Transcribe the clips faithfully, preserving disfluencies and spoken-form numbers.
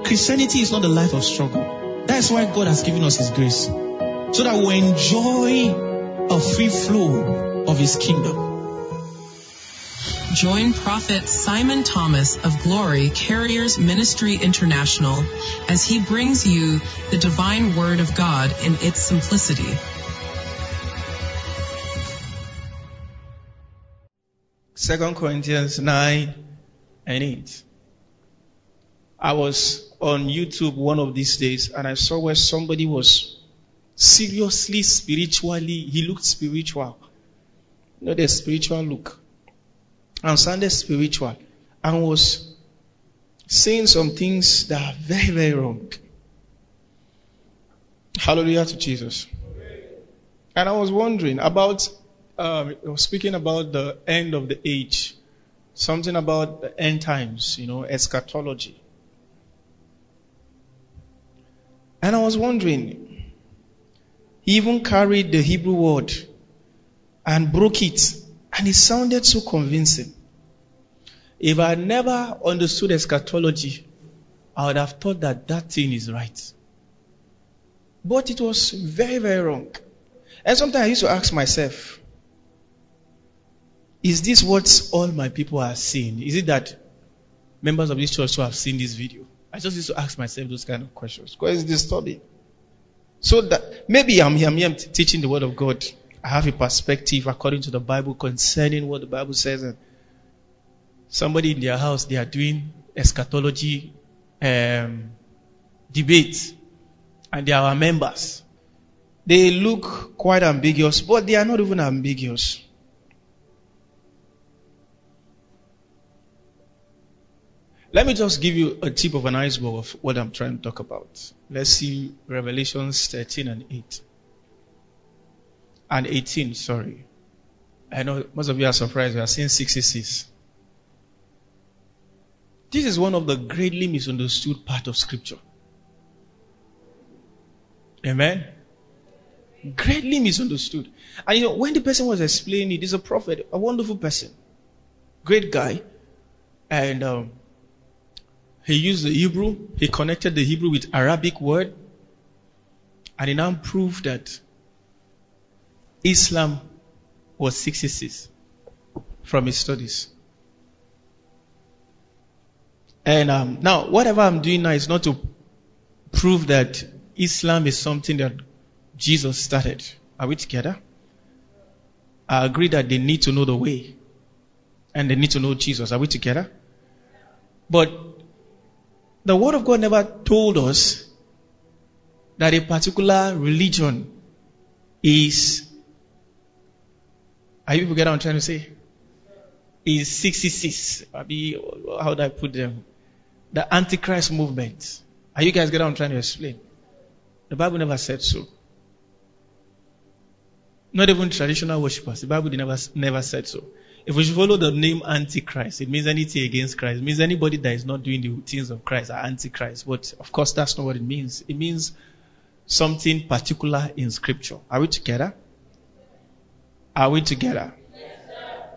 Christianity is not a life of struggle. That's why God has given us His grace. So that we enjoy a free flow of His kingdom. Join Prophet Simon Thomas of Glory Carriers Ministry International as he brings you the divine word of God in its simplicity. Second Corinthians nine and eight. I was on YouTube one of these days and I saw where somebody was seriously spiritually, he looked spiritual. You know, the spiritual look. And sounded spiritual. And was saying some things that are very, very wrong. Hallelujah to Jesus. And I was wondering about, um, I was speaking about the end of the age. Something about the end times, you know, eschatology. And I was wondering, he even carried the Hebrew word and broke it. And it sounded so convincing. If I had never understood eschatology, I would have thought that that thing is right. But it was very, very wrong. And sometimes I used to ask myself, is this what all my people are seeing? Is it that members of this church who have seen this video? I just used to ask myself those kind of questions. Because it's disturbing. So that maybe I'm here, I'm here teaching the word of God. I have a perspective according to the Bible concerning what the Bible says. And somebody in their house, they are doing eschatology um, debate. And they are our members. They look quite ambiguous, but they are not even ambiguous. Let me just give you a tip of an iceberg of what I'm trying to talk about. Let's see Revelations thirteen and eight. And eighteen, sorry. I know most of you are surprised. We are seeing sixty-six. This is one of the greatly misunderstood part of Scripture. Amen? Greatly misunderstood. And you know, when the person was explaining it, he's a prophet, a wonderful person. Great guy. And um, he used the Hebrew. He connected the Hebrew with Arabic word. And he now proved that Islam was sixty-six from his studies. And um, now, whatever I'm doing now is not to prove that Islam is something that Jesus started. Are we together? I agree that they need to know the way. And they need to know Jesus. Are we together? But the Word of God never told us that a particular religion is, are you people get what I'm trying to say? Is sixty-six. Maybe, how do I put them? The Antichrist movement. Are you guys get what I'm trying to explain? The Bible never said so. Not even traditional worshippers. The Bible never, never said so. If we should follow the name Antichrist, it means anything against Christ. It means anybody that is not doing the things of Christ are Antichrist. But of course, that's not what it means. It means something particular in Scripture. Are we together? Are we together? Yes, sir.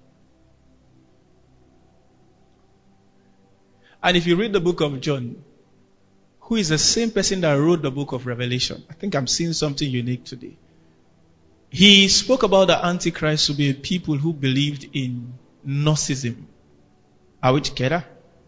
And if you read the book of John, who is the same person that wrote the book of Revelation, I think I'm seeing something unique today. He spoke about the Antichrist to be people who believed in Gnosticism. Are we together?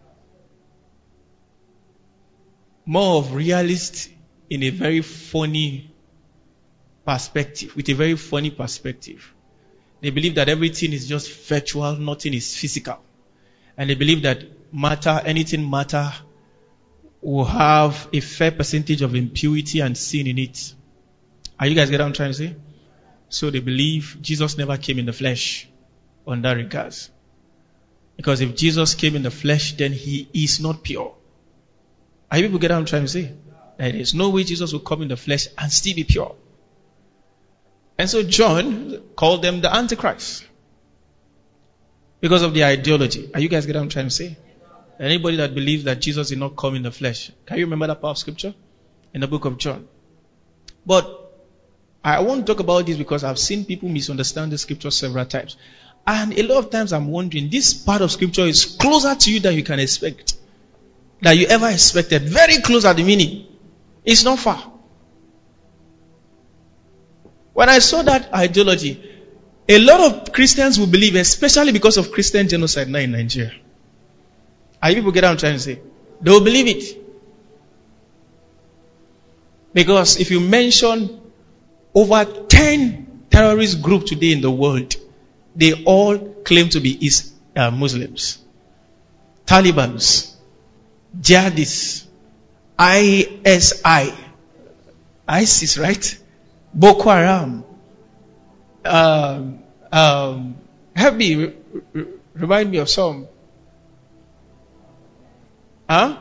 More of realist in a very funny perspective, with a very funny perspective. They believe that everything is just virtual, nothing is physical. And they believe that matter, anything matter, will have a fair percentage of impurity and sin in it. Are you guys getting what I'm trying to say? So they believe Jesus never came in the flesh on that regards. Because if Jesus came in the flesh, then he is not pure. Are you people getting what I'm trying to say? There is no way Jesus will come in the flesh and still be pure. And so John called them the Antichrist. Because of their ideology. Are you guys getting what I'm trying to say? Anybody that believes that Jesus did not come in the flesh. Can you remember that part of Scripture? In the book of John. But I won't talk about this because I've seen people misunderstand the Scripture several times. And a lot of times I'm wondering, this part of Scripture is closer to you than you can expect. that you ever expected. Very close at the meaning. It's not far. When I saw that ideology, a lot of Christians will believe, especially because of Christian genocide now in Nigeria. Are you people get what I'm trying to say? They will believe it. Because if you mention over ten terrorist groups today in the world, they all claim to be East, uh, Muslims. Talibans, jihadists, I S I, ISIS, right? Boko Haram. Um, um, help me, re- re- remind me of some. Huh?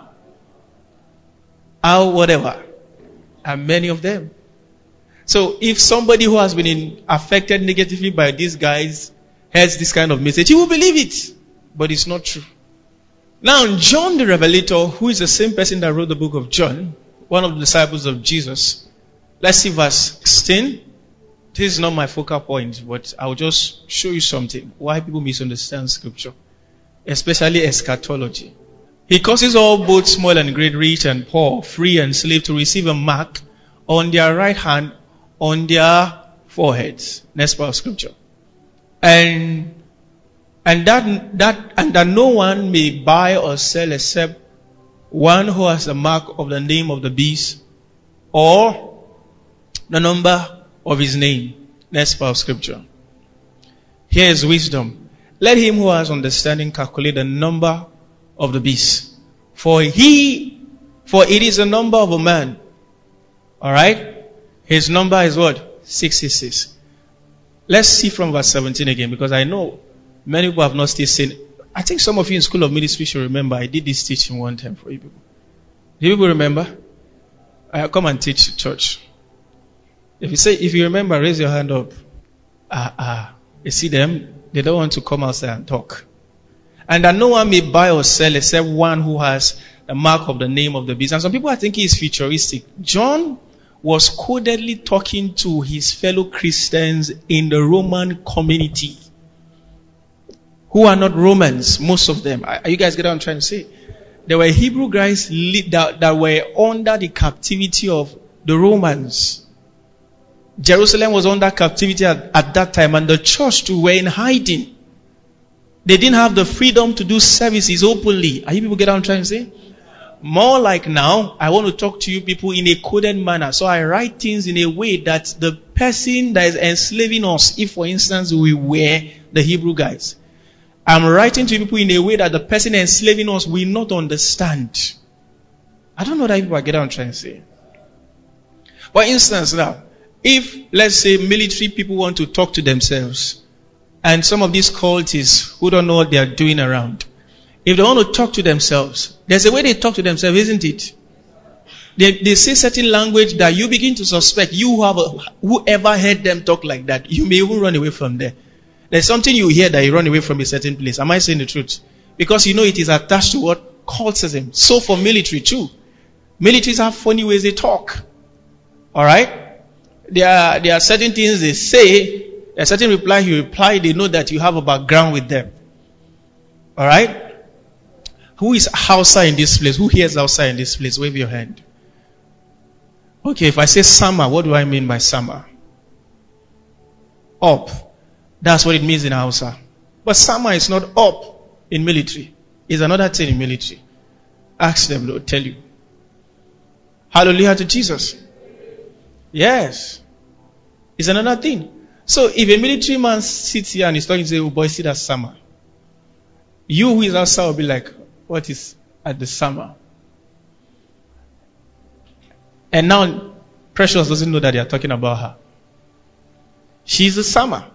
Or whatever. And many of them. So if somebody who has been in, affected negatively by these guys hears this kind of message, he will believe it. But it's not true. Now, John the Revelator, who is the same person that wrote the book of John, one of the disciples of Jesus. Let's see verse sixteen. This is not my focal point, but I'll just show you something. Why people misunderstand scripture. Especially eschatology. He causes all both small and great, rich and poor, free and slave to receive a mark on their right hand, on their foreheads. Next part of scripture. And and that that and that no one may buy or sell except one who has the mark of the name of the beast or the number of his name. Next part of scripture. Here is wisdom. Let him who has understanding calculate the number of the beast. For he, for it is the number of a man. Alright? His number is what? sixty-six. Let's see from verse seventeen again, because I know many people have not still seen. I think some of you in School of Ministry should remember I did this teaching one time for you people. Do you people remember? I come and teach church. If you say, if you remember, raise your hand up. Ah, ah. You see them? They don't want to come outside and talk. And that no one may buy or sell except one who has the mark of the name of the beast. And some people are thinking it's futuristic. John was codedly talking to his fellow Christians in the Roman community, who are not Romans, most of them. Are you guys getting what I'm trying to say? There were Hebrew guys that, that were under the captivity of the Romans. Jerusalem was under captivity at, at that time, and the church too were in hiding. They didn't have the freedom to do services openly. Are you people get what I'm trying to say? More like now, I want to talk to you people in a coded manner. So I write things in a way that the person that is enslaving us, if for instance we were the Hebrew guys, I'm writing to people in a way that the person enslaving us will not understand. I don't know that people get what I'm trying to say. For instance now, if let's say military people want to talk to themselves, and some of these cultists who don't know what they are doing around, if they want to talk to themselves, there's a way they talk to themselves, isn't it? They, they say certain language that you begin to suspect. You have a, whoever heard them talk like that, you may even run away from there. There's something you hear that you run away from a certain place. Am I saying the truth? Because you know it is attached to what? Cultism. So for military too. Militaries have funny ways they talk. Alright? There are, there are certain things they say, there are certain reply you reply, they know that you have a background with them. Alright? Who is Hausa in this place? Who hears Hausa in this place? Wave your hand. Okay, if I say Sama, what do I mean by Sama? Up. That's what it means in Hausa. But Sama is not up in military. It's another thing in military. Ask them, they'll tell you. Hallelujah to Jesus. Yes. It's another thing. So if a military man sits here and he's talking to you, oh boy, see that Sama. You who is outside will be like, what is at the Sama? And now Precious doesn't know that they are talking about her. She's a Sama.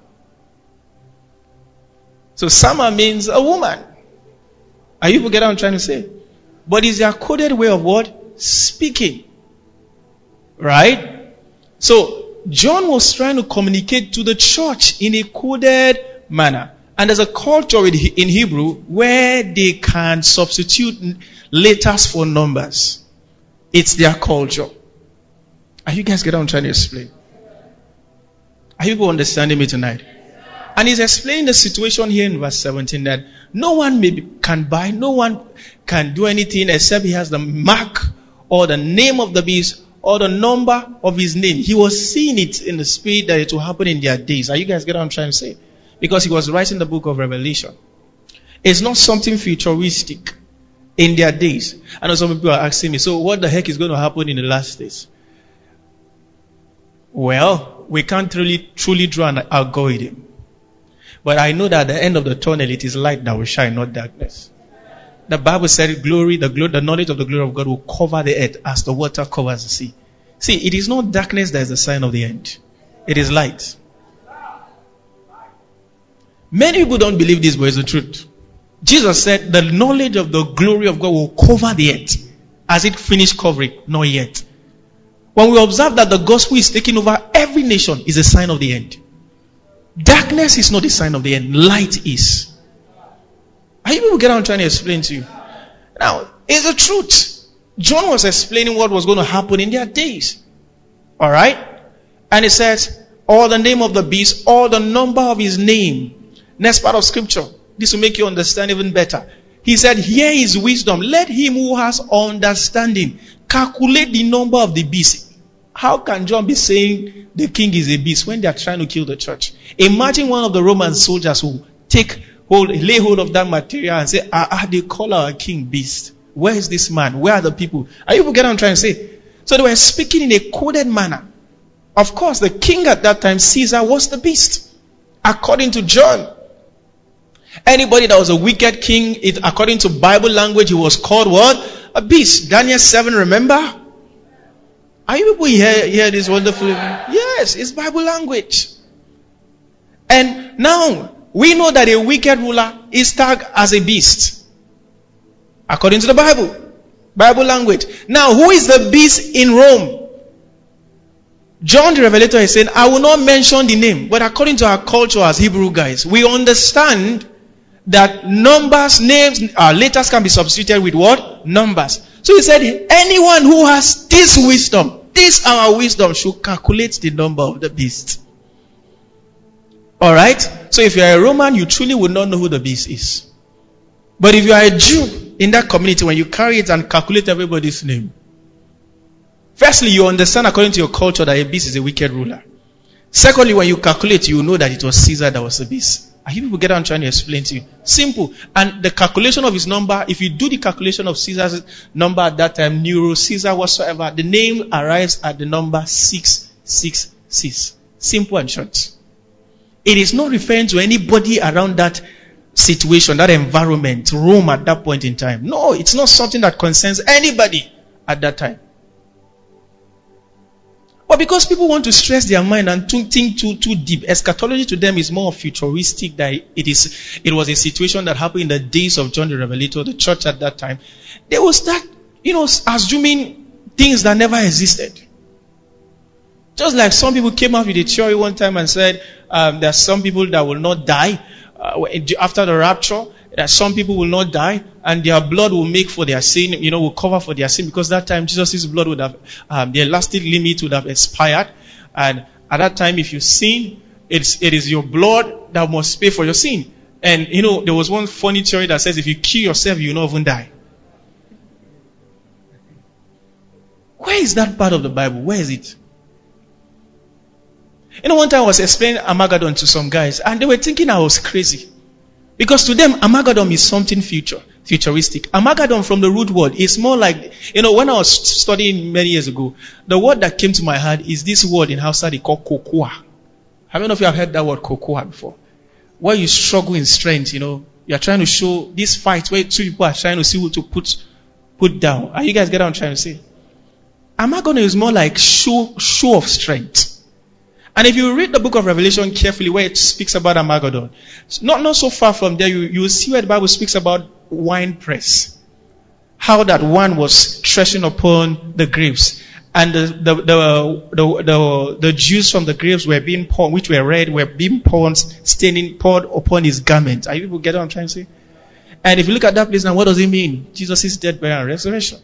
So Sama means a woman. Are you forgetting what I'm trying to say? But it's their coded way of what? Speaking. Right? So John was trying to communicate to the church in a coded manner. And there's a culture in Hebrew where they can substitute letters for numbers. It's their culture. Are you guys getting what I'm trying to explain? Are you understanding me tonight? And he's explaining the situation here in verse seventeen that no one may be, can buy, no one can do anything except he has the mark or the name of the beast or the number of his name. He was seeing it in the spirit that it will happen in their days. Are you guys getting what I'm trying to say? Because he was writing the book of Revelation. It's not something futuristic in their days. I know some people are asking me, so what the heck is going to happen in the last days? Well, we can't really truly draw an algorithm. But I know that at the end of the tunnel, it is light that will shine, not darkness. The Bible said glory, the glory, the knowledge of the glory of God will cover the earth as the water covers the sea. See, it is not darkness that is the sign of the end. It is light. Many people don't believe this, but it's the truth. Jesus said the knowledge of the glory of God will cover the earth. Has it finished covering? Not yet. When we observe that the gospel is taking over every nation, is a sign of the end. Darkness is not a sign of the end. Light is. Are you people get what I'm trying to explain to you? Now, it's the truth. John was explaining what was going to happen in their days. Alright? And it says, or the name of the beast, or the number of his name. Next part of scripture. This will make you understand even better. He said, here is wisdom. Let him who has understanding calculate the number of the beast. How can John be saying the king is a beast when they are trying to kill the church? Imagine one of the Roman soldiers who take hold, lay hold of that material and say, ah, ah, they call our king beast. Where is this man? Where are the people? Are you people getting what I'm trying to say? So they were speaking in a coded manner. Of course, the king at that time, Caesar, was the beast. According to John. Anybody that was a wicked king, it, according to Bible language, he was called what? A beast. Daniel seven, remember? Are you people hear, hear this wonderful? Yes, it's Bible language. And now, we know that a wicked ruler is tagged as a beast. According to the Bible. Bible language. Now, who is the beast in Rome? John the Revelator is saying, I will not mention the name. But according to our culture as Hebrew guys, we understand that numbers, names, uh, letters can be substituted with what? Numbers. So he said, anyone who has this wisdom, this our wisdom, should calculate the number of the beast. Alright? So if you are a Roman, you truly would not know who the beast is. But if you are a Jew in that community, when you carry it and calculate everybody's name, firstly, you understand according to your culture that a beast is a wicked ruler. Secondly, when you calculate, you know that it was Caesar that was the beast. Are you people get what I'm trying to explain to you? Simple. And the calculation of his number, if you do the calculation of Caesar's number at that time, Nero, Caesar, whatsoever, the name arrives at the number six six six. Simple and short. It is not referring to anybody around that situation, that environment, Rome at that point in time. No, it's not something that concerns anybody at that time. But because people want to stress their mind and to think too too deep, eschatology to them is more futuristic than it is. It was a situation that happened in the days of John the Revelator, the church at that time. They will start, you know, assuming things that never existed. Just like some people came up with a theory one time and said um, there are some people that will not die uh, after the rapture. That some people will not die and their blood will make for their sin, you know, will cover for their sin, because that time Jesus' blood would have, um, the elastic limit would have expired. And at that time, if you sin, it's, it is your blood that must pay for your sin. And, you know, there was one funny theory that says if you kill yourself, you will not even die. Where is that part of the Bible? Where is it? You know, one time I was explaining Armageddon to some guys and they were thinking I was crazy. Because to them, Armageddon is something future, futuristic. Armageddon from the root word is more like, you know, when I was studying many years ago, the word that came to my head is this word in Hausa they call kokoa. How many of you have heard that word kokoa before? Where you struggle in strength, you know, you are trying to show this fight where two people are trying to see who to put, put down. Are you guys get what I'm trying to say? Armageddon is more like show, show of strength. And if you read the book of Revelation carefully, where it speaks about Armageddon, not, not so far from there, you, you will see where the Bible speaks about wine press. How that one was threshing upon the grapes. And the, the, the, the, the, the juice from the grapes were being poured, which were red, were being poured, staining, poured upon his garment. Are you people get what I'm trying to say? And if you look at that place now, what does it mean? Jesus' death, burial, and resurrection.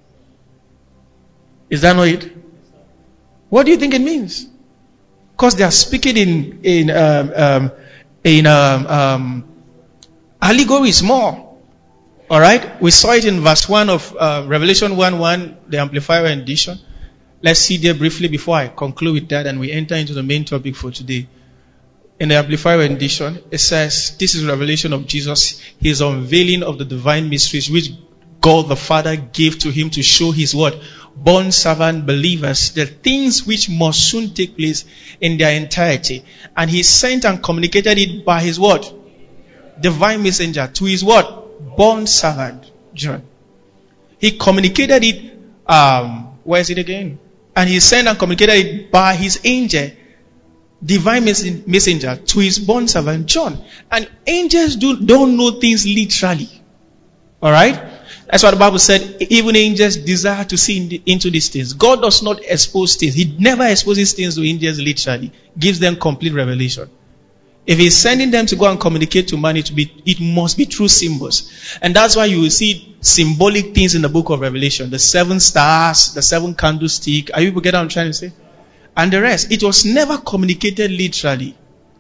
Is that not it? What do you think it means? Because they are speaking in in um, um, in um, um, allegories more. Alright? We saw it in verse one of uh, Revelation one one, the Amplified Edition. Let's see there briefly before I conclude with that and we enter into the main topic for today. In the Amplified Edition, it says, this is revelation of Jesus, his unveiling of the divine mysteries which God the Father gave to him to show his what? Born servant believers, the things which must soon take place in their entirety. And he sent and communicated it by his what? Divine messenger to his what? Born servant, John. He communicated it, um, where is it again? And he sent and communicated it by his angel, divine messenger, to his born servant John. And angels do, don't know things literally. Alright? That's why the Bible said, even angels desire to see in the, into these things. God does not expose things. He never exposes things to angels literally. Gives them complete revelation. If he's sending them to go and communicate to man, it, be, it must be through symbols. And that's why you will see symbolic things in the book of Revelation. The seven stars, the seven candlestick. Are you people get what I'm trying to say? And the rest. It was never communicated literally.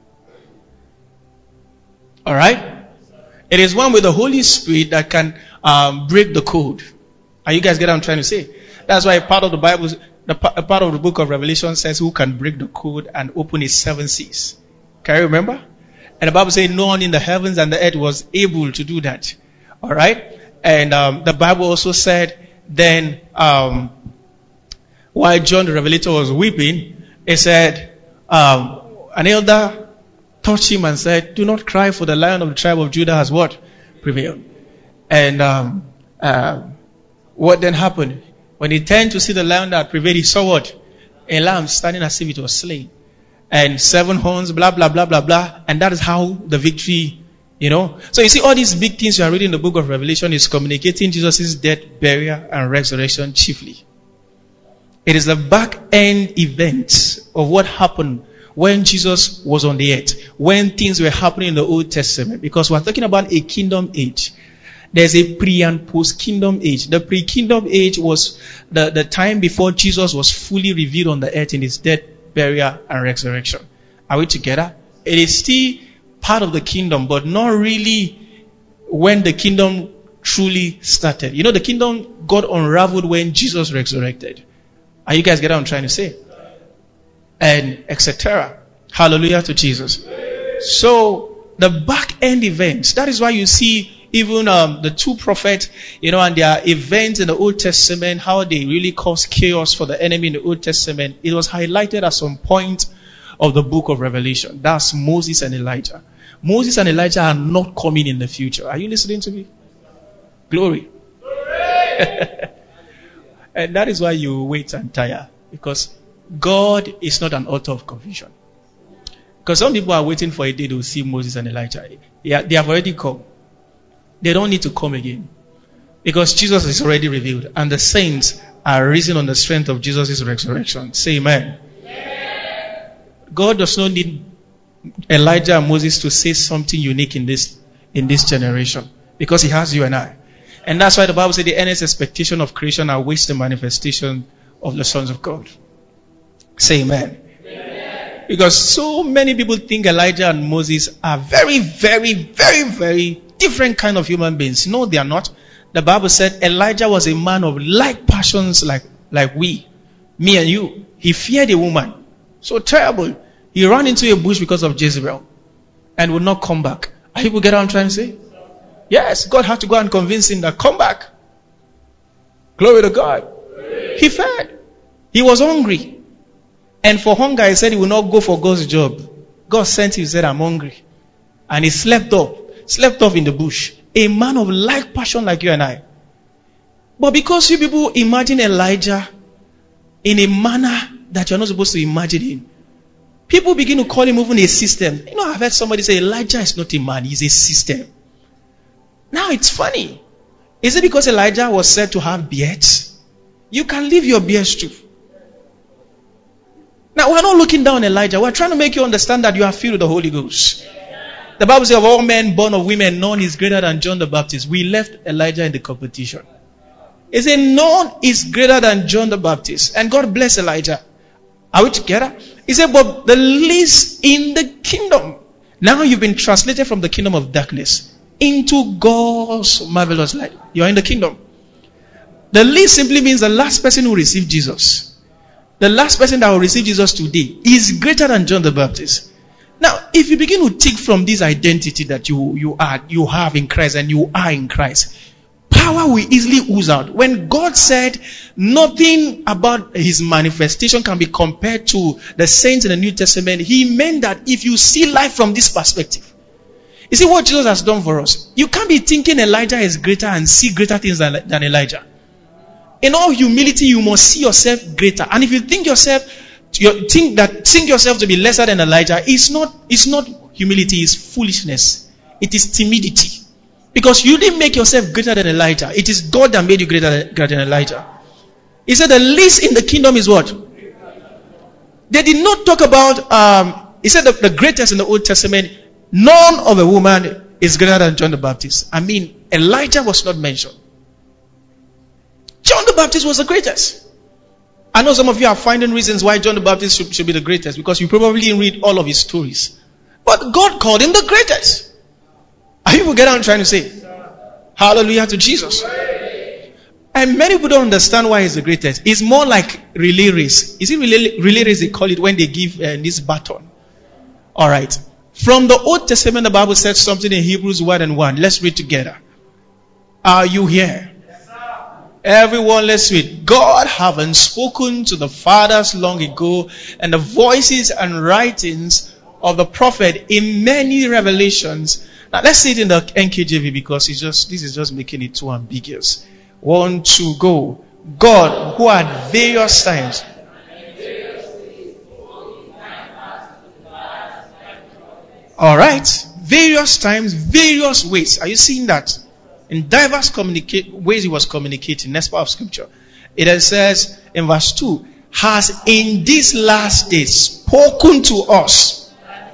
Alright? It is one with the Holy Spirit that can um, break the code. Are you guys get what I'm trying to say? That's why part of the Bible, the part of the book of Revelation says who can break the code and open its seven seas. Can you remember? And the Bible says no one in the heavens and the earth was able to do that. Alright? And um, the Bible also said then um, while John the Revelator was weeping, it said um, an elder touched him and said, do not cry, for the Lion of the tribe of Judah has what? Prevailed. And um, uh, what then happened? When he turned to see the Lion that prevailed, he saw what? A lamb standing as if it was slain. And seven horns, blah, blah, blah, blah, blah. And that is how the victory, you know. So you see all these big things you are reading in the book of Revelation is communicating Jesus' death, burial, and resurrection chiefly. It is the back end events of what happened when Jesus was on the earth, when things were happening in the Old Testament. Because we're talking about a kingdom age. There's a pre and post kingdom age. The pre-kingdom age was the, the time before Jesus was fully revealed on the earth in his death, burial, and resurrection. Are we together? It is still part of the kingdom, but not really when the kingdom truly started. You know, the kingdom got unraveled when Jesus resurrected. Are you guys getting what I'm trying to say? And et cetera. Hallelujah to Jesus. So, the back end events, that is why you see even um, the two prophets, you know, and their events in the Old Testament, how they really caused chaos for the enemy in the Old Testament. It was highlighted at some point of the book of Revelation. That's Moses and Elijah. Moses and Elijah are not coming in the future. Are you listening to me? Glory. Glory. And that is why you wait and tire. Because God is not an author of confusion. Because some people are waiting for a day to see Moses and Elijah. Yeah, they have already come. They don't need to come again. Because Jesus is already revealed. And the saints are risen on the strength of Jesus' resurrection. Say amen. Yeah. God does not need Elijah and Moses to say something unique in this, in this generation. Because he has you and I. And that's why the Bible says the earnest expectation of creation awaits the manifestation of the sons of God. Say amen. Amen. Because so many people think Elijah and Moses are very, very, very, very different kind of human beings. No, they are not. The Bible said Elijah was a man of like passions like, like we, me and you. He feared a woman. So terrible. He ran into a bush because of Jezebel and would not come back. Are people get what I'm trying to say? Yes, God had to go and convince him that come back. Glory to God. He fed. He was hungry. And for hunger, he said he will not go for God's job. God sent him, said, I'm hungry. And he slept off. Slept off in the bush. A man of like passion like you and I. But because you people imagine Elijah in a manner that you're not supposed to imagine him, people begin to call him even a system. You know, I've heard somebody say Elijah is not a man, he's a system. Now it's funny. Is it because Elijah was said to have beards? You can leave your beards too. Now we're not looking down on Elijah. We're trying to make you understand that you are filled with the Holy Ghost. The Bible says of all men born of women, none is greater than John the Baptist. We left Elijah in the competition. It said none is greater than John the Baptist. And God bless Elijah. Are we together? He said, but the least in the kingdom. Now you've been translated from the kingdom of darkness into God's marvelous light. You are in the kingdom. The least simply means the last person who received Jesus. The last person that will receive Jesus today is greater than John the Baptist. Now, if you begin to take from this identity that you, you are, you have in Christ and you are in Christ, power will easily ooze out. When God said nothing about his manifestation can be compared to the saints in the New Testament, he meant that if you see life from this perspective, you see what Jesus has done for us. You can't be thinking Elijah is greater and see greater things than, than Elijah. In all humility, you must see yourself greater. And if you think yourself, you think that think yourself to be lesser than Elijah, it's not, it's not humility, it's foolishness. It is timidity. Because you didn't make yourself greater than Elijah. It is God that made you greater than, greater than Elijah. He said the least in the kingdom is what? They did not talk about, um, he said the, the greatest in the Old Testament, none of a woman is greater than John the Baptist. I mean, Elijah was not mentioned. John the Baptist was the greatest. I know some of you are finding reasons why John the Baptist should, should be the greatest, because you probably read all of his stories. But God called him the greatest. Are you get what I'm trying to say? Hallelujah to Jesus. And many people don't understand why he's the greatest. It's more like relay race. Is it relay, relay race they call it when they give uh, this baton? Alright. From the Old Testament, the Bible says something in Hebrews one and one. Let's read together. Are you here? Everyone, let's read. God, having spoken to the fathers long ago, and the voices and writings of the prophet in many revelations. Now let's see it in the N K J V, because it's just this is just making it too ambiguous. One, two, go. God, who at various times. All right, various times, various ways. Are you seeing that? In diverse communicate ways he was communicating. Next part of scripture. It says in verse two, has in these last days spoken to us.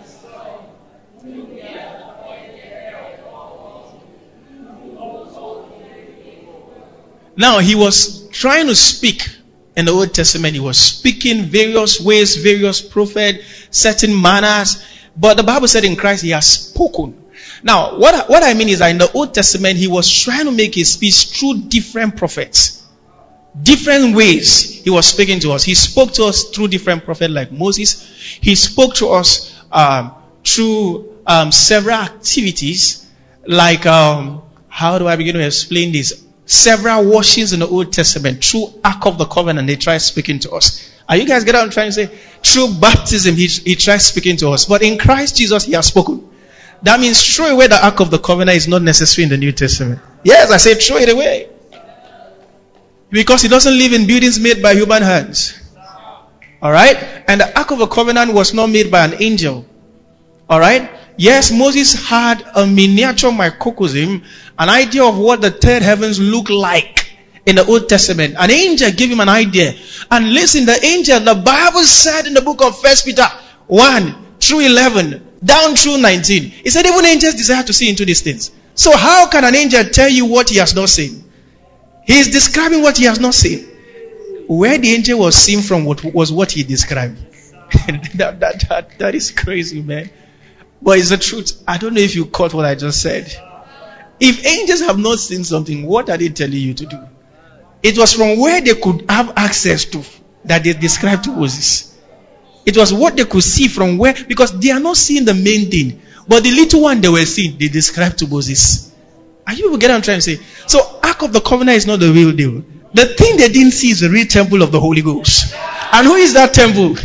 Now he was trying to speak in the Old Testament. He was speaking various ways, various prophets, certain manners. But the Bible said in Christ he has spoken. Now, what, what I mean is that in the Old Testament, he was trying to make his speech through different prophets. Different ways he was speaking to us. He spoke to us through different prophets like Moses. He spoke to us um, through um, several activities like, um, how do I begin to explain this? Several washings in the Old Testament. Through Ark of the Covenant, they tried speaking to us. Are you guys getting what I'm trying to say? Through baptism, he, he tried speaking to us. But in Christ Jesus, he has spoken. That means throw away the Ark of the Covenant is not necessary in the New Testament. Yes, I say throw it away. Because it doesn't live in buildings made by human hands. Alright? And the Ark of the Covenant was not made by an angel. Alright? Yes, Moses had a miniature microcosm, an idea of what the third heavens look like in the Old Testament. An angel gave him an idea. And listen, the angel, the Bible said in the book of First Peter one through eleven, down through nineteen. He said even angels desire to see into these things. So how can an angel tell you what he has not seen? He is describing what he has not seen. Where the angel was seen from what was what he described. that, that, that, that is crazy, man. But it's the truth. I don't know if you caught what I just said. If angels have not seen something, what are they telling you to do? It was from where they could have access to that they described to Moses. It was what they could see from where, because they are not seeing the main thing. But the little one they were seeing, they described to Moses. Are you people getting what I'm trying to say? So, Ark of the Covenant is not the real deal. The thing they didn't see is the real temple of the Holy Ghost. And who is that temple?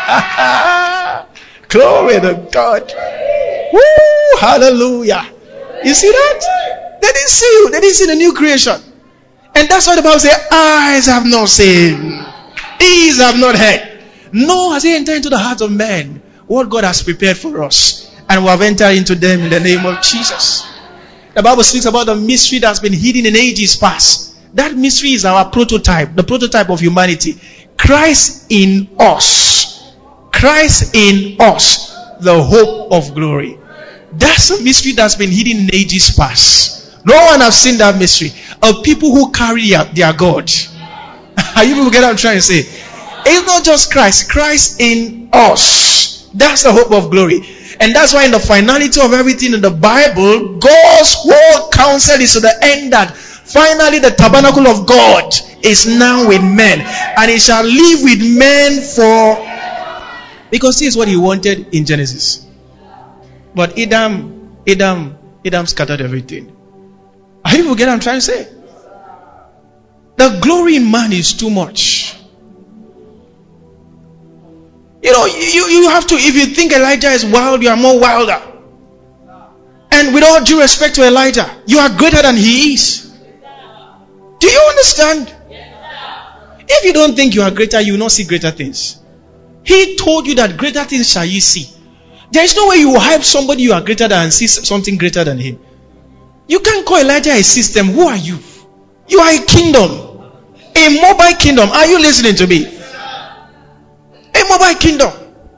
Glory to God. Woo! Hallelujah. You see that? They didn't see you. They didn't see the new creation. And that's why the Bible says, eyes have not seen, ears have not heard. No, has he entered into the heart of man what God has prepared for us, and we have entered into them in the name of Jesus. The Bible speaks about the mystery that's been hidden in ages past. That mystery is our prototype, the prototype of humanity. Christ in us. Christ in us, the hope of glory. That's a mystery that's been hidden in ages past. No one has seen that mystery. Of people who carry their God. Are you people get what I'm trying to say? It's not just Christ. Christ in us. That's the hope of glory. And that's why in the finality of everything in the Bible, God's whole counsel is to the end that finally the tabernacle of God is now with men. And it shall live with men for... Because this is what he wanted in Genesis. But Adam, Adam, Adam scattered everything. Are you forgetting what I'm trying to say? The glory in man is too much. You know, you, you have to, if you think Elijah is wild, you are more wilder. And with all due respect to Elijah, you are greater than he is. Do you understand? If you don't think you are greater, you will not see greater things. He told you that greater things shall you see. There is no way you will hype somebody you are greater than and see something greater than him. You can't call Elijah a system. Who are you? You are a kingdom. A mobile kingdom. Are you listening to me? A mobile kingdom.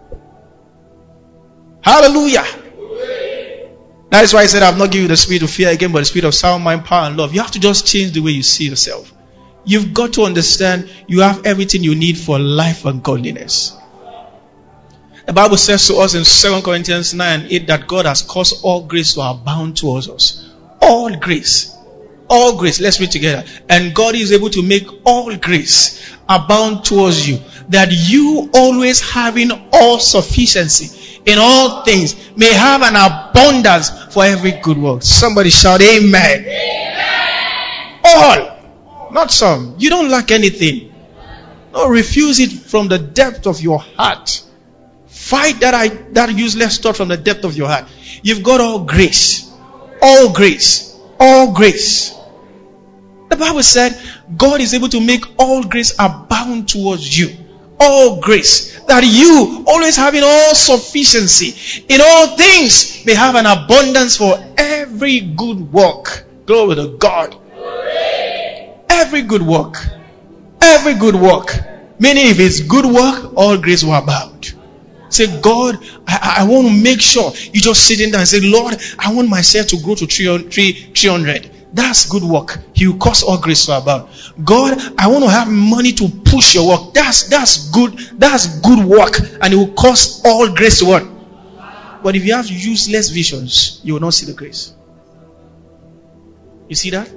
Hallelujah. That is why I said I have not given you the spirit of fear again, but the spirit of sound mind, power, and love. You have to just change the way you see yourself. You've got to understand you have everything you need for life and godliness. The Bible says to us in Second Corinthians nine and eight that God has caused all grace to abound towards us. All grace. All grace. Let's read together. And God is able to make all grace abound towards you, that you, always having all sufficiency in all things, may have an abundance for every good work. Somebody shout amen. Amen. All. Not some. You don't lack anything. No, refuse it from the depth of your heart. Fight that I, that useless thought from the depth of your heart. You've got all grace. All grace. All grace. The Bible said God is able to make all grace abound towards you. All grace. That you, always having all sufficiency in all things, may have an abundance for every good work. Glory to God. Every good work. Every good work. Meaning if it's good work, all grace will abound. Say, God, I, I want to make sure. You just sit in there and say, Lord, I want myself to grow to three hundred. That's good work. He will cause all grace to abound. God, I want to have money to push your work. That's that's good. That's good work. And it will cause all grace to work. But if you have useless visions, you will not see the grace. You see that?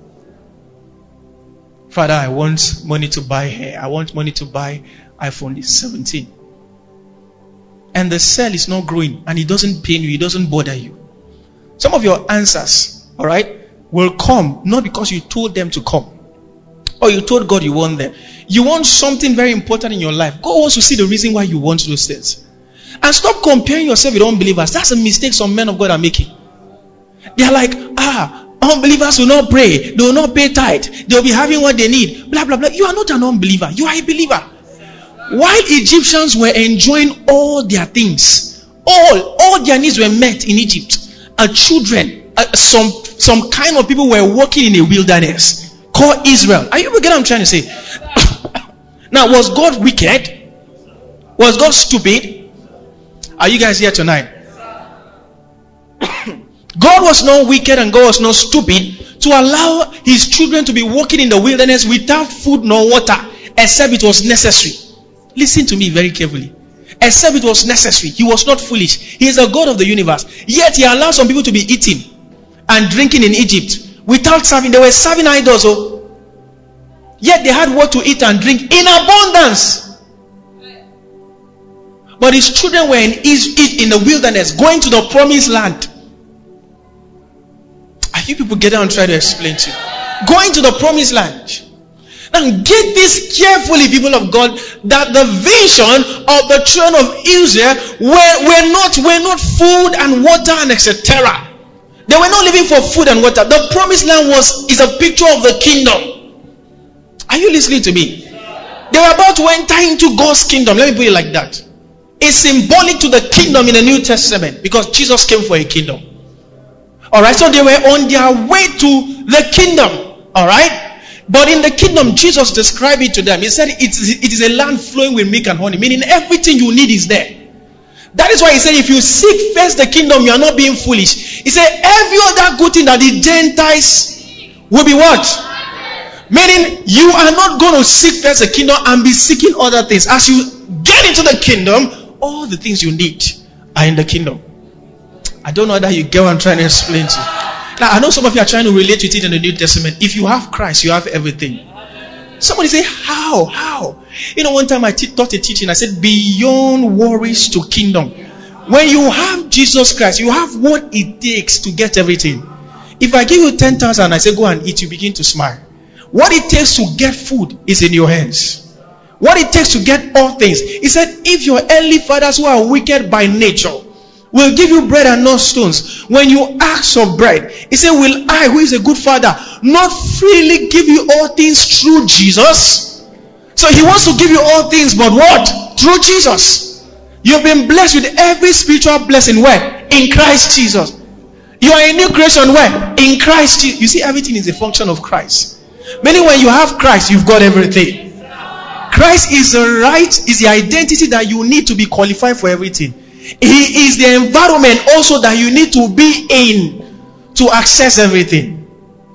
Father, I want money to buy hair. I want money to buy iPhone seventeen. And the cell is not growing, and it doesn't pain you, it doesn't bother you. Some of your answers, all right, will come not because you told them to come, or you told God you want them. You want something very important in your life. God wants to see the reason why you want those things. And stop comparing yourself with unbelievers. That's a mistake some men of God are making. They are like, ah, unbelievers will not pray, they will not pay tithe, they will be having what they need, blah blah blah. You are not an unbeliever, you are a believer. While Egyptians were enjoying all their things, all all their needs were met in Egypt. Uh, children, uh, some some kind of people were walking in a wilderness called Israel. Are you getting what I'm trying to say? Now, was God wicked? Was God stupid? Are you guys here tonight? God was not wicked and God was not stupid to allow his children to be walking in the wilderness without food nor water, except it was necessary. Listen to me very carefully. Except it was necessary. He was not foolish. He is the God of the universe. Yet he allowed some people to be eating and drinking in Egypt without serving. They were serving idols. Oh. Yet they had what to eat and drink in abundance. But his children were in, in the wilderness, going to the promised land. I think people get down and try to explain to you. Going to the promised land. Now get this carefully, people of God, that the vision of the children of Israel were, were not were not food and water and et cetera. They were not living for food and water. The promised land was is a picture of the kingdom. Are you listening to me? They were about to enter into God's kingdom. Let me put it like that. It's symbolic to the kingdom in the New Testament because Jesus came for a kingdom. Alright, so they were on their way to the kingdom. Alright? But in the kingdom, Jesus described it to them. He said it is, it is a land flowing with milk and honey. Meaning everything you need is there. That is why he said if you seek first the kingdom, you are not being foolish. He said every other good thing that the Gentiles will be what? Meaning you are not going to seek first the kingdom and be seeking other things. As you get into the kingdom, all the things you need are in the kingdom. I don't know whether you get what I'm trying to explain to you. Now, I know some of you are trying to relate with it in the New Testament. If you have Christ, you have everything. Somebody say, how? How? You know, one time I t- taught a teaching, I said, beyond worries to kingdom. When you have Jesus Christ, you have what it takes to get everything. If I give you ten thousand, I say, go and eat, you begin to smile. What it takes to get food is in your hands. What it takes to get all things. He said, if your earthly fathers who are wicked by nature will give you bread and not stones, when you ask for bread, he said, will I, who is a good father, not freely give you all things through Jesus? So he wants to give you all things, but what? Through Jesus. You've been blessed with every spiritual blessing. Where? In Christ Jesus. You are a new creation. Where? In Christ Jesus. You see, everything is a function of Christ. Meaning when you have Christ, you've got everything. Christ is the right, is the identity that you need to be qualified for everything. He is the environment also that you need to be in to access everything.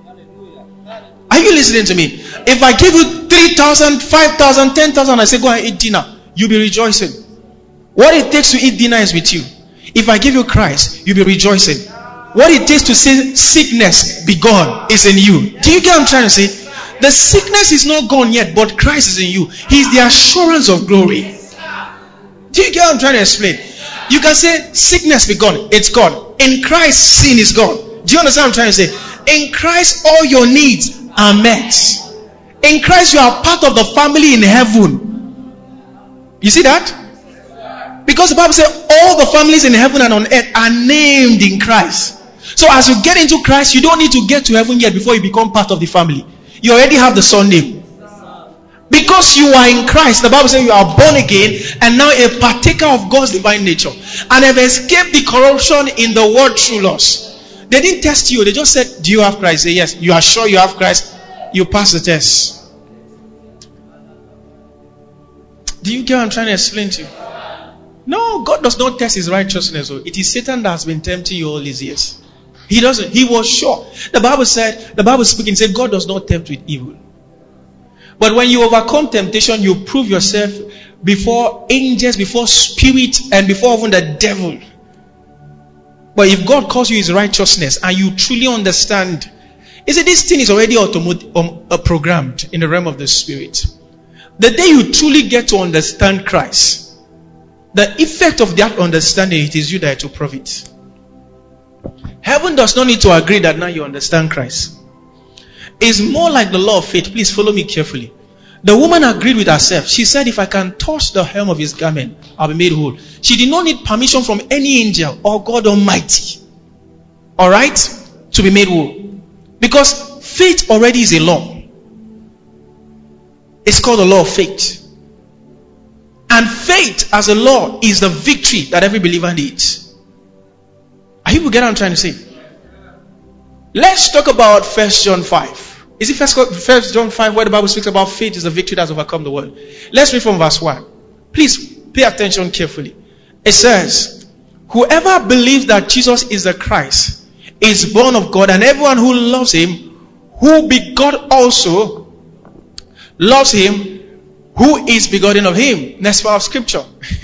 Are you listening to me? If I give you three thousand, five thousand, ten thousand, I say go and eat dinner, you'll be rejoicing. What it takes to eat dinner is with you. If I give you Christ, you'll be rejoicing. What it takes to say sickness be gone is in you. Do you get what I'm trying to say? The sickness is not gone yet, but Christ is in you. He's the assurance of glory. Do you get what I'm trying to explain? You can say sickness be gone. It's gone. In Christ, sin is gone. Do you understand what I'm trying to say? In Christ, all your needs are met. In Christ, you are part of the family in heaven. You see that? Because the Bible says all the families in heaven and on earth are named in Christ. So as you get into Christ, you don't need to get to heaven yet before you become part of the family. You already have the son name. Because you are in Christ, the Bible says you are born again and now a partaker of God's divine nature, and have escaped the corruption in the world through lust. They didn't test you. They just said, do you have Christ? Say yes. You are sure you have Christ? You pass the test. Do you get what I'm trying to explain to you? No, God does not test his righteousness. It is Satan that has been tempting you all these years. He doesn't. He was sure. The Bible said, the Bible speaking said, God does not tempt with evil. But when you overcome temptation, you prove yourself before angels, before spirit, and before even the devil. But if God calls you his righteousness and you truly understand, you see, this thing is already automat- um, uh, programmed in the realm of the spirit. The day you truly get to understand Christ, the effect of that understanding, it is you that will profit. Heaven does not need to agree that now you understand Christ. It's more like the law of faith. Please follow me carefully. The woman agreed with herself. She said, if I can touch the hem of his garment, I'll be made whole. She did not need permission from any angel or God Almighty. Alright? To be made whole. Because faith already is a law. It's called the law of faith. And faith as a law is the victory that every believer needs. Are you getting what I'm trying to say? Let's talk about First John five. Is it First John five where the Bible speaks about faith is the victory that has overcome the world? Let's read from verse one. Please pay attention carefully. It says, whoever believes that Jesus is the Christ is born of God, and everyone who loves him, who begot also, loves him who is begotten of him. Next part of scripture.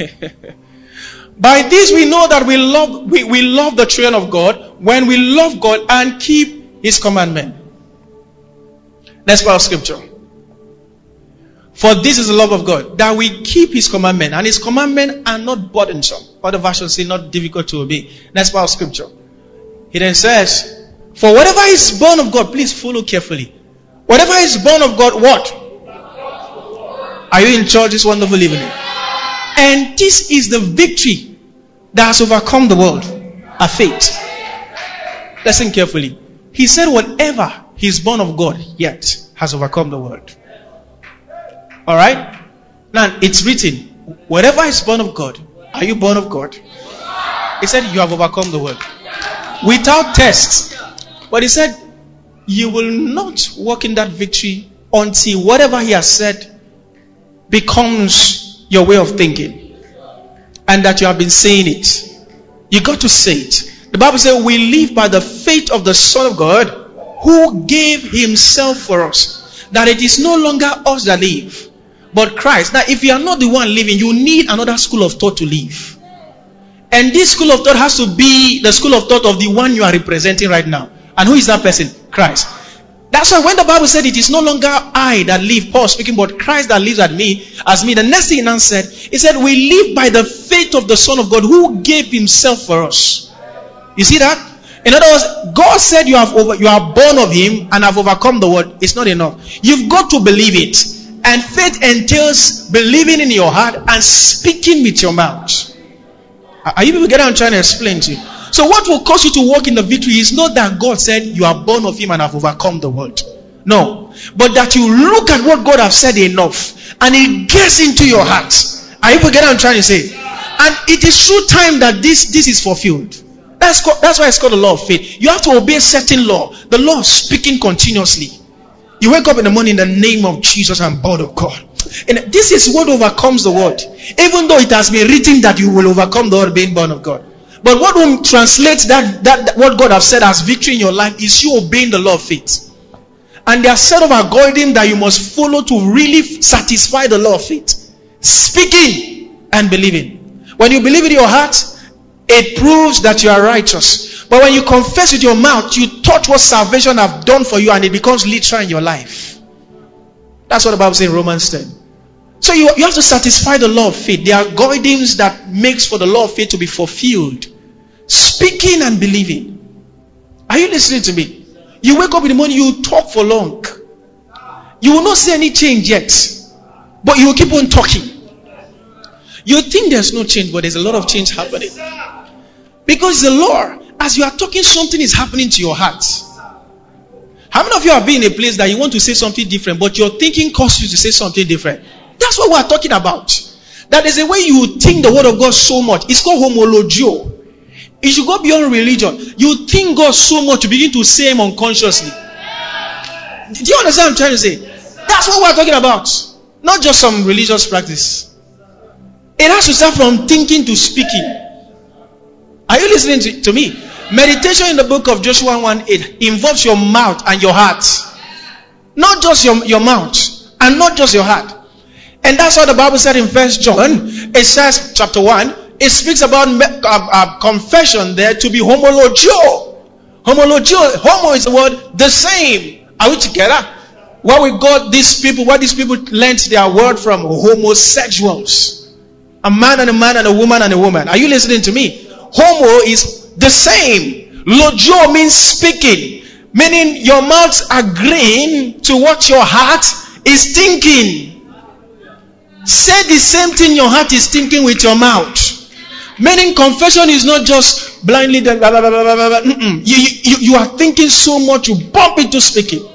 By this we know that we love we, we love the children of God when we love God and keep his commandment. Next part of scripture. For this is the love of God, that we keep his commandment, and his commandments are not burdensome. Other versions say not difficult to obey. Next part of scripture. He then says, for whatever is born of God, please follow carefully. Whatever is born of God, what? Are you in church this wonderful evening? And this is the victory that has overcome the world. A faith. Listen carefully. He said whatever is born of God yet has overcome the world. Alright? Now it's written, whatever is born of God, are you born of God? He said you have overcome the world. Without tests. But he said you will not walk in that victory until whatever he has said becomes your way of thinking, and that you have been saying it. You got to say it. The Bible says we live by the faith of the Son of God, who gave himself for us, that it is no longer us that live, but Christ. Now, if you are not the one living, you need another school of thought to live. And this school of thought has to be the school of thought of the one you are representing right now. And who is that person? Christ. That's why when the Bible said it is no longer I that live, Paul speaking, but Christ that lives at me, as me. The next thing he now said, he said, we live by the faith of the Son of God who gave himself for us. You see that? In other words, God said you have over, you are born of him and have overcome the world. It's not enough. You've got to believe it. And faith entails believing in your heart and speaking with your mouth. Are you people getting what I'm trying to explain to you? So what will cause you to walk in the victory is not that God said you are born of him and have overcome the world. No. But that you look at what God has said enough and it gets into your heart. Are you people getting what I'm trying to say? And it is through time that this, this is fulfilled. That's, called, that's why it's called the law of faith. You have to obey a certain law. The law of speaking continuously. You wake up in the morning in the name of Jesus and born of God. And this is what overcomes the world. Even though it has been written that you will overcome the world being born of God. But what will translate that, that, that what God has said as victory in your life is you obeying the law of faith. And there are set of algorithms that you must follow to really satisfy the law of faith. Speaking and believing. When you believe in your heart, it proves that you are righteous. But when you confess with your mouth, you touch what salvation have done for you and it becomes literal in your life. That's what the Bible says in Romans ten. So you, you have to satisfy the law of faith. There are algorithms that makes for the law of faith to be fulfilled. Speaking and believing. Are you listening to me? You wake up in the morning, you talk for long. You will not see any change yet. But you will keep on talking. You think there's no change, but there's a lot of change happening. Because the Lord, as you are talking, something is happening to your heart. How many of you have been in a place that you want to say something different, but your thinking causes you to say something different? That's what we are talking about. That is the way you think the word of God so much. It's called homologio. It should go beyond religion. You think God so much, you begin to say him unconsciously. Do you understand what I'm trying to say? That's what we're talking about. Not just some religious practice. It has to start from thinking to speaking. Are you listening to, to me? Meditation in the book of Joshua one eight involves your mouth and your heart. Not just your, your mouth and not just your heart. And that's what the Bible said in First John. It says, chapter one, it speaks about uh, uh, confession there to be homologio. Homologio, homo is the word the same. Are we together? Where we got these people, where these people learned their word from, homosexuals. A man and a man and a woman and a woman. Are you listening to me? Homo is the same. Logio means speaking. Meaning your mouths agreeing to what your heart is thinking. Say the same thing your heart is thinking with your mouth. Meaning confession is not just blindly blah, blah, blah, blah, blah, blah. You, you, you are thinking so much you bump into speaking.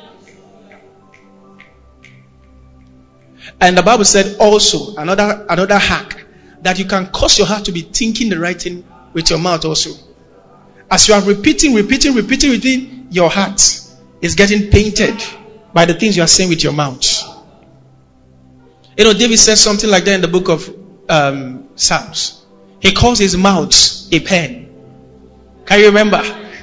And the Bible said also, another another hack, that you can cause your heart to be thinking the right thing with your mouth also. As you are repeating, repeating, repeating within your heart, is getting painted by the things you are saying with your mouth. You know, David says something like that in the book of um, Psalms. He calls his mouth a pen. Can you remember?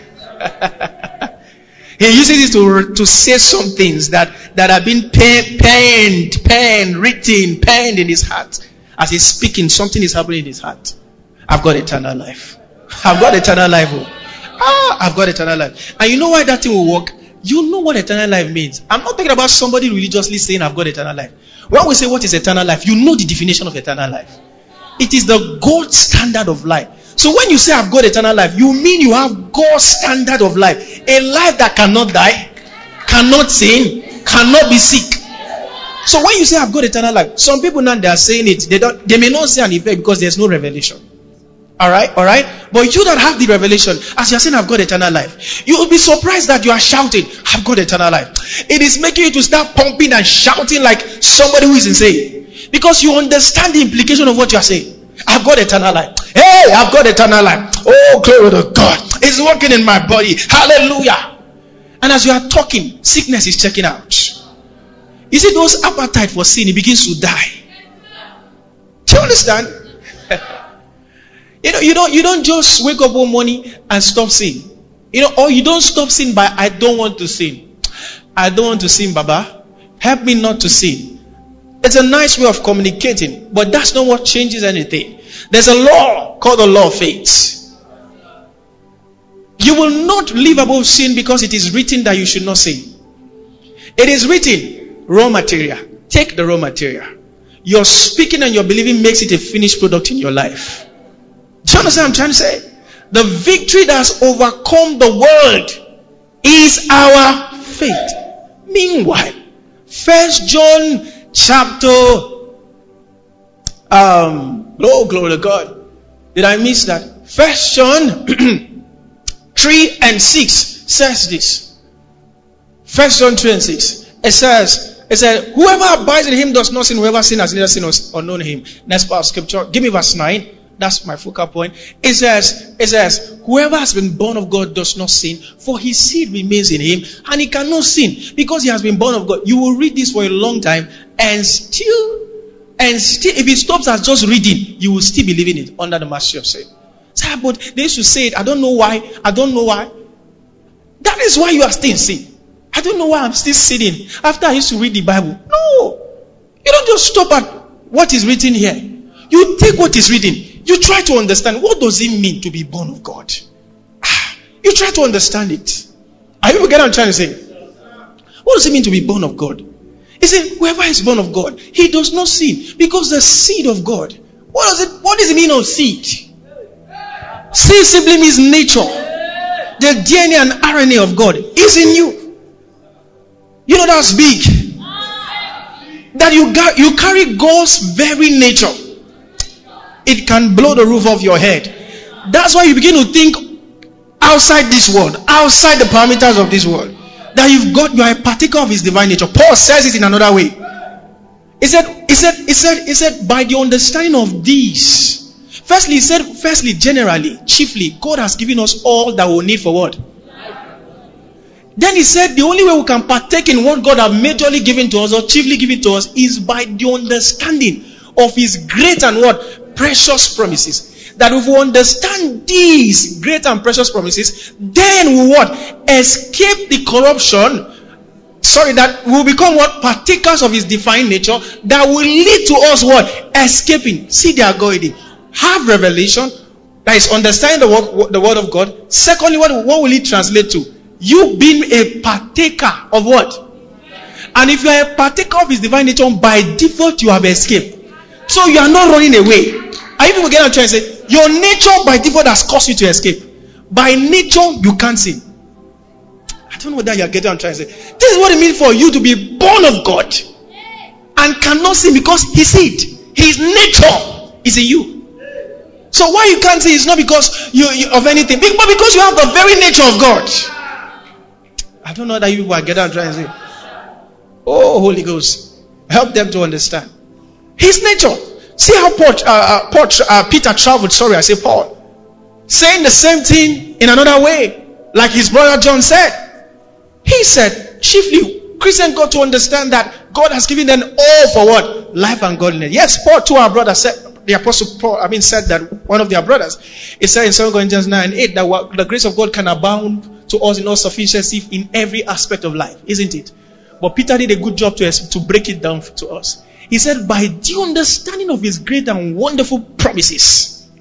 He uses it to, to say some things that, that have been pen, penned, penned, written, penned in his heart. As he's speaking, something is happening in his heart. I've got eternal life. I've got eternal life. Oh. Ah, I've got eternal life. And you know why that thing will work? You know what eternal life means. I'm not talking about somebody religiously saying I've got eternal life. When we say what is eternal life, you know the definition of eternal life. It is the gold standard of life. So when you say I've got eternal life, you mean you have God's standard of life. A life that cannot die, cannot sin, cannot be sick. So when you say I've got eternal life, some people now they are saying it, they don't they may not say an effect because there's no revelation. Alright, alright. But you that have the revelation, as you're saying I've got eternal life, you will be surprised that you are shouting, I've got eternal life. It is making you to start pumping and shouting like somebody who is insane. Because you understand the implication of what you are saying. I've got eternal life. Hey, I've got eternal life. Oh, glory to God. It's working in my body. Hallelujah. And as you are talking, sickness is checking out. You see, those appetite for sin, it begins to die. Do you understand? You know, you don't you don't just wake up one morning and stop sin. You know, or you don't stop sin by I don't want to sin. I don't want to sin, Baba. Help me not to sin. It's a nice way of communicating, but that's not what changes anything. There's a law called the law of faith. You will not live above sin because it is written that you should not sin. It is written, raw material. Take the raw material. Your speaking and your believing makes it a finished product in your life. Do you understand what I'm trying to say? The victory that has overcome the world is our faith. Meanwhile, First John chapter, um, oh glory to God. Did I miss that? First John three and six says this. First John three and six. It says, it says, whoever abides in him does not sin. Whoever sin has neither seen or known him. Next part of scripture. Give me verse nine. That's my focal point. It says, it says, whoever has been born of God does not sin, for his seed remains in him, and he cannot sin because he has been born of God. You will read this for a long time, and still, and still, if it stops as just reading, you will still be living it under the mastery of sin. Say, but they used to say it. I don't know why. I don't know why. That is why you are still in sin. I don't know why I'm still sinning after I used to read the Bible. No, you don't just stop at what is written here. You take what is written. You try to understand, what does it mean to be born of God? You try to understand it. Are you getting what I'm trying to say? What does it mean to be born of God? He said, whoever is born of God, he does not sin, because the seed of God. What does it, what does it mean of seed? Seed simply means nature. The D N A and R N A of God is in you. You know that's big. That you, got, you carry God's very nature. It can blow the roof off your head. That's why you begin to think outside this world, outside the parameters of this world. That you've got, you are a partaker of his divine nature. Paul says it in another way. He said, he said, he said, he said, by the understanding of these. Firstly, he said, firstly, generally, chiefly, God has given us all that we need for what? Then he said, the only way we can partake in what God has majorly given to us, or chiefly given to us, is by the understanding of his great and what? Precious promises. That if we understand these great and precious promises, then we what? Escape the corruption. Sorry, that we will become what? Partakers of his divine nature, that will lead to us what? Escaping. See the algorithm. Have revelation, that is understanding the word, the word of God. Secondly, what, what will it translate to? You being a partaker of what? And if you are a partaker of his divine nature, by default you have escaped. So you are not running away. Are you people getting what I'm trying to say? Your nature by default has caused you to escape. By nature, you can't sin. I don't know whether you are getting what I'm trying to say. This is what it means for you to be born of God and cannot sin, because his seed, his nature is in you. So why you can't sin is not because you, you of anything, but because you have the very nature of God. I don't know whether you people are getting what I'm trying to say. Oh, Holy Ghost, help them to understand. His nature. See how Paul, uh, uh, Paul uh, Peter traveled, sorry, I say Paul. Saying the same thing in another way. Like his brother John said. He said, chiefly, Christians got to understand that God has given them all for what? Life and godliness. Yes, Paul to our brother said, the apostle Paul, I mean, said that one of their brothers, he said in Second Corinthians nine and eight, that the grace of God can abound to us in all sufficiency in every aspect of life, isn't it? But Peter did a good job to, to break it down to us. He said, by the understanding of his great and wonderful promises,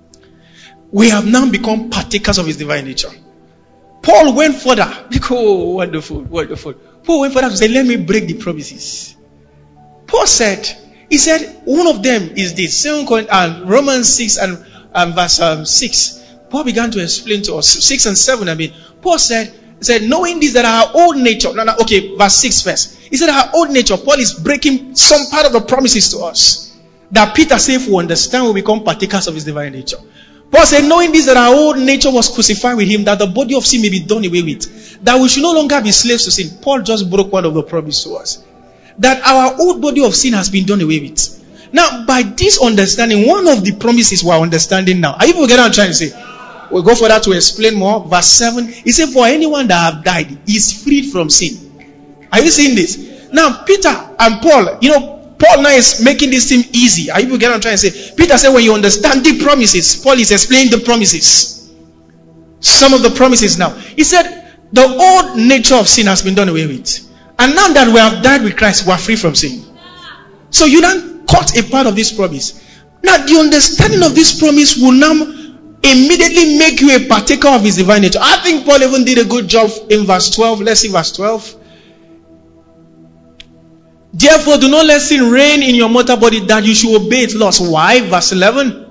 we have now become partakers of his divine nature. Paul went further. Oh, wonderful, wonderful. Paul went further to say, let me break the promises. Paul said, he said, one of them is this. Second Corinthians, uh, Romans six and, and verse um, six. Paul began to explain to us, six and seven, I mean. Paul said, He said, knowing this, that our old nature, no, no, okay, verse six first. He said, our old nature, Paul is breaking some part of the promises to us. That Peter said, if we understand, we become partakers of his divine nature. Paul said, knowing this, that our old nature was crucified with him, that the body of sin may be done away with. That we should no longer be slaves to sin. Paul just broke one of the promises to us. That our old body of sin has been done away with. Now, by this understanding, one of the promises we are understanding now. Are you getting what I'm trying to say? We'll go further to explain more. Verse seven. He said, for anyone that have died is freed from sin. Are you seeing this? Now, Peter and Paul, you know, Paul now is making this seem easy. Are you getting what I'm trying to say? Peter said, when you understand the promises, Paul is explaining the promises. Some of the promises now. He said, the old nature of sin has been done away with. And now that we have died with Christ, we are free from sin. So you don't cut a part of this promise. Now the understanding of this promise will now immediately make you a partaker of his divine nature. I think Paul even did a good job in verse twelve. Let's see verse twelve. Therefore, do not let sin reign in your mortal body that you should obey its laws. Why? Verse eleven.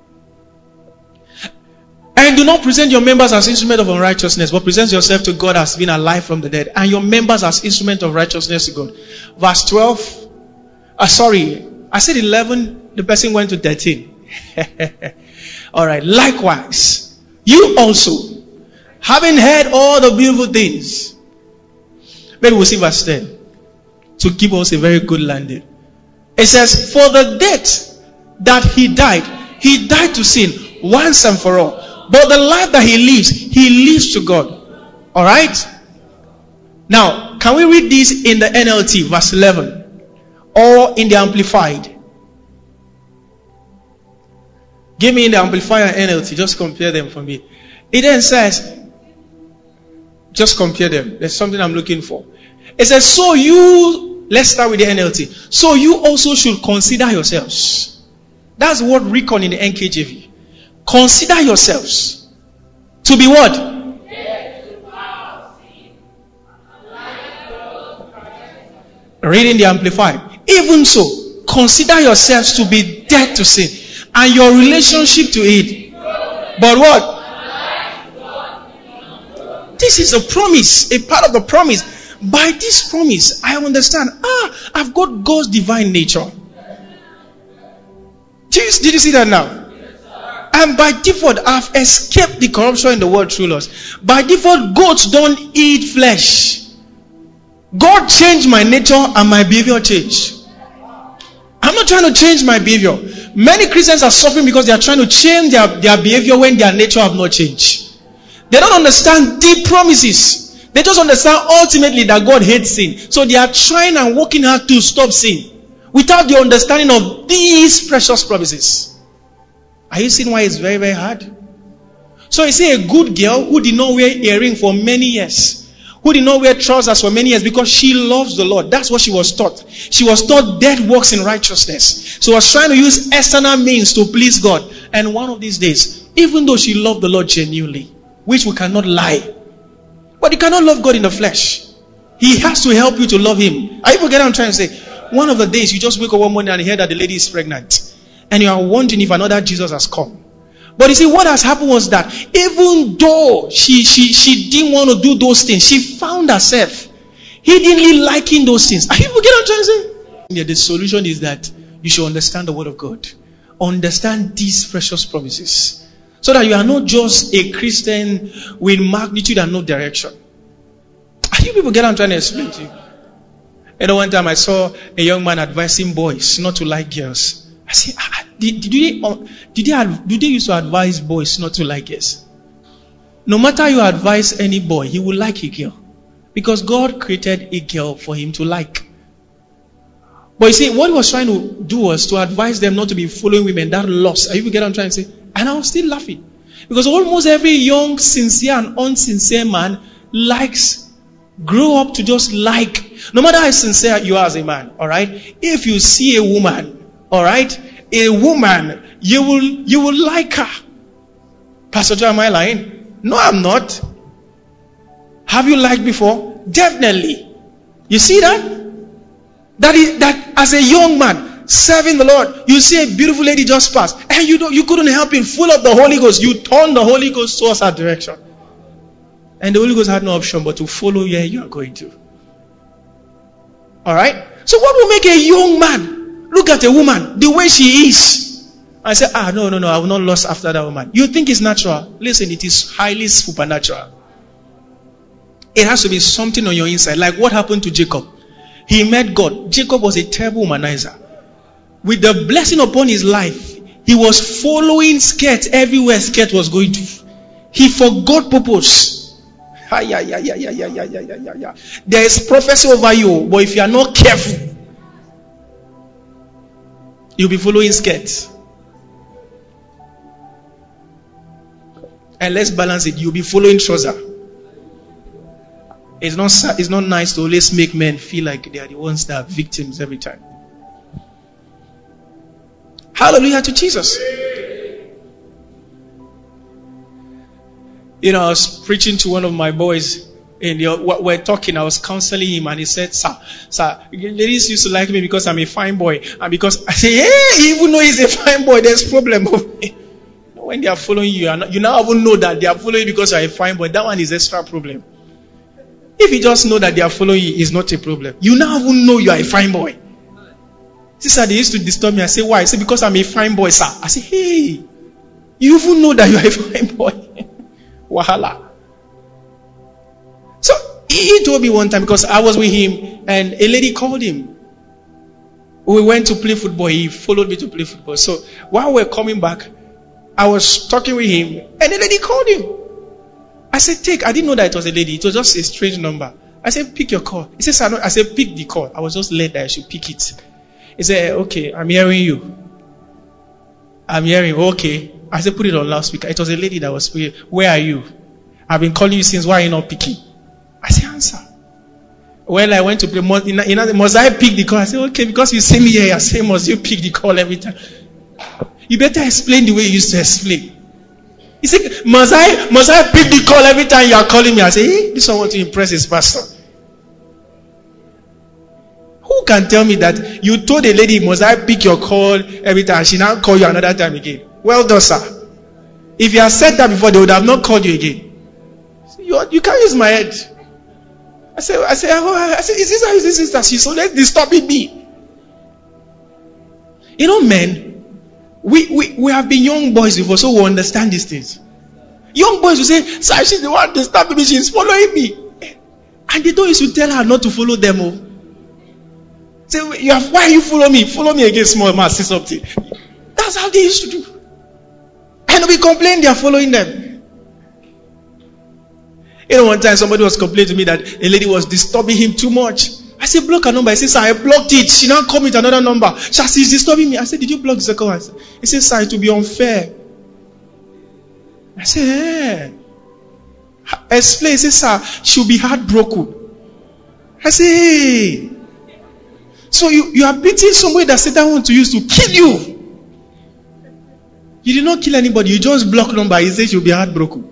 And do not present your members as instruments of unrighteousness, but present yourself to God as being alive from the dead, and your members as instruments of righteousness to God. Verse twelve. Uh, sorry, I said eleven. The person went to thirteen. Alright. Likewise, you also, having heard all the beautiful things. Maybe we'll see verse ten. To give us a very good landing. It says, for the death that he died, he died to sin once and for all. But the life that he lives, he lives to God. Alright? Now, can we read this in the N L T, verse eleven? Or in the Amplified? Give me in the Amplifier N L T, just compare them for me. It then says, just compare them. There's something I'm looking for. It says, so you, let's start with the N L T. So you also should consider yourselves. That's what recon in the N K J V. Consider yourselves to be what? Reading the Amplified. Even so, consider yourselves to be dead to sin and your relationship to it. But what? This is a promise, a part of the promise. By this promise, I understand. Ah, I've got God's divine nature. Did you, did you see that now? And by default, I've escaped the corruption in the world through lust. By default, goats don't eat flesh. God changed my nature and my behavior changed. I'm not trying to change my behavior. Many Christians are suffering because they are trying to change their, their behavior when their nature have not changed. They don't understand deep promises. They just understand ultimately that God hates sin. So they are trying and working hard to stop sin without the understanding of these precious promises. Are you seeing why it's very, very hard? So you see a good girl who did not wear earring for many years, who did not wear trousers for many years because she loves the Lord. That's what she was taught. She was taught dead works in righteousness. So she was trying to use external means to please God. And one of these days, even though she loved the Lord genuinely, which we cannot lie, but you cannot love God in the flesh. He has to help you to love Him. Are you forgetting what I'm trying to say? One of the days you just wake up one morning and hear that the lady is pregnant. And you are wondering if another Jesus has come. But you see, what has happened was that even though she, she, she didn't want to do those things, she found herself hiddenly liking those things. Are you forgetting what I'm trying to say? Yeah, the solution is that you should understand the Word of God. Understand these precious promises. So that you are not just a Christian with magnitude and no direction. Are you people get what I'm trying to explain to you? You know, one time I saw a young man advising boys not to like girls. I said, ah, did, did, they, uh, did, they, did they used to advise boys not to like girls? No matter how you advise any boy, he will like a girl. Because God created a girl for him to like. But you see, what he was trying to do was to advise them not to be following women that lust. Are you get what I'm trying to say? And I was still laughing. Because almost every young, sincere and unsincere man likes, grow up to just like. No matter how sincere you are as a man, alright? If you see a woman, alright, a woman, you will you will like her. Pastor Joe, am I lying? No, I'm not. Have you liked before? Definitely. You see that? That is that as a young man serving the Lord, you see a beautiful lady just pass, and you don't you couldn't help it, full of the Holy Ghost. You turn the Holy Ghost towards her direction. And the Holy Ghost had no option but to follow where you are going to. Alright? So what will make a young man look at a woman the way she is and say, ah, no, no, no, I will not lust after that woman? You think it's natural? Listen, it is highly supernatural. It has to be something on your inside. Like what happened to Jacob. He met God. Jacob was a terrible womanizer. With the blessing upon his life, he was following skirt everywhere skirt was going to. He forgot purpose. There is prophecy over you, but if you are not careful, you'll be following skirts. And let's balance it. You'll be following trouser. It's not, it's not nice to always make men feel like they are the ones that are victims every time. Hallelujah to Jesus. You know, I was preaching to one of my boys. And we're talking, I was counseling him, and he said, sir, sir, ladies used to like me because I'm a fine boy. And because I say, hey, even though he's a fine boy, there's problem. When they are following you, you, are not, you now even know that they are following you because you are a fine boy. That one is extra problem. If you just know that they are following you, it's not a problem. You now even know you are a fine boy. Sister, they used to disturb me. I say, why? I say, because I'm a fine boy, sir. I say, hey, you even know that you are a fine boy. Wahala. So he told me one time, because I was with him and a lady called him. We went to play football. He followed me to play football. So while we we're coming back, I was talking with him and a lady called him. I said, take. I didn't know that it was a lady. It was just a strange number. I said, pick your call. He said, sir, no. I said, pick the call. I was just led that I should pick it. He said, okay, I'm hearing you. I'm hearing, okay. I said, put it on loudspeaker. It was a lady that was speaking. Where are you? I've been calling you since. Why are you not picking? I said, answer. Well, I went to play. You know, must I pick the call? I said, okay, because you see me here, I say, must you pick the call every time? You better explain the way you used to explain. He said, must I, must I pick the call every time you are calling me? I say, hey, this one wants to impress his pastor. Who can tell me that you told a lady, must I pick your call every time? She now call you another time again. Well done, sir. If you had said that before, they would have not called you again. You, you can't use my head. I said, I said, oh, I said, is this how is this that she's so late disturbing me? You know, men, we, we, we have been young boys before, so we understand these things. Young boys will say, sir, she's the one disturbing me, she's following me. And they don't used to tell her not to follow them. Oh. Say, you have, why you follow me? Follow me again, small man, say something. That's how they used to do. And we complain they are following them. You know, one time somebody was complaining to me that a lady was disturbing him too much. I said, block her number. He said, sir, I blocked it. She now called me with another number. She's disturbing me. I said, did you block the second one? He said, sir, it will be unfair. I said, eh. Explain. He said, sir, she'll be heartbroken. I said, hey. So you, you are beating somebody that Satan wants to use to kill you. You did not kill anybody. You just block number. He said she'll be heartbroken.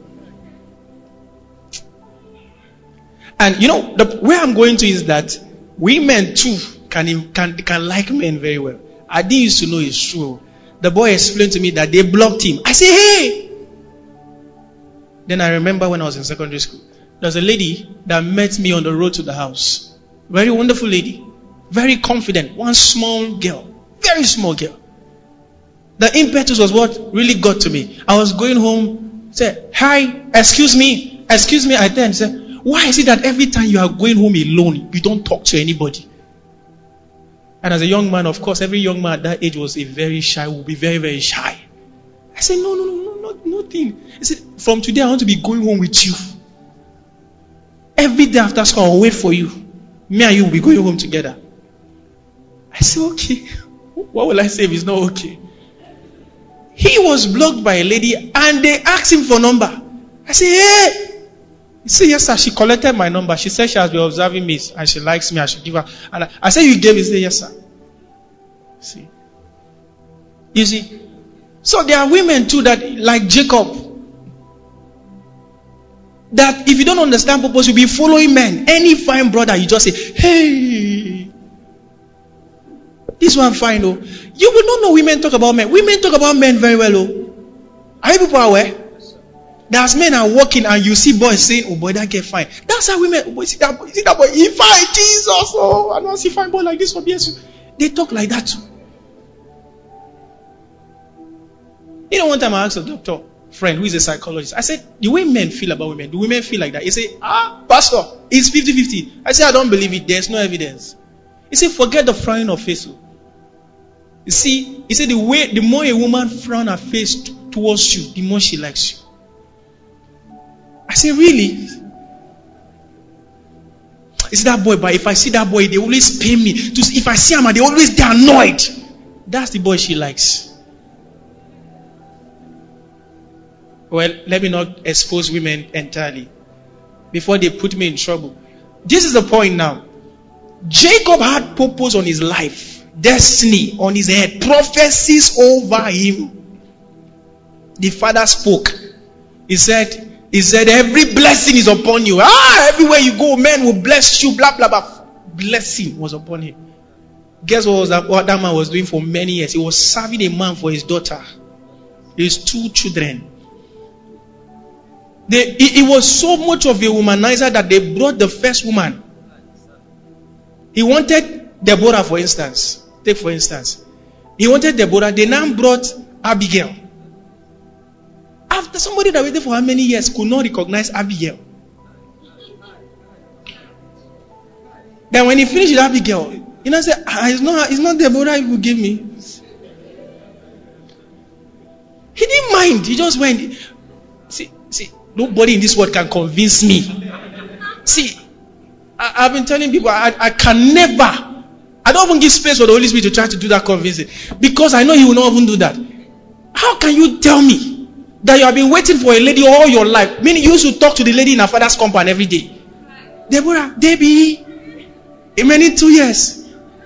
And you know, the, where I'm going to is that women too can, can, can like men very well. I didn't used to know it's true. The boy explained to me that they blocked him. I say, hey! Then I remember when I was in secondary school, there was a lady that met me on the road to the house. Very wonderful lady. Very confident. One small girl. Very small girl. The impetus was what really got to me. I was going home, said, hi, excuse me, excuse me. I then said, why is it that every time you are going home alone, you don't talk to anybody? And as a young man, of course, every young man at that age was a very shy, will be very, very shy. I said, no, no, no, no, not, nothing. I said, from today, I want to be going home with you. Every day after school, I'll wait for you. Me and you will be going home together. I said, okay. What will I say if it's not okay? He was blocked by a lady and they asked him for number. I said, hey. He said, yes, sir. She collected my number. She said she has been observing me and she likes me. I should give her. And I, I said, you gave it? He said, yes, sir. See? You see? So there are women too that, like Jacob, that if you don't understand purpose, you'll be following men. Any fine brother, you just say, hey, this one fine, oh. You will not know women talk about men. Women talk about men very well, oh. Are you people aware? There's men are walking and you see boys saying, oh boy, that girl fine. That's how women, oh boy, see that boy, see that boy, he fine, Jesus, oh, I don't see fine boy like this for B S U. They talk like that too. You know, one time I asked a doctor friend who is a psychologist, I said, the way men feel about women, do women feel like that? He said, ah, pastor, it's fifty-fifty. I said, I don't believe it, there's no evidence. He said, forget the frowning of face. You see, he said, the way, the more a woman frown her face t- towards you, the more she likes you. I say, really? It's that boy, but if I see that boy, they always pay me. To, if I see him, they always get annoyed. That's the boy she likes. Well, let me not expose women entirely before they put me in trouble. This is the point now. Jacob had purpose on his life. destiny on his head, prophecies over him. The father spoke. He said, he said, every blessing is upon you. Ah, everywhere you go, men will bless you, blah, blah, blah. Blessing was upon him. Guess what was that, what that man was doing for many years? He was serving a man for his daughter. His two children. They, he, he was so much of a womanizer that they brought the first woman. He wanted Deborah, for instance. Take for instance. He wanted Deborah. They now brought Abigail. After somebody that waited for how many years could not recognize Abigail. Then when he finished with Abigail, you know, said, ah, it's not, it's not Deborah you will give me. He didn't mind. He just went. See, see, nobody in this world can convince me. See, I, I've been telling people, I, I can never, I don't even give space for the Holy Spirit to try to do that convincing. Because I know He will not even do that. How can you tell me that you have been waiting for a lady all your life? Meaning you used to talk to the lady in her father's compound every day. Deborah, Debbie, in many two years.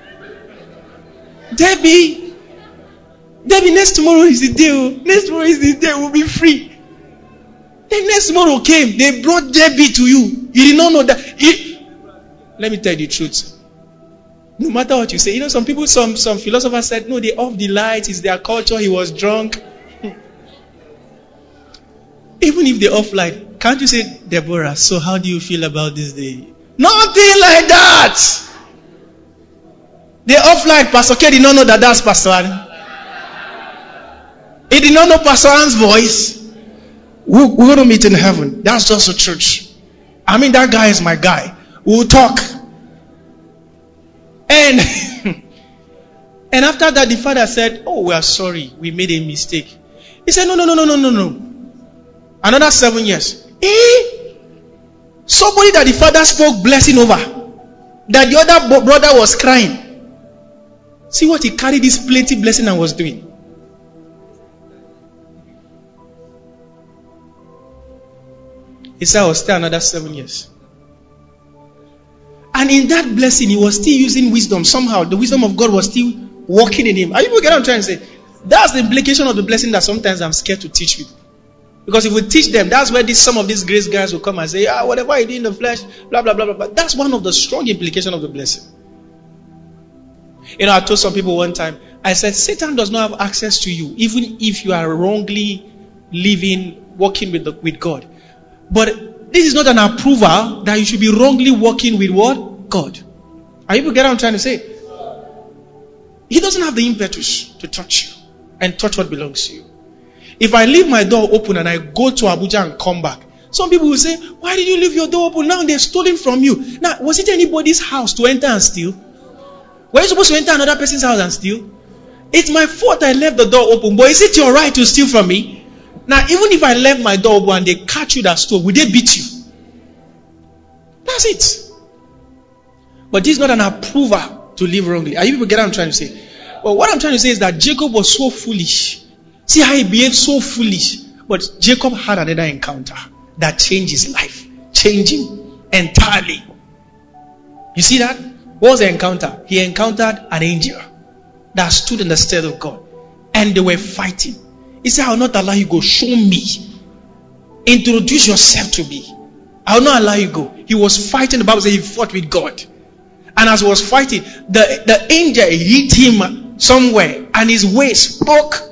Debbie, Debbie, next tomorrow is the day. Oh. Next tomorrow is the day. We'll be free. Then next tomorrow came. They brought Debbie to you. You did not know that. He, let me tell you the truth. No matter what you say, you know, some people, some some philosophers said, no, they off the lights. It's their culture. He was drunk. Even if they off light, can't you say, Deborah? So how do you feel about this day? Nothing like that. They off light. Pastor K did not know that that's Pastor Ann. He did not know Pastor Ann's voice. We're going to meet in heaven. That's just a church. I mean, that guy is my guy. We'll talk. And and after that, the father said, oh, we are sorry. We made a mistake. He said, no, no, no, no, no, no, no. Another seven years. Eh? Somebody that the father spoke blessing over. That the other brother was crying. See what he carried this plenty blessing and was doing. He said, I will stay another seven years. And in that blessing, he was still using wisdom. Somehow, the wisdom of God was still working in him. Are you getting what I'm trying to say? That's the implication of the blessing that sometimes I'm scared to teach people. Because if we teach them, that's where this, some of these grace guys will come and say, ah, whatever you do in the flesh, blah, blah, blah, blah, blah. That's one of the strong implications of the blessing. You know, I told some people one time, I said, Satan does not have access to you, even if you are wrongly living, walking with, the, with God. But this is not an approval that you should be wrongly walking with what? God. Are you getting what I'm trying to say? He doesn't have the impetus to touch you and touch what belongs to you. If I leave my door open and I go to Abuja and come back, some people will say, why did you leave your door open? Now they've stolen from you. Now, was it anybody's house to enter and steal? Were you supposed to enter another person's house and steal? It's my fault I left the door open, but is it your right to steal from me? Now, even if I left my door open and they catch you that stole, will they beat you? That's it. But this is not an approval to live wrongly. Are you people get what I'm trying to say? Well, what I'm trying to say is that Jacob was so foolish. See how he behaved so foolish. But Jacob had another encounter that changed his life. Changed him entirely. You see that? What was the encounter? He encountered an angel that stood in the stead of God. And they were fighting. He said, I will not allow you go. Show me. Introduce yourself to me. I will not allow you go. He was fighting. The Bible says he fought with God. And as he was fighting, the, the angel hit him somewhere. And his waist spoke.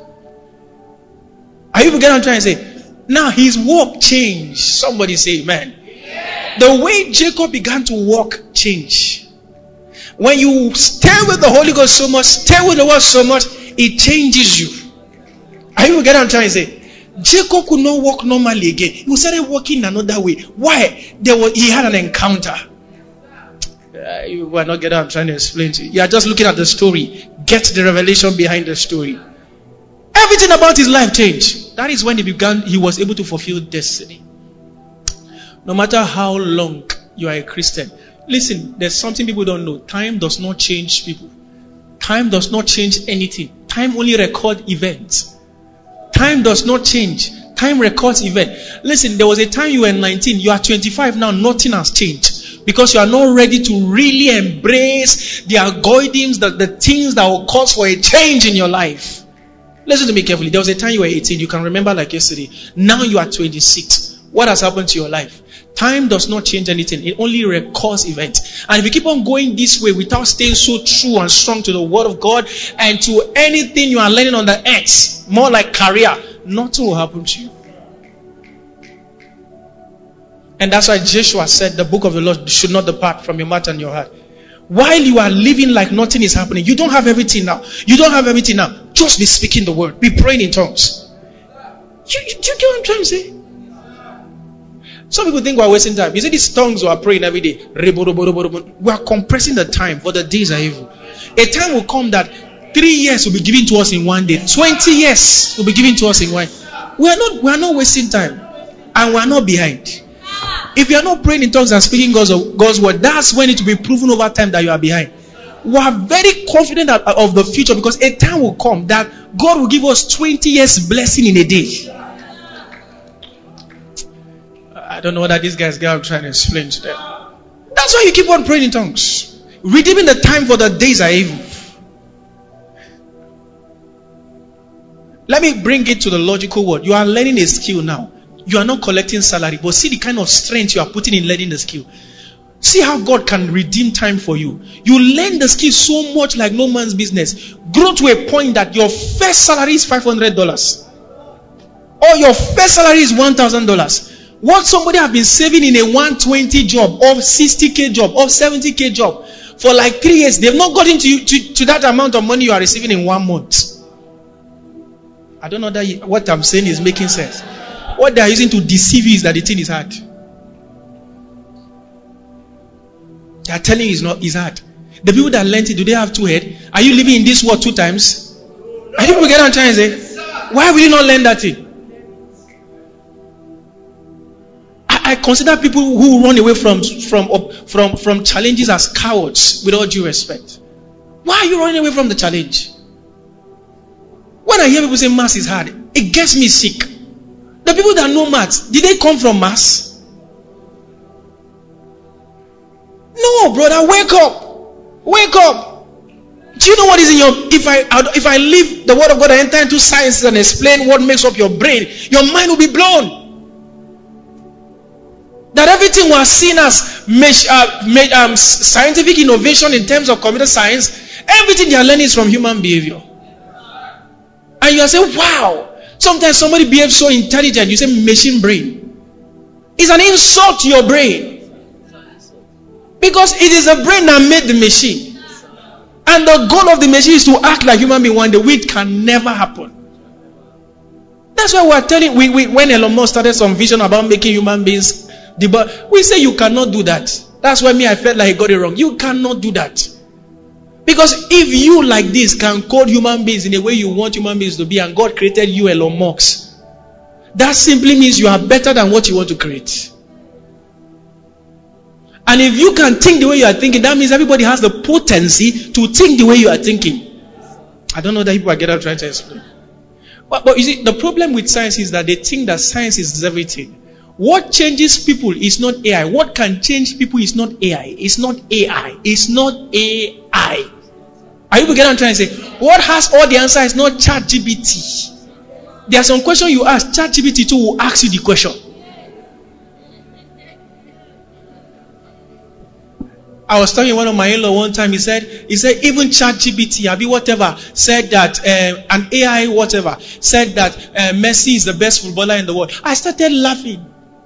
Are you getting what I'm trying to say? Now his walk changed. Somebody say amen. Yeah. The way Jacob began to walk changed. When you stay with the Holy Ghost so much, stay with the word so much, it changes you. Are you getting what I'm trying to say? Jacob could not walk normally again. He started walking another way. Why? There was, he had an encounter. Uh, you are not getting what I'm trying to explain to you. You are just looking at the story. Get the revelation behind the story. Everything about his life changed. That is when he began, he was able to fulfill destiny. No matter how long you are a Christian. Listen, there's something people don't know. Time does not change people. Time does not change anything. Time only records events. Time does not change. Time records events. Listen, there was a time you were nineteen. You are twenty-five now. Nothing has changed. Because you are not ready to really embrace the algorithms, the, the things that will cause for a change in your life. Listen to me carefully. There was a time you were eighteen. You can remember like yesterday. Now you are twenty-six. What has happened to your life? Time does not change anything. It only records events. And if you keep on going this way without staying so true and strong to the word of God and to anything you are learning on the earth, more like career, nothing will happen to you. And that's why Joshua said the book of the Lord should not depart from your mouth and your heart. While you are living like nothing is happening, you don't have everything now. You don't have everything now. Just be speaking the word. Be praying in tongues. You, you, do you get what I'm trying to say? Some people think we're wasting time. You see these tongues we are praying every day. We are compressing the time, for the days are evil. A time will come that three years will be given to us in one day. Twenty years will be given to us in one. We are not, we are not wasting time. And we are not behind. If you are not praying in tongues and speaking God's, God's word, that's when it will be proven over time that you are behind. We are very confident of the future because a time will come that God will give us twenty years blessing in a day. I don't know whether these guys get what I'm trying to explain to them. That's why you keep on praying in tongues. Redeeming the time, for the days are evil. Let me bring it to the logical word. You are learning a skill now. You are not collecting salary, but see the kind of strength you are putting in learning the skill. See how God can redeem time for you. You learn the skill so much like no man's business. Grow to a point that your first salary is five hundred dollars. Or your first salary is one thousand dollars. What somebody have been saving in a one twenty job, or sixty K job, or seventy K job for like three years, they've not gotten to, you, to, to that amount of money you are receiving in one month. I don't know that you, what I'm saying is making sense. What they are using to deceive you is that the thing is hard. They are telling you it's not, it's hard. The people that learned it, do they have two heads? Are you living in this world two times? Are you people get what I'm trying to say? Why will you not learn that thing? I, I consider people who run away from, from, from, from challenges as cowards, with all due respect. Why are you running away from the challenge? When I hear people say maths is hard, it gets me sick. The people that know maths, did they come from maths? No, brother, wake up. Wake up. Do you know what is in your... If I if I leave the word of God and enter into science and explain what makes up your brain, your mind will be blown. That everything we are seeing as uh, um, scientific innovation in terms of computer science, everything they are learning is from human behavior. And you are saying, wow. Sometimes somebody behaves so intelligent, you say machine brain. It's an insult to your brain. Because it is the brain that made the machine. And the goal of the machine is to act like human being one day, which can never happen. That's why we are telling, we, we, when Elon Musk started some vision about making human beings, we say you cannot do that. That's why me, I felt like I got it wrong. You cannot do that. Because if you like this can code human beings in the way you want human beings to be, and God created you, Elon Musk, that simply means you are better than what you want to create. And if you can think the way you are thinking, that means everybody has the potency to think the way you are thinking. I don't know that people are getting out trying to explain. But, but you see, the problem with science is that they think that science is everything. What changes people is not A I. What can change people is not A I. It's not A I. It's not A I. Are you getting what I'm trying to say? What has all the answer is not ChatGPT. There are some questions you ask, ChatGPT too will ask you the question. I was talking to one of my in-law one time. He said, he said even ChatGPT, Abi whatever, said that uh, an A I whatever said that uh, Messi is the best footballer in the world. I started laughing.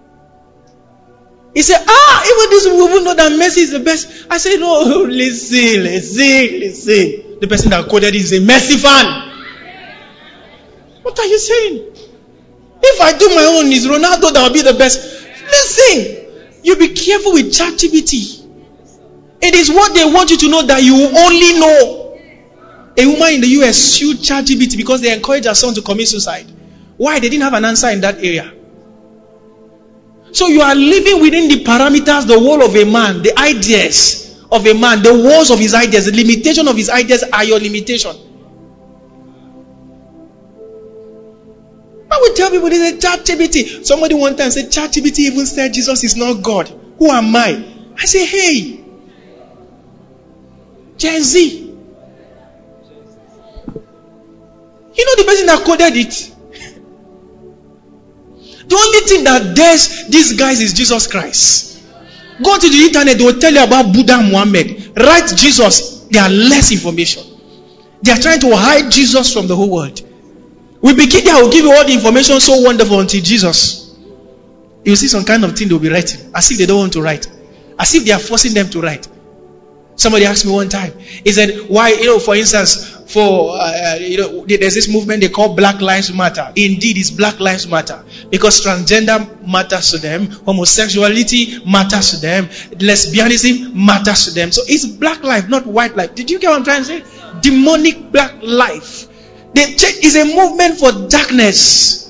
He said, ah, even these people know that Messi is the best. I said, no, listen, listen, listen. The person that quoted is a Messi fan. What are you saying? If I do my own, is Ronaldo that will be the best. Listen, you be careful with ChatGPT. It is what they want you to know that you only know. A woman in the U S sued ChatGPT because they encouraged her son to commit suicide. Why? They didn't have an answer in that area. So you are living within the parameters, the wall of a man, the ideas of a man, the walls of his ideas, the limitation of his ideas are your limitation. I would tell people, they say ChatGPT. Somebody one time said ChatGPT even said Jesus is not God. Who am I? I say, hey, Gen Z. You know the person that coded it? The only thing that dares these guys is Jesus Christ. Go to the internet, they will tell you about Buddha and Muhammad. Write Jesus, there are less information. They are trying to hide Jesus from the whole world. We begin there, I will give you all the information so wonderful until Jesus. You see some kind of thing they will be writing, as if they don't want to write. As if they are forcing them to write. Somebody asked me one time, he said, why, you know, for instance, for, uh, you know, there's this movement they call Black Lives Matter. Indeed, it's Black Lives Matter. Because transgender matters to them, homosexuality matters to them, lesbianism matters to them. So it's black life, not white life. Did you get what I'm trying to say? Demonic black life. The church is a movement for darkness.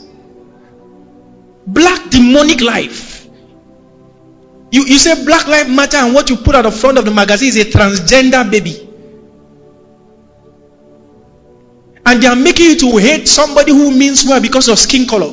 Black demonic life. You, you say Black Lives Matter, and what you put at the front of the magazine is a transgender baby. And they are making you to hate somebody who means well because of skin color.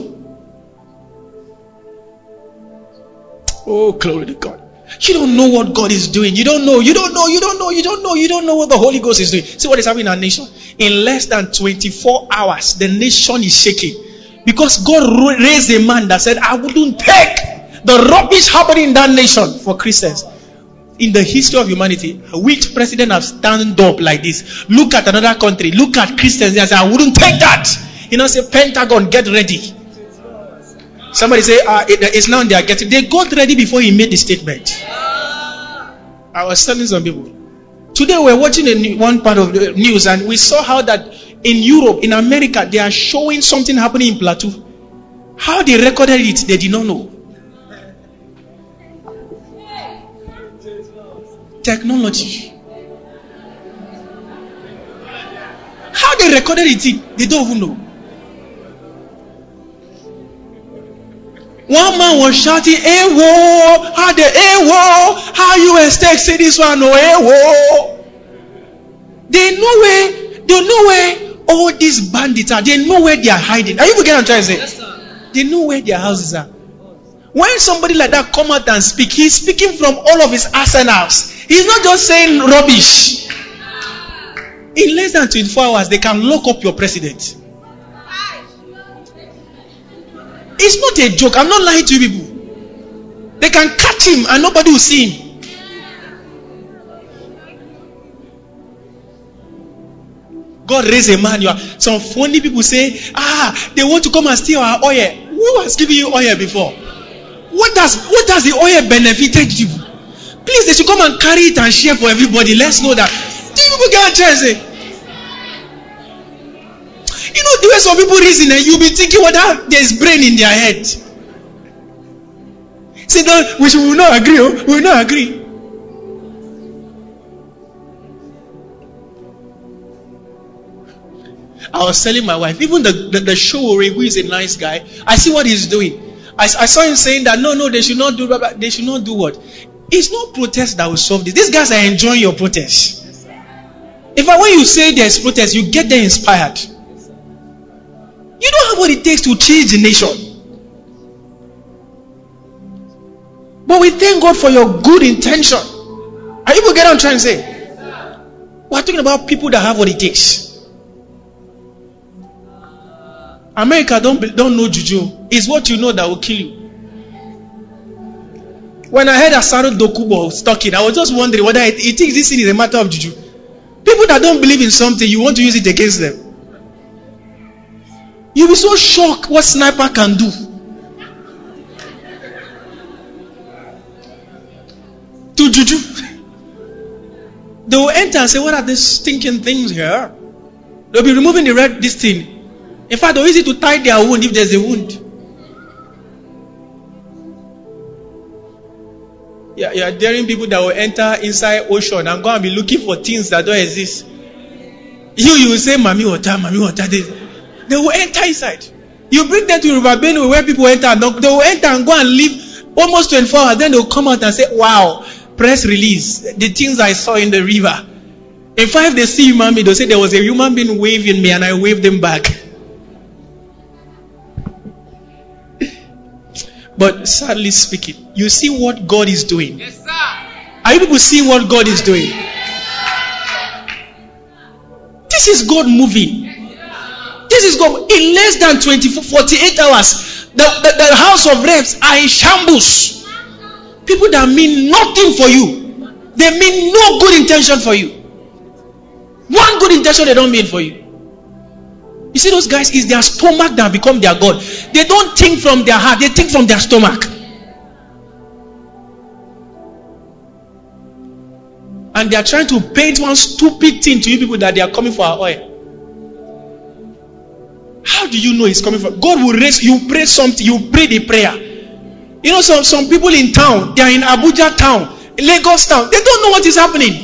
Oh, glory to God. You don't know what God is doing. You don't know. You don't know. You don't know. You don't know. You don't know what the Holy Ghost is doing. See what is happening in our nation. In less than twenty-four hours, the nation is shaking. Because God raised a man that said, I wouldn't take the rubbish happening in that nation for Christians. In the history of humanity, which president has stand up like this? Look at another country. Look at Christians. They say, I wouldn't take that. You know, say, Pentagon, get ready. Somebody say, uh, it, it's now they are getting. They got ready before he made the statement. I was telling some people. Today we were watching a, one part of the news, and we saw how that in Europe, in America, they are showing something happening in Plateau. How they recorded it, they did not know. Technology. How they recorded it, they don't even know. One man was shouting, "Hey, whoa! How the hey, whoa! How you expect say this one? No, hey, whoa!" They know where, they know where all these bandits are. They know where they are hiding. Are you getting what I'm trying to say? Yes, sir. They know where their houses are. When somebody like that come out and speak, he's speaking from all of his arsenals. He's not just saying rubbish. In less than twenty-four hours, they can lock up your president. It's not a joke. I'm not lying to you people. They can catch him and nobody will see him. God raised a man. You are, some funny people say, ah, they want to come and steal our oil. Who has given you oil before? What does what does the oil benefited you? Please, they should come and carry it and share for everybody. Let's know that. Do you people get a chance? You know the way some people reason, and you'll be thinking whether there's brain in their head. Say, no, we will not agree. Oh? We will not agree. I was telling my wife, even the, the, the Showore, who is a nice guy, I see what he's doing. I, I saw him saying that no, no, they should not do they should not do what? It's not protest that will solve this. These guys are enjoying your protest. In fact, when you say there's protest, you get them inspired. You don't have what it takes to change the nation. But we thank God for your good intention. Are you getting what I'm trying to say? We're talking about people that have what it takes. America don't don't know juju. It's what you know that will kill you. When I heard Asaro Dokubo was talking, I was just wondering whether it, it thinks this thing is a matter of juju. People that don't believe in something, you want to use it against them. You'll be so shocked what sniper can do. To juju. They will enter and say, what are these stinking things here? They'll be removing the red this thing. In fact, they're easy to tie their wound if there's a wound. Yeah, you are daring people that will enter inside ocean and go and be looking for things that don't exist. You, you will say, Mami water, Mami water. They, they will enter inside. You bring them to River Benue where people enter, and they will enter and go and live almost twenty-four hours. Then they will come out and say, wow, press release. The things I saw in the river. In fact, if they see human being, they'll say there was a human being waving me and I waved them back. But sadly speaking, you see what God is doing. Yes, sir. Are you people seeing what God is doing? This is God moving. This is God. In less than twenty-four, forty-eight hours, the, the, the House of Reps are in shambles. People that mean nothing for you. They mean no good intention for you. One good intention they don't mean for you. You see, those guys, it's their stomach that become their God. They don't think from their heart, they think from their stomach. And they are trying to paint one stupid thing to you people that they are coming for our oil. How do you know it's coming from? God will raise, you pray something, you pray the prayer. You know, some, some people in town, they are in Abuja town, Lagos town, they don't know what is happening.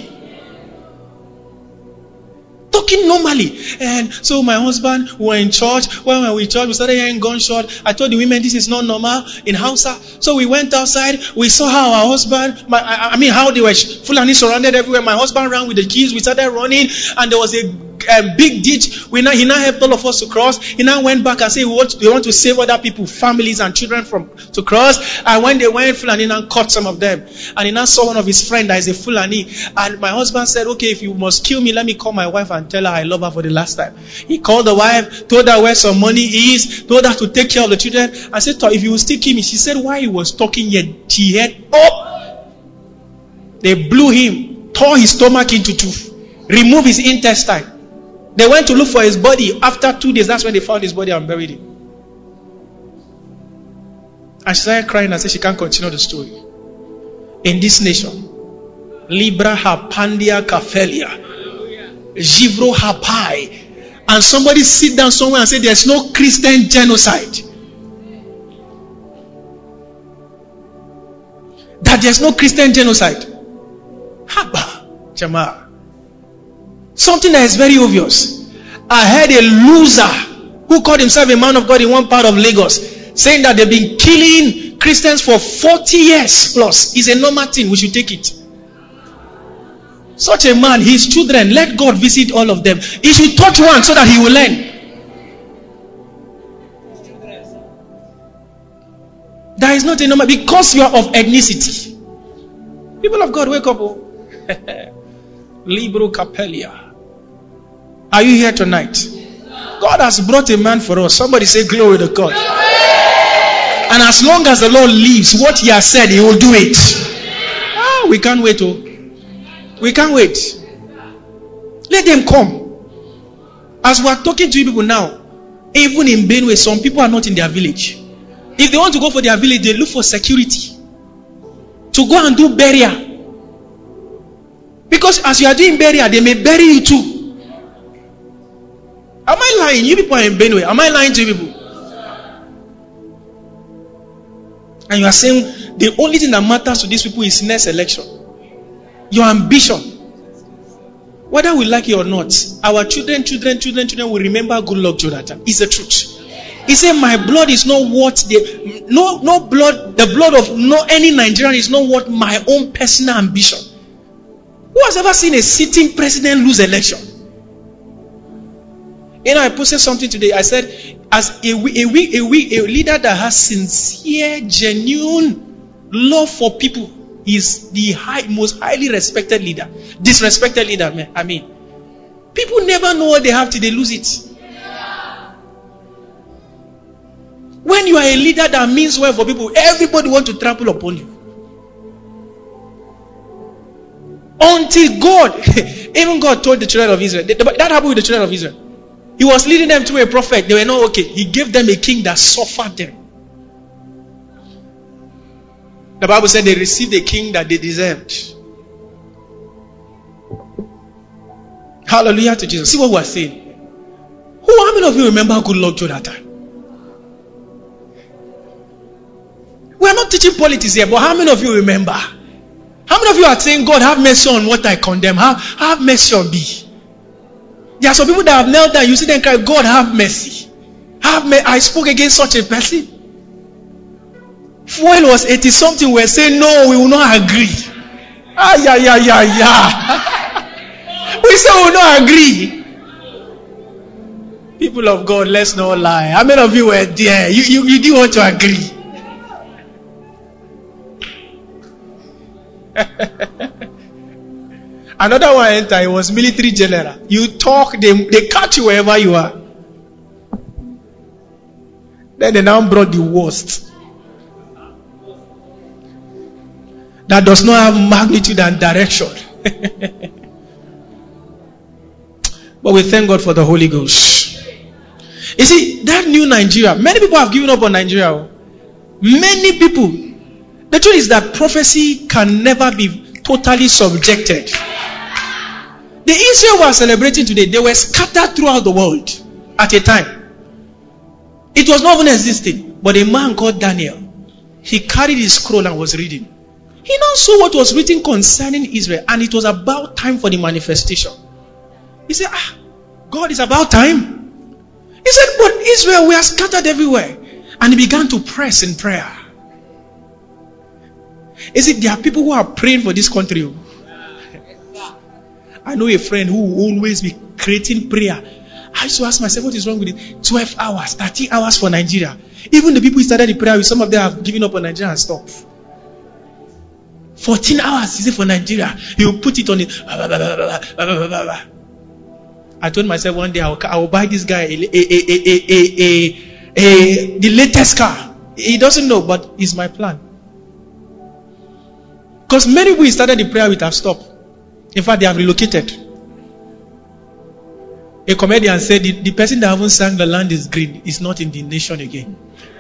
Talking normally. And so my husband, we were in church. When we were in church, we started hearing gunshot. I told the women this is not normal in Hausa. So we went outside. We saw how our husband, my, I, I mean how they were Fulani surrounded everywhere. My husband ran with the keys. We started running, and there was a A big ditch. We now, he now helped all of us to cross. He now went back and said, we want, we want to save other people, families and children from to cross. And when they went, Fulani now caught some of them. And he now saw one of his friends that is a Fulani. And my husband said, okay, if you must kill me, let me call my wife and tell her I love her for the last time. He called the wife, told her where some money is, told her to take care of the children. I said, if you will still kill me. She said, why he was talking yet? She heard, oh! They blew him, tore his stomach into two, removed his intestine. They went to look for his body. After two days, that's when they found his body and buried him. And she started crying and said she can't continue the story. In this nation, Libra Hapandia Kafelia, Jivro Hapai, and somebody sit down somewhere and say there's no Christian genocide. That there's no Christian genocide. Haba, Jamal. Something that is very obvious. I heard a loser who called himself a man of God in one part of Lagos saying that they've been killing Christians for forty years plus. It's a normal thing. We should take it. Such a man, his children, let God visit all of them. He should touch one so that he will learn. That is not a normal, because you are of ethnicity. People of God, wake up. Libro Capelia. Are you here tonight? God has brought a man for us. Somebody say glory to God. And as long as the Lord lives, what he has said, he will do it. Ah, we can't wait. Oh, we can't wait. Let them come. As we are talking to you people now, even in Benue, some people are not in their village. If they want to go for their village, they look for security to go and do burial. Because as you are doing burial, they may bury you too. Am I lying? You people are in Benue. Am I lying to you people? And you are saying the only thing that matters to these people is next election. Your ambition. Whether we like it or not, our children, children, children, children will remember Goodluck Jonathan. It's the truth. He said, my blood is not what the no no blood, the blood of no any Nigerian is not what my own personal ambition. Who has ever seen a sitting president lose election? You know, I posted something today. I said, as a, a, a, a, a leader that has sincere, genuine love for people is the high, most highly respected leader. Disrespected leader, man. I mean, people never know what they have till they lose it. When you are a leader that means well for people, everybody wants to trample upon you. Until God, even God told the children of Israel, that happened with the children of Israel. He was leading them to a prophet. They were not okay. He gave them a king that suffered them. The Bible said they received a king that they deserved. Hallelujah to Jesus. See what we're saying. Who, how many of you remember Goodluck Jonathan? We are not teaching politics here, but how many of you remember? How many of you are saying, God, have mercy on what I condemn? Have, have mercy on me. There are some people that have knelt down. You see them cry, God, have mercy. Have me. I spoke against such a person. Fuel was eighty something. We're saying, no, we will not agree. Ah, yeah, yeah, yeah, yeah. We say we will not agree. People of God, let's not lie. How many of you were there? You, you, you didn't want to agree. Another one enter, he was military general. You talk, they, they catch you wherever you are. Then they now brought the worst. That does not have magnitude and direction. But we thank God for the Holy Ghost. You see, that new Nigeria, many people have given up on Nigeria. Many people. The truth is that prophecy can never be totally subjected. The Israel we are celebrating today, they were scattered throughout the world at a time. It was not even existing. But a man called Daniel, he carried his scroll and was reading. He now saw what was written concerning Israel, and it was about time for the manifestation. He said, ah, God, is about time. He said, but Israel, we are scattered everywhere. And he began to press in prayer. Is it there are people who are praying for this country? I know a friend who will always be creating prayer. I used to ask myself, what is wrong with it? twelve hours, thirteen hours for Nigeria. Even the people who started the prayer with, some of them have given up on Nigeria and stopped. fourteen hours is it for Nigeria? You put it on it. I told myself one day I will, I will buy this guy a, a, a, a, a, a, a, the latest car. He doesn't know, but it's my plan. Because many people started the prayer with have stopped. In fact, they have relocated. A comedian said the, the person that haven't sang "The Land is Green" is not in the nation again.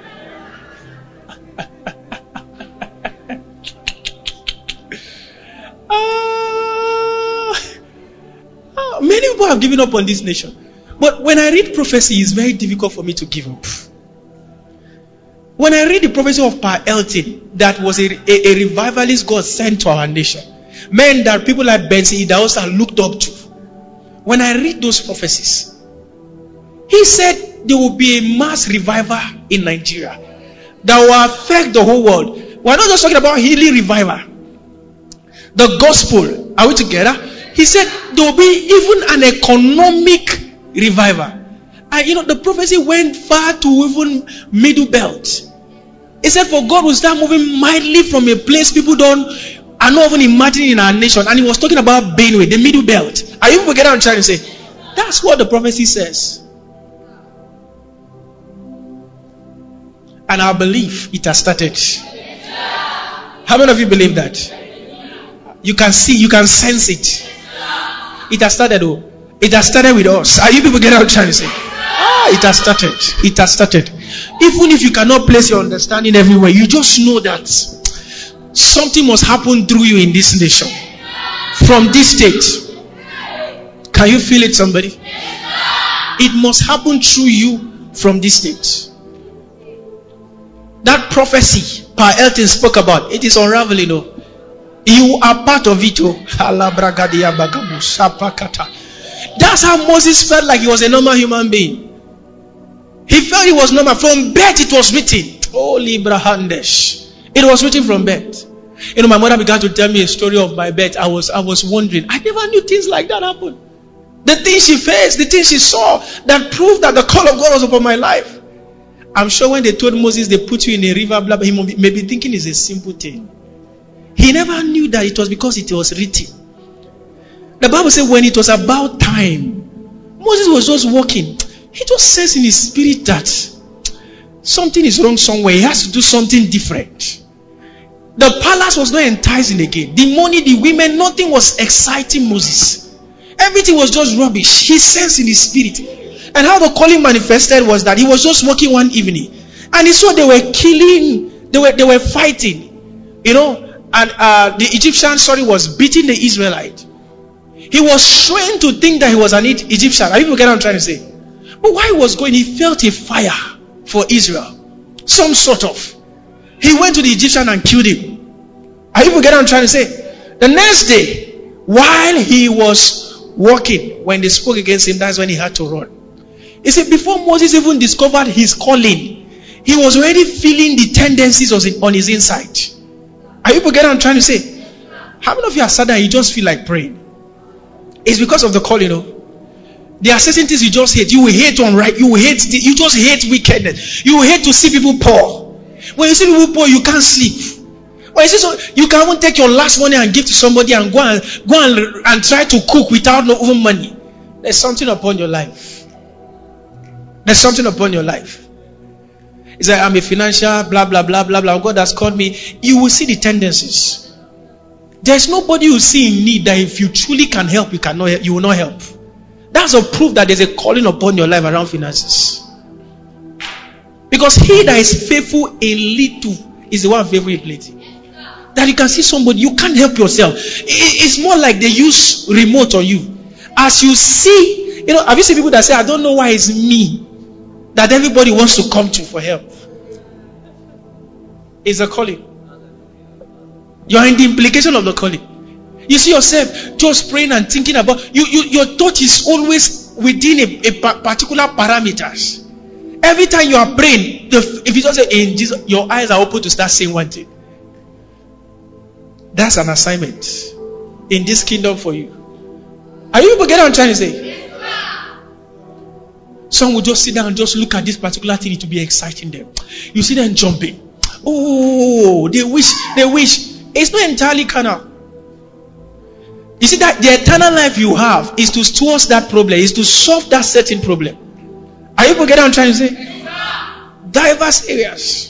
uh, many people have given up on this nation. But when I read prophecy, it's very difficult for me to give up. When I read the prophecy of Pa Elton, that was a, a, a revivalist God sent to our nation. Men that people like Benson Idahosa looked up to. When I read those prophecies, he said there will be a mass revival in Nigeria that will affect the whole world. We're not just talking about healing revival. The gospel, are we together? He said there will be even an economic revival. And you know, the prophecy went far to even Middle Belt. He said, for God will start moving mightily from a place people don't are not even imagining in our nation. And he was talking about Benue, the Middle Belt. Are you forgetting what I'm trying to say? That's what the prophecy says. And I believe it has started. How many of you believe that? You can see, you can sense it. It has started. Oh, it has started with us. Are you people getting what I'm trying to say? Ah, it has started. It has started. Even if you cannot place your understanding everywhere, you just know that something must happen through you in this nation. From this state. Can you feel it, somebody? It must happen through you from this state. That prophecy Pa Elton spoke about, it is unraveling. Oh. You are part of it. Oh. That's how Moses felt like he was a normal human being. He felt he was normal. From birth it was written. Oh, Libra Handesh. It was written from birth. You know, my mother began to tell me a story of my birth. I was I was wondering. I never knew things like that happen. The things she faced, the things she saw that proved that the call of God was upon my life. I'm sure when they told Moses they put you in a river, blah, blah, he may be, may be thinking it's a simple thing. He never knew that it was because it was written. The Bible said when it was about time, Moses was just walking. He just sensed in his spirit that something is wrong somewhere. He has to do something different. The palace was not enticing again. The money, the women, nothing was exciting Moses. Everything was just rubbish. He sensed in his spirit. And how the calling manifested was that he was just walking one evening. And he saw they were killing, they were, they were fighting. You know, and uh, the Egyptian, sorry, was beating the Israelite. He was trained to think that he was an Egyptian. Are you get what I'm trying to say? But while he was going, he felt a fire for Israel. Some sort of. He went to the Egyptian and killed him. Are you get what I'm trying to say? The next day, while he was walking, when they spoke against him, that's when he had to run. You see, before Moses even discovered his calling, he was already feeling the tendencies on his inside. Are you get what I'm trying to say? How many of you are sad that you just feel like praying? It's because of the call, you know. There are certain things you just hate. You will hate unright. You will hate. You just hate wickedness. You will hate to see people poor. When you see people poor, you can't sleep. Or is it so you can even take your last money and give to somebody and go and go and, and try to cook without no even money? There's something upon your life. There's something upon your life. It's like I'm a financial blah blah blah blah blah. God has called me. You will see the tendencies. There's nobody you see in need that if you truly can help, you cannot help, you will not help. That's a proof that there's a calling upon your life around finances. Because he that is faithful in little is the one faithful in plenty. That you can see somebody, you can't help yourself. It's more like they use remote on you. As you see, you know, have you seen people that say, I don't know why it's me that everybody wants to come to for help? It's a calling. You are in the implication of the calling. You see yourself just praying and thinking about you. you your thought is always within a, a particular parameters. Every time you are praying, the, if you just say in Jesus, your eyes are open to start saying one thing. That's an assignment in this kingdom for you. Are you people getting what I'm trying to say? Some will just sit down and just look at this particular thing to be exciting them. You see them jumping. Oh, they wish, they wish. It's not entirely carnal. You see that the eternal life you have is to towards that problem, is to solve that certain problem. Are you people getting what I'm trying to say? Diverse areas.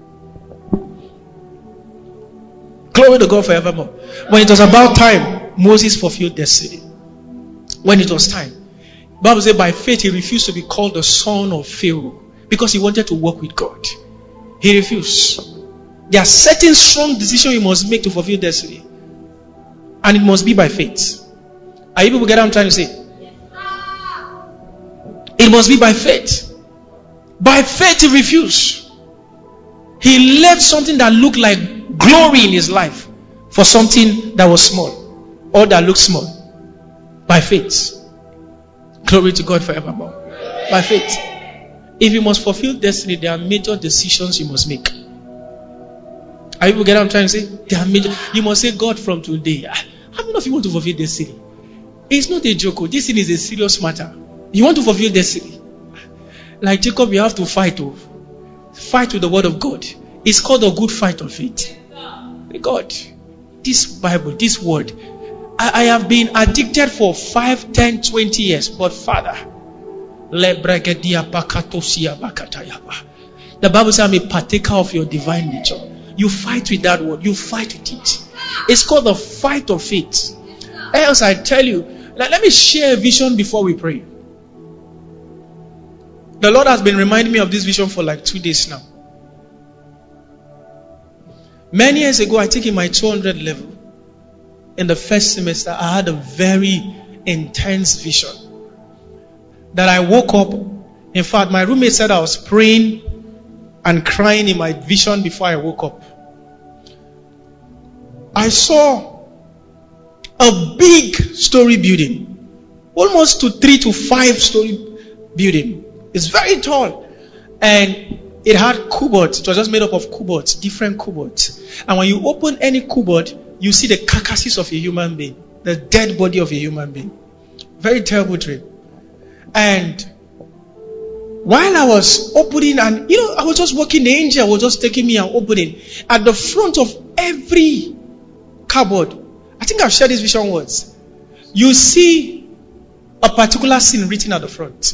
Glory to God forevermore. When it was about time, Moses fulfilled destiny. When it was time, the Bible says by faith he refused to be called the son of Pharaoh because he wanted to work with God. He refused. There are certain strong decisions you must make to fulfill destiny, and it must be by faith. Are you people get what I'm trying to say? It must be by faith. By faith he refused. He left something that looked like glory in his life for something that was small or that looked small. By faith. Glory to God forevermore. By faith. If you must fulfill destiny, there are major decisions you must make. Are you get what I'm trying to say? There are major. You must say, God, from today, how many of you want to fulfill destiny? It's not a joke. This thing is a serious matter. You want to fulfill destiny. Like Jacob, you have to fight. Oh. Fight with the word of God. It's called a good fight of faith. God, this Bible, this word, I, I have been addicted for five, ten, twenty years. But Father, the Bible says I'm a partaker of your divine nature. You fight with that word. You fight with it. It's called the fight of faith. Else I tell you, like, let me share a vision before we pray. The Lord has been reminding me of this vision for like two days now. Many years ago, I think in my two hundred level, in the first semester, I had a very intense vision. That I woke up, in fact, my roommate said I was praying and crying in my vision before I woke up. I saw a big story building, almost to three to five story building. It's very tall, and it had cupboards. It was just made up of cupboards, different cupboards. And when you open any cupboard, you see the carcasses of a human being, the dead body of a human being. Very terrible dream. And while I was opening, and you know, I was just walking, the angel was just taking me and opening. At the front of every cupboard, I think I've shared this vision once. You see a particular scene written at the front.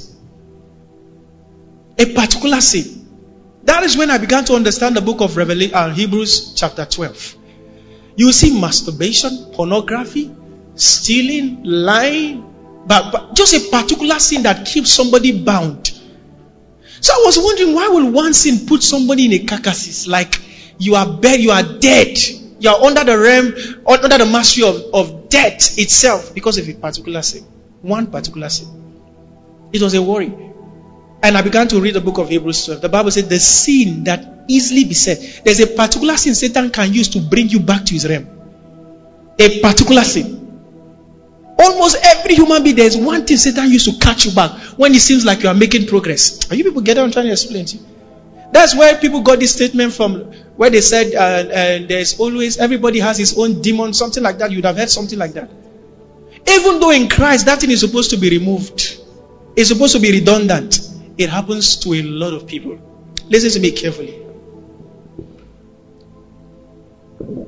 A particular scene. That is when I began to understand the book of Revelation, uh, Hebrews chapter twelve. You see masturbation, pornography, stealing, lying, but, but just a particular sin that keeps somebody bound. So I was wondering, why will one sin put somebody in a carcasses? Like you are bed, you are dead. You are under the realm, under the mastery of, of death itself because of a particular sin. One particular sin. It was a worry. And I began to read the book of Hebrews twelve. The Bible said the sin that easily beset. There's a particular sin Satan can use to bring you back to his realm. A particular sin. Almost every human being, there's one thing Satan used to catch you back when it seems like you are making progress. Are you people getting what I'm trying to explain to you? That's where people got this statement from, where they said uh, uh, there's always, everybody has his own demon, something like that. You'd have heard something like that. Even though in Christ that thing is supposed to be removed, it's supposed to be redundant. It happens to a lot of people. Listen to me carefully.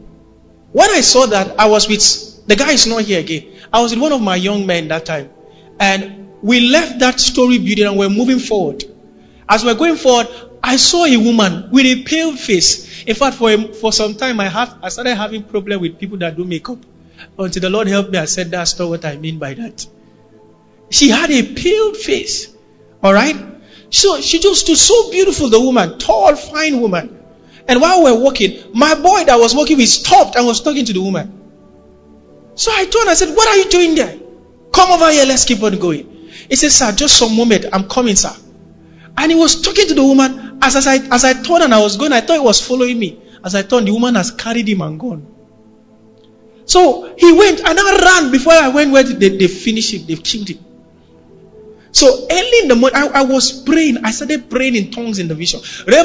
When I saw that, I was with, the guy is not here again. I was with one of my young men that time. And we left that story building and we're moving forward. As we're going forward, I saw a woman with a pale face. In fact, for a, for some time, I had I started having problem with people that do makeup. Until the Lord helped me, I said, that's not what I mean by that. She had a pale face. Alright? So she just stood so beautiful, the woman. Tall, fine woman. And while we were walking, my boy that was walking with stopped and was talking to the woman. So I told her, I said, what are you doing there? Come over here, let's keep on going. He said, sir, just some moment, I'm coming, sir. And he was talking to the woman. As, as I as I turned and I was going, I thought he was following me. As I turned, the woman has carried him and gone. So he went and I ran before I went where they, they finished him, they killed him. So early in the morning, I, I was praying. I started praying in tongues in the vision.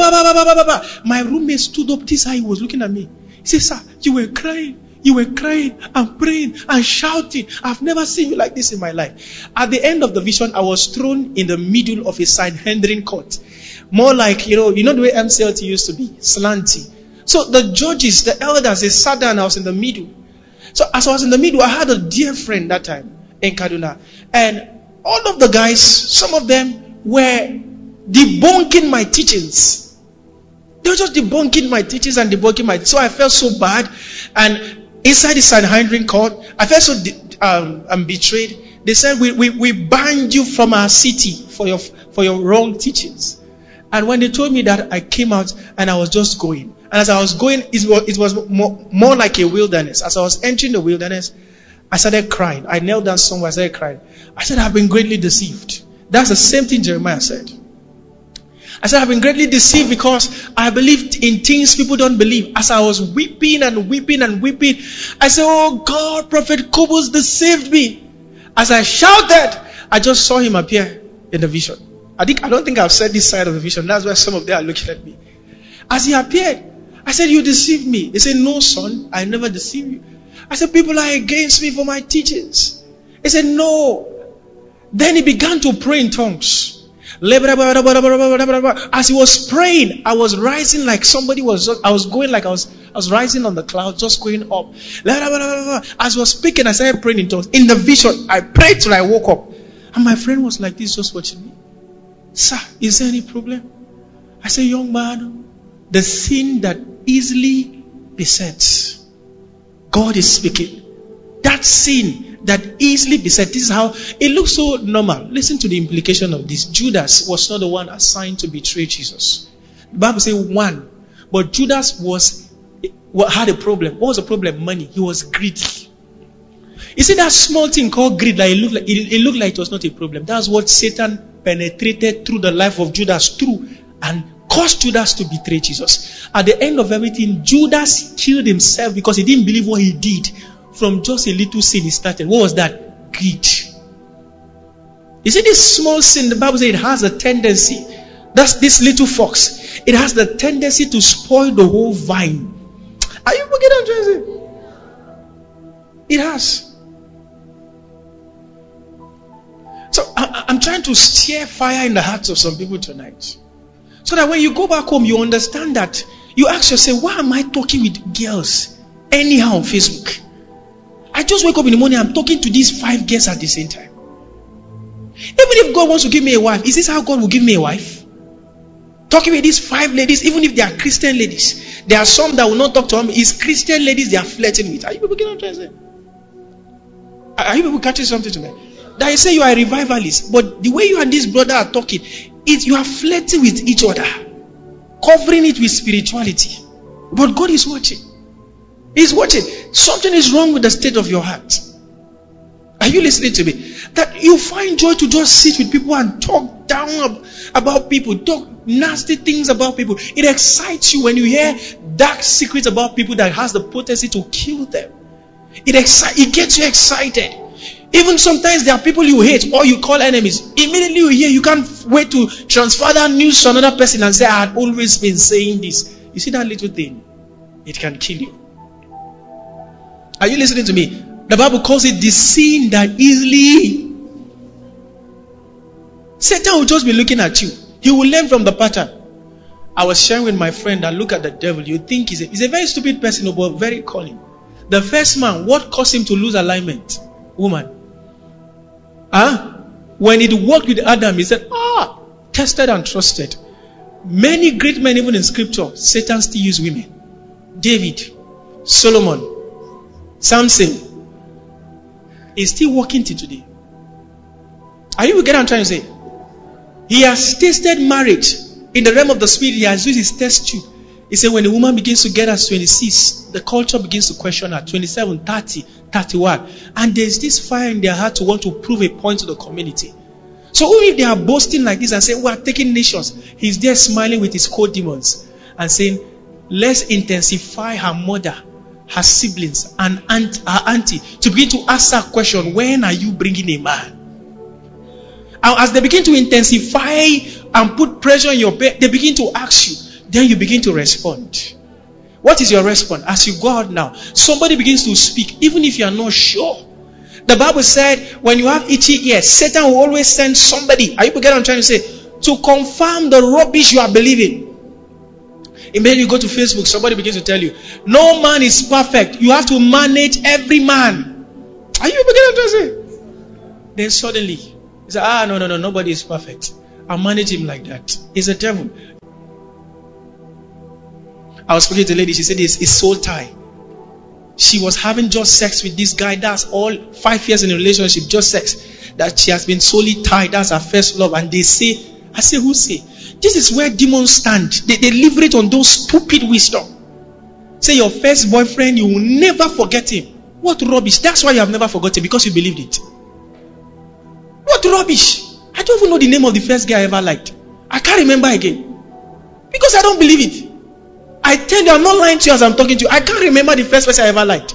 My roommate stood up. This is how he was looking at me. He said, sir, you were crying. You were crying and praying and shouting. I've never seen you like this in my life. At the end of the vision, I was thrown in the middle of a Sanhedrin court. More like, you know, you know the way M C L T used to be, slanty. So the judges, the elders, they sat down and I was in the middle. So as I was in the middle, I had a dear friend that time in Kaduna. And all of the guys, some of them were debunking my teachings. They were just debunking my teachings and debunking my... So I felt so bad. And inside the Sanhedrin court, I felt so um, um, betrayed. They said, we, we, we banned you from our city for your, for your wrong teachings. And when they told me that, I came out and I was just going. And as I was going, it was, it was more, more like a wilderness. As I was entering the wilderness, I started crying. I knelt down somewhere, I started crying. I said, I've been greatly deceived. That's the same thing Jeremiah said. I said, I've been greatly deceived because I believed in things people don't believe. As I was weeping and weeping and weeping, I said, oh God, Prophet Kobus deceived me. As I shouted, I just saw him appear in the vision. I think I don't think I've said this side of the vision. That's why some of them are looking at me. As he appeared, I said, you deceived me. They said, no, son, I never deceived you. I said, people are against me for my teachings. He said, no. Then he began to pray in tongues. As he was praying, I was rising like somebody was, I was going like I was, I was rising on the cloud, just going up. As I was speaking, I started praying in tongues. In the vision, I prayed till I woke up. And my friend was like this, just watching me. Sir, is there any problem? I said, young man, the sin that easily besets, God is speaking. That sin that easily beset, this is how it looks so normal. Listen to the implication of this. Judas was not the one assigned to betray Jesus. The Bible says one, but Judas was had a problem. What was the problem? Money. He was greedy. You see that small thing called greed, like it looked like it, it looked like it was not a problem. That's what Satan penetrated through the life of Judas through and caused Judas to betray Jesus. At the end of everything, Judas killed himself because he didn't believe what he did. From just a little sin he started. What was that? Greed. You see this small sin, the Bible says it has a tendency. That's this little fox. It has the tendency to spoil the whole vine. Are you forgetting what I'm trying to say? It has. So I, I'm trying to stir fire in the hearts of some people tonight. So that when you go back home, you understand that. You ask yourself, why am I talking with girls anyhow on Facebook? I just wake up in the morning, I'm talking to these five girls at the same time. Even if God wants to give me a wife, is this how God will give me a wife? Talking with these five ladies, even if they are Christian ladies. There are some that will not talk to him. It's Christian ladies they are flirting with. Are you people getting what I'm trying to say? Are you people catching something tonight? That you say you are a revivalist, but the way you and this brother are talking, it you are flirting with each other, covering it with spirituality. But God is watching. He's watching. Something is wrong with the state of your heart. Are you listening to me? That you find joy to just sit with people and talk down about people, talk nasty things about people. It excites you when you hear dark secrets about people that has the potency to kill them. It excites. It gets you excited. Even sometimes there are people you hate or you call enemies. Immediately you hear, you can't wait to transfer that news to another person and say, I had always been saying this. You see that little thing? It can kill you. Are you listening to me? The Bible calls it the sin that easily. Satan will just be looking at you. He will learn from the pattern. I was sharing with my friend that look at the devil. You think he's a, he's a very stupid person, but very cunning. The first man, what caused him to lose alignment? Woman. Huh? When it worked with Adam, he said, ah, tested and trusted. Many great men, even in scripture, Satan still used women. David, Solomon, Samson is still working till today. Are you getting what I'm trying to say? He has tasted marriage. In the realm of the spirit, he has used his test tube. He said when a woman begins to get us twenty-six, the culture begins to question her. twenty-seven, thirty, thirty-one. And there's this fire in their heart to want to prove a point to the community. So even if they are boasting like this and saying, we are taking nations, he's there smiling with his co-demons and saying, let's intensify her mother, her siblings, and aunt, her auntie to begin to ask her question, when are you bringing a man? And as they begin to intensify and put pressure on your bed, they begin to ask you. Then you begin to respond. What is your response? As you go out now, somebody begins to speak, even if you are not sure. The Bible said, when you have itchy ears, Satan will always send somebody. Are you getting what I'm trying to say? To confirm the rubbish you are believing. Immediately you go to Facebook, somebody begins to tell you, no man is perfect. You have to manage every man. Are you getting what I'm trying to say? Then suddenly, you say, ah, no, no, no, nobody is perfect. I'll manage him like that. He's a devil. I was speaking to a lady, she said it's, it's soul tie. She was having just sex with this guy. That's all. Five years in a relationship, just sex. That she has been solely tied. That's her first love. And they say, I say, who say? This is where demons stand. They, they leverage on those stupid wisdom. Say your first boyfriend, you will never forget him. What rubbish. That's why you have never forgotten, because you believed it. What rubbish. I don't even know the name of the first guy I ever liked. I can't remember again. Because I don't believe it. I tell you, I'm not lying to you as I'm talking to you. I can't remember the first person I ever liked.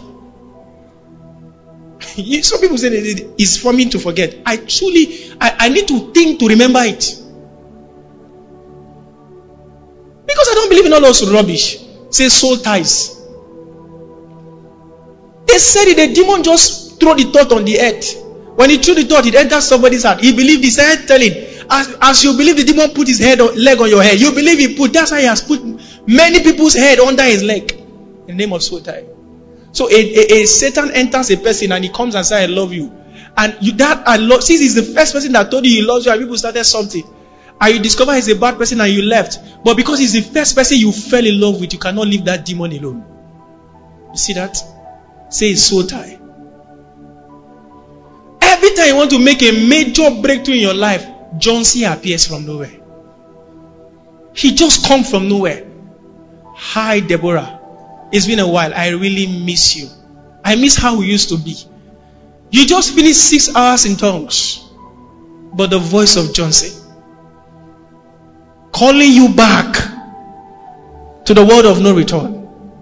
Some people say it's for me to forget. I truly, I, I need to think to remember it. Because I don't believe in all those rubbish. Say soul ties. They said it, the demon just threw the thought on the earth. When he threw the thought, it entered somebody's heart. He believed, he said, telling, as, as you believe the demon put his head or leg on your head, you believe he put, that's why he has put many people's head under his leg. In the name of soul tie. So a, a, a Satan enters a person and he comes and says, I love you. And you that I love, since he's the first person that told you he loves you and people started something. And you discover he's a bad person and you left. But because he's the first person you fell in love with, you cannot leave that demon alone. You see that? Say it's soul tie. Every time you want to make a major breakthrough in your life, John C. appears from nowhere. He just comes from nowhere. Hi, Deborah. It's been a while. I really miss you. I miss how we used to be. You just finished six hours in tongues. But the voice of Johnson calling you back to the world of no return.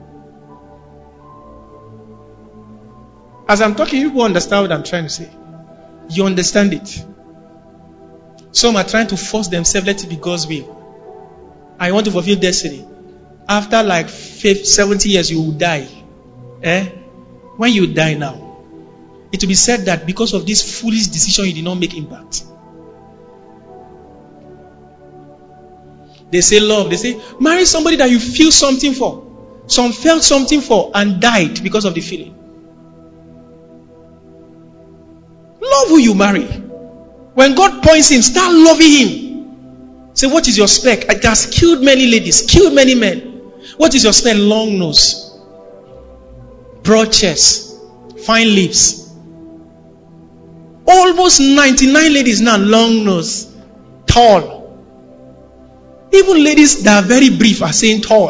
As I'm talking, you will understand what I'm trying to say. You understand it. Some are trying to force themselves, let it be God's will. I want to fulfill destiny. After like fifty, seventy years, you will die. Eh? When you die now, it will be said that because of this foolish decision, you did not make impact. They say love. They say marry somebody that you feel something for. Some felt something for and died because of the feeling. Love who you marry. When God points him, start loving him. Say, what is your spec? It has killed many ladies, killed many men. What is your spec? Long nose, broad chest, fine lips. Almost ninety-nine ladies now, long nose, tall. Even ladies that are very brief are saying tall.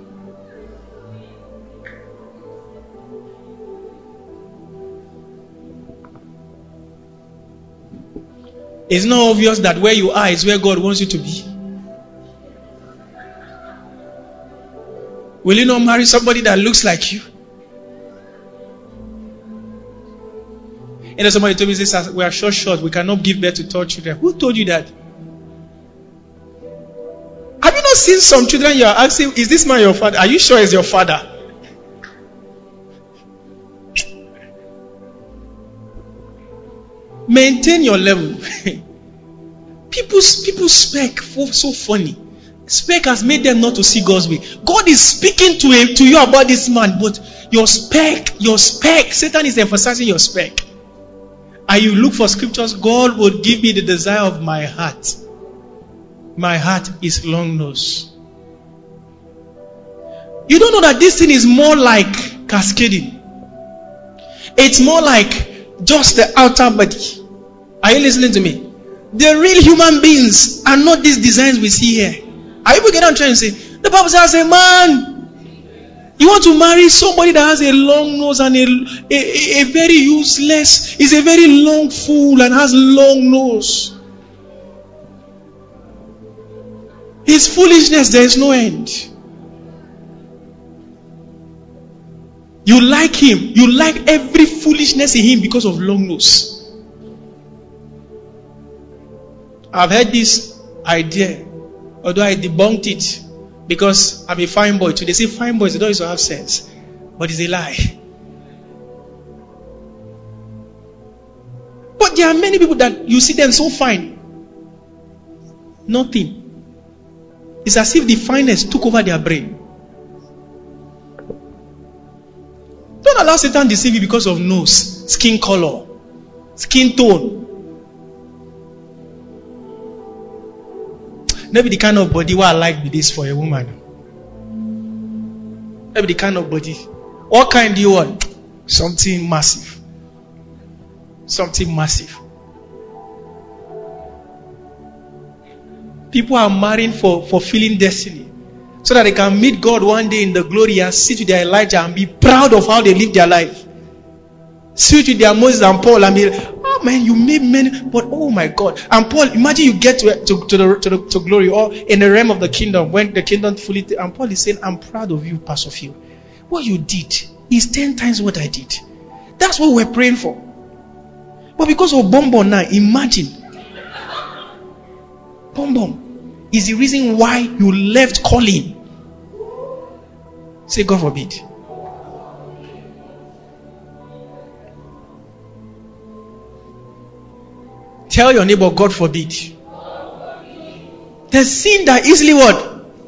It's not obvious that where you are is where God wants you to be. Will you not marry somebody that looks like you? You know, somebody told me, this, we are short, short. We cannot give birth to tall children. Who told you that? Have you not seen some children you are asking, is this man your father? Are you sure it's your father? Maintain your level. People's people spec so funny. Spec has made them not to see God's way. God is speaking to him, to you about this man, but your spec, your spec. Satan is emphasizing your spec. And you look for scriptures, God will give me the desire of my heart. My heart is long nose. You don't know that this thing is more like cascading. It's more like just the outer body. Are you listening to me? The real human beings are not these designs we see here. Are you beginning to try and say, the Bible says, a man, you want to marry somebody that has a long nose and a, a, a very useless, is a very long fool and has long nose. His foolishness, there is no end. You like him. You like every foolishness in him because of long nose. I've heard this idea, although I debunked it because I'm a fine boy too. They say fine boys, they don't used to have sense. But it's a lie. But there are many people that you see them so fine. Nothing. It's as if the fineness took over their brain. Don't allow Satan to deceive you because of nose, skin color, skin tone. Maybe the kind of body what I like be this for a woman. Maybe the kind of body. What kind do you want? Something massive. Something massive. People are marrying for fulfilling destiny, so that they can meet God one day in the glory and sit with their Elijah and be proud of how they live their life. Sit with their Moses and Paul and be, oh man, you made many, but oh my God. And Paul, imagine you get to, to, to, the, to, the, to glory or in the realm of the kingdom, when the kingdom fully, and Paul is saying, I'm proud of you, Pastor Phil. What you did is ten times what I did. That's what we're praying for. But because of Bom Bom now, imagine. Bom Bom is the reason why you left calling. Say, God forbid. Tell your neighbor, God forbid. The sin that easily what?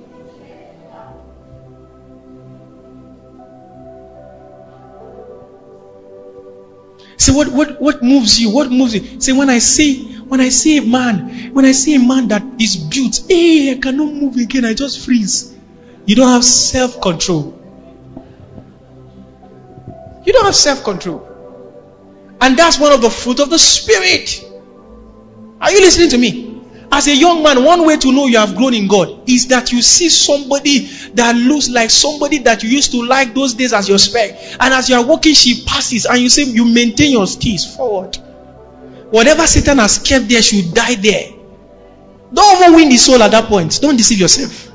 Say, what, what, what moves you? What moves you? Say, when I see, when I see a man, when I see a man that is built, hey, I cannot move again, I just freeze. You don't have self-control. You don't have self-control. And that's one of the fruit of the Spirit. Are you listening to me? As a young man, one way to know you have grown in God is that you see somebody that looks like somebody that you used to like those days as your spec. And as you are walking, she passes and you say you maintain your steez forward. Whatever Satan has kept there should die there. Don't even win the soul at that point. Don't deceive yourself.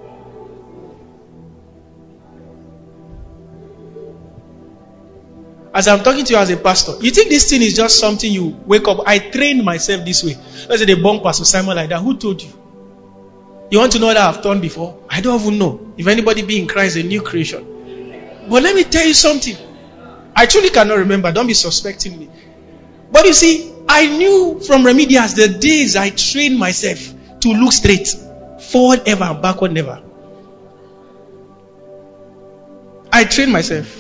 As I'm talking to you as a pastor, you think this thing is just something you wake up? I trained myself this way. Let's say they bunk Pastor Simon like that. Who told you? You want to know what I've done before? I don't even know. If anybody be in Christ, a new creation. But let me tell you something. I truly cannot remember. Don't be suspecting me. But you see, I knew from Remedias the days I trained myself to look straight. Forward ever, backward never. I trained myself.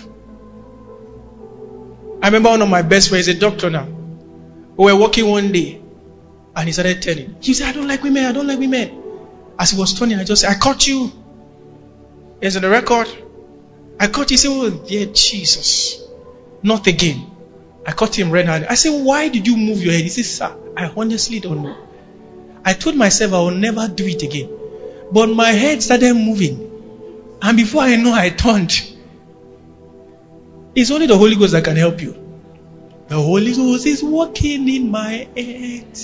I remember one of my best friends, a doctor now. We were walking one day and he started telling. He said, I don't like women, I don't like women. As he was turning, I just said, I caught you. Here's on the record. I caught you. He said, oh dear Jesus. Not again. I caught him red-handed. I said, why did you move your head? He said, sir, I honestly don't know. I told myself I will never do it again. But my head started moving. And before I know, I turned. It's only the Holy Ghost that can help you. The Holy Ghost is working in my head.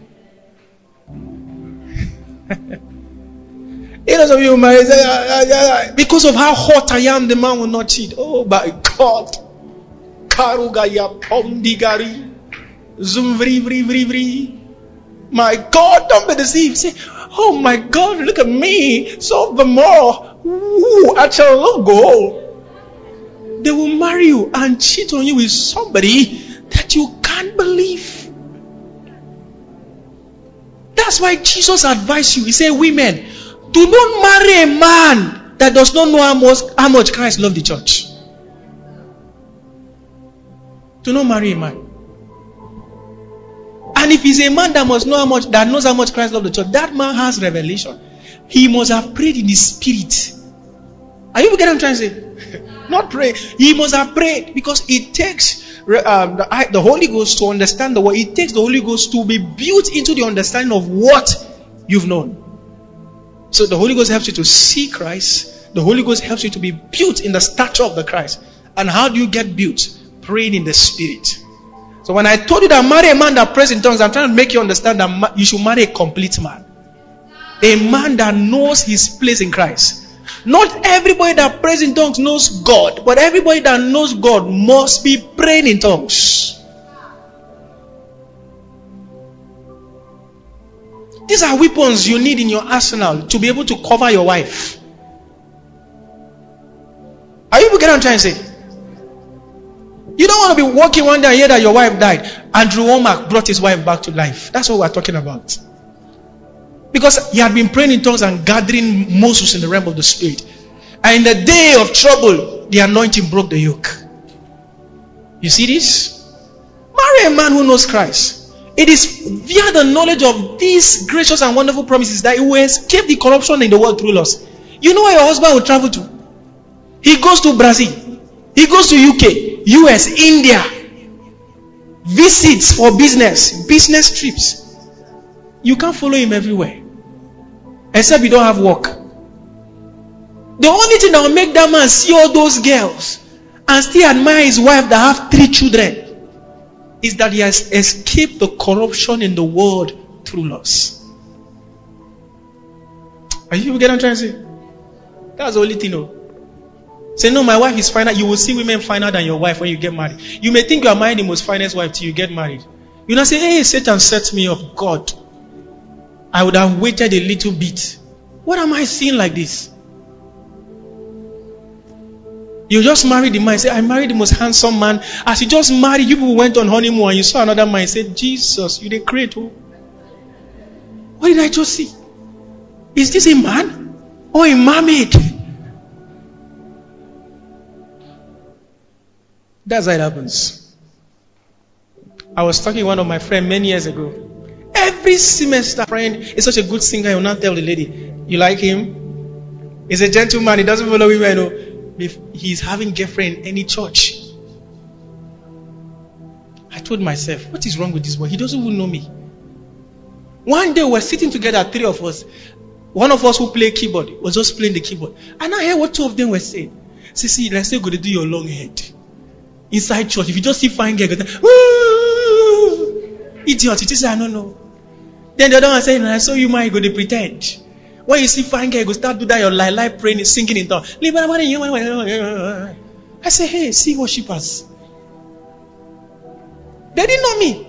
You know, some people might say, ah, ah, ah, because of how hot I am, the man will not cheat. Oh my God. Karugaya pomdigari. Zumvri vri vri vri. My God, don't be deceived. Say, oh my God, look at me. So the more. Ooh, actual logo. They will marry you and cheat on you with somebody that you can't believe. That's why Jesus advised you. He said, women, do not marry a man that does not know how much, how much Christ loved the church. to not marry a man. And if he's a man that must know how much, that knows how much Christ loved the church, that man has revelation. He must have prayed in his spirit. Are you getting what I'm trying to say? Not pray. He must have prayed, because it takes um, the, the Holy Ghost to understand the word. It takes the Holy Ghost to be built into the understanding of what you've known. So the Holy Ghost helps you to see Christ. The Holy Ghost helps you to be built in the stature of the Christ. And how do you get built? Praying in the spirit. So when I told you that marry a man that prays in tongues, I'm trying to make you understand that ma- you should marry a complete man. A man that knows his place in Christ. Not everybody that prays in tongues knows God, but everybody that knows God must be praying in tongues. These are weapons you need in your arsenal to be able to cover your wife. Are you getting what I'm trying to say? You don't want to be walking one day and hear that your wife died. Andrew Womack brought his wife back to life. That's what we're talking about. Because he had been praying in tongues and gathering Moses in the realm of the spirit. And in the day of trouble, the anointing broke the yoke. You see this? Marry a man who knows Christ. It is via the knowledge of these gracious and wonderful promises that he will escape the corruption in the world through us. You know where your husband will travel to? He goes to Brazil. He goes to U K, U S, India. Visits for business. Business trips. You can't follow him everywhere. Except you don't have work. The only thing that will make that man see all those girls and still admire his wife that have three children is that he has escaped the corruption in the world through lust. Are you getting what I'm trying to say? That's the only thing. No. Say, no, my wife is finer. You will see women finer than your wife when you get married. You may think you are marrying the most finest wife till you get married. You not say, hey, Satan set me up. God, I would have waited a little bit. What am I seeing like this? You just married the man. You say, I married the most handsome man. As you just married, you people went on honeymoon and you saw another man. You said, Jesus, you did great. Oh. What did I just see? Is this a man or a mermaid? That's how it happens. I was talking to one of my friends many years ago. Every semester, friend is such a good singer. He will not tell the lady, you like him? He's a gentleman. He doesn't follow women. No. If he's having girlfriend in any church. I told myself, what is wrong with this boy? He doesn't even know me. One day we were sitting together, three of us. One of us who played keyboard was just playing the keyboard. And I heard what two of them were saying. See, see, let's say go to do your long head. Inside church, if you just see fine girl, go down, woo! Idiot, you just say, I don't know. Then the other one saying, I saw you, man, you go to pretend. When you see fine girl, you go start do that, your lie, lie praying, singing in tongues. I say, hey, see worshippers. They didn't know me.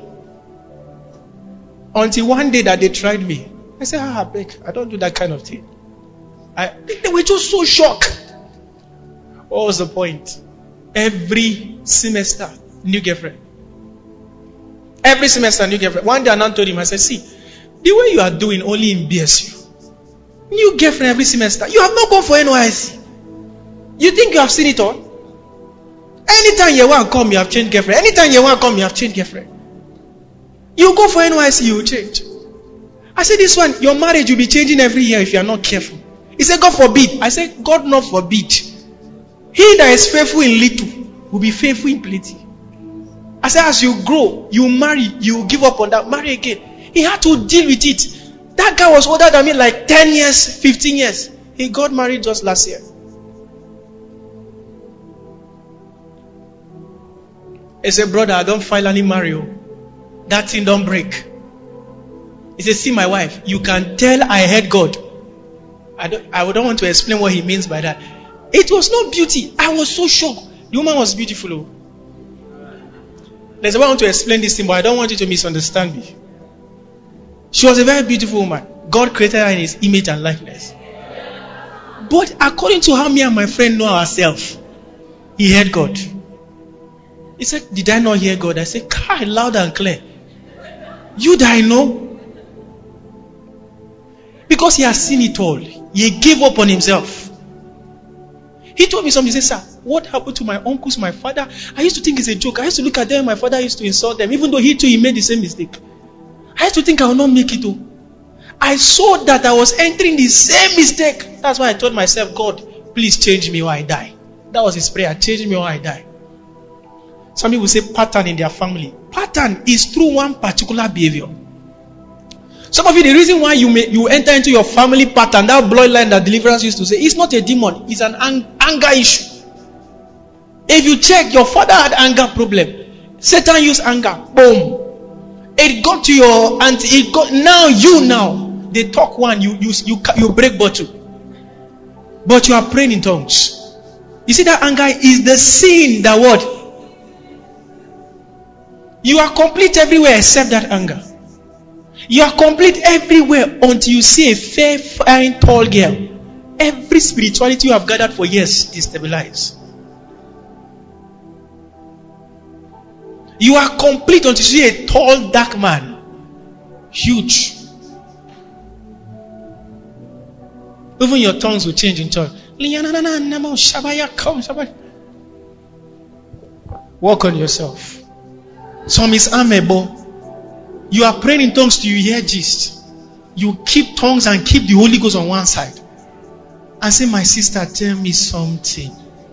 Until one day that they tried me. I said, ah, beg, I don't do that kind of thing. I, they were just so shocked. What was the point? Every semester, new girlfriend. Every semester, new girlfriend. One day I now told him, I said, see, the way you are doing only embarrasses you. New girlfriend every semester. You have not gone for N Y S. You think you have seen it all? Anytime you want to come, you have changed girlfriend. Anytime you want to come, you have changed girlfriend. You go for N Y S, you will change. I said, this one, your marriage will be changing every year if you are not careful. He said, God forbid. I said, God not forbid. He that is faithful in little will be faithful in plenty. I said, as you grow, you marry, you give up on that, marry again. He had to deal with it. That guy was older than me like ten years, fifteen years. He got married just last year. He said, brother, I don't file any marriage. That thing don't break. He said, see my wife, you can tell I heard God. I don't, I don't want to explain what he means by that. It was not beauty. I was so shocked. The woman was beautiful. Oh. There's a way I want to explain this thing, but I don't want you to misunderstand me. She was a very beautiful woman. God created her in his image and likeness. But according to how me and my friend know ourselves, he heard God. He said, did I not hear God? I said, cry loud and clear. You that I know. Because he has seen it all. He gave up on himself. He told me something. He said, sir, what happened to my uncles, my father? I used to think it's a joke. I used to look at them. My father used to insult them. Even though he too, he made the same mistake. I used to think I will not make it too. I saw that I was entering the same mistake. That's why I told myself, God, please change me or I die. That was his prayer. Change me or I die. Some people say pattern in their family. Pattern is through one particular behavior. Some of you, the reason why you may you enter into your family pattern, that bloodline that deliverance used to say, it's not a demon, it's an ang- anger issue. If you check, your father had anger problem. Satan used anger. Boom. It got to your auntie. It got now you now. They talk one, you you you you break bottle. But you are praying in tongues. You see that anger is the sin that what? You are complete everywhere except that anger. You are complete everywhere until you see a fair, fine, tall girl. Every spirituality you have gathered for years destabilized. You are complete until you see a tall, dark man. Huge. Even your tongues will change in church. Work on yourself. Some is amiable. You are praying in tongues till you hear gist. You keep tongues and keep the Holy Ghost on one side. And say, my sister, tell me something.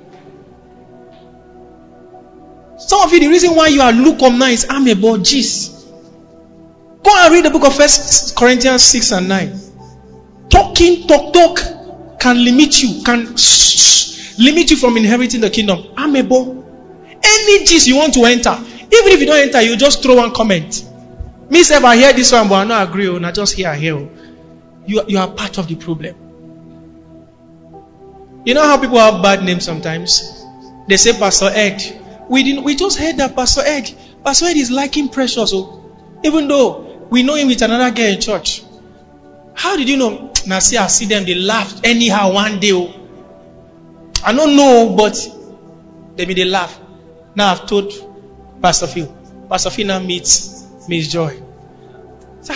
Some of you, the reason why you are lukewarm now is amiable gist. Go and read the book of First Corinthians six and nine. Talking, talk, talk can limit you, can limit you from inheriting the kingdom. Amiable. Any gist you want to enter, even if you don't enter, you just throw one comment. Me say, I hear this one, but I don't agree. I just hear, I hear. You, you are part of the problem. You know how people have bad names sometimes? They say, Pastor Ed. We didn't. We just heard that Pastor Ed. Pastor Ed is liking Precious. Oh, even though we know him with another girl in church. How did you know? Now see, I see them. They laugh anyhow one day. Oh. I don't know, but they they laugh. Now I've told Pastor Phil. Pastor Phil now meets Miss Joy. So,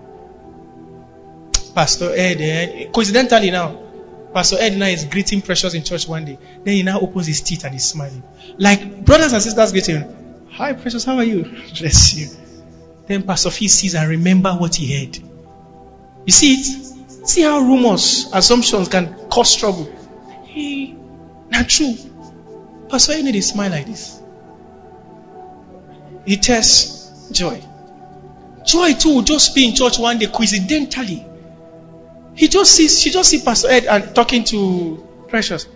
Pastor Ed, eh, coincidentally now, Pastor Ed now is greeting Precious in church one day. Then he now opens his teeth and he's smiling. Like brothers and sisters greeting. Hi Precious, how are you? Bless you. Then Pastor Phil sees and remember what he heard. You see it? See how rumors, assumptions can cause trouble. Hey, not true. Pastor Ed need a smile like this. He tests Joy. Joy too will just be in church one day coincidentally. He just sees, she just see Pastor Ed and talking to Precious.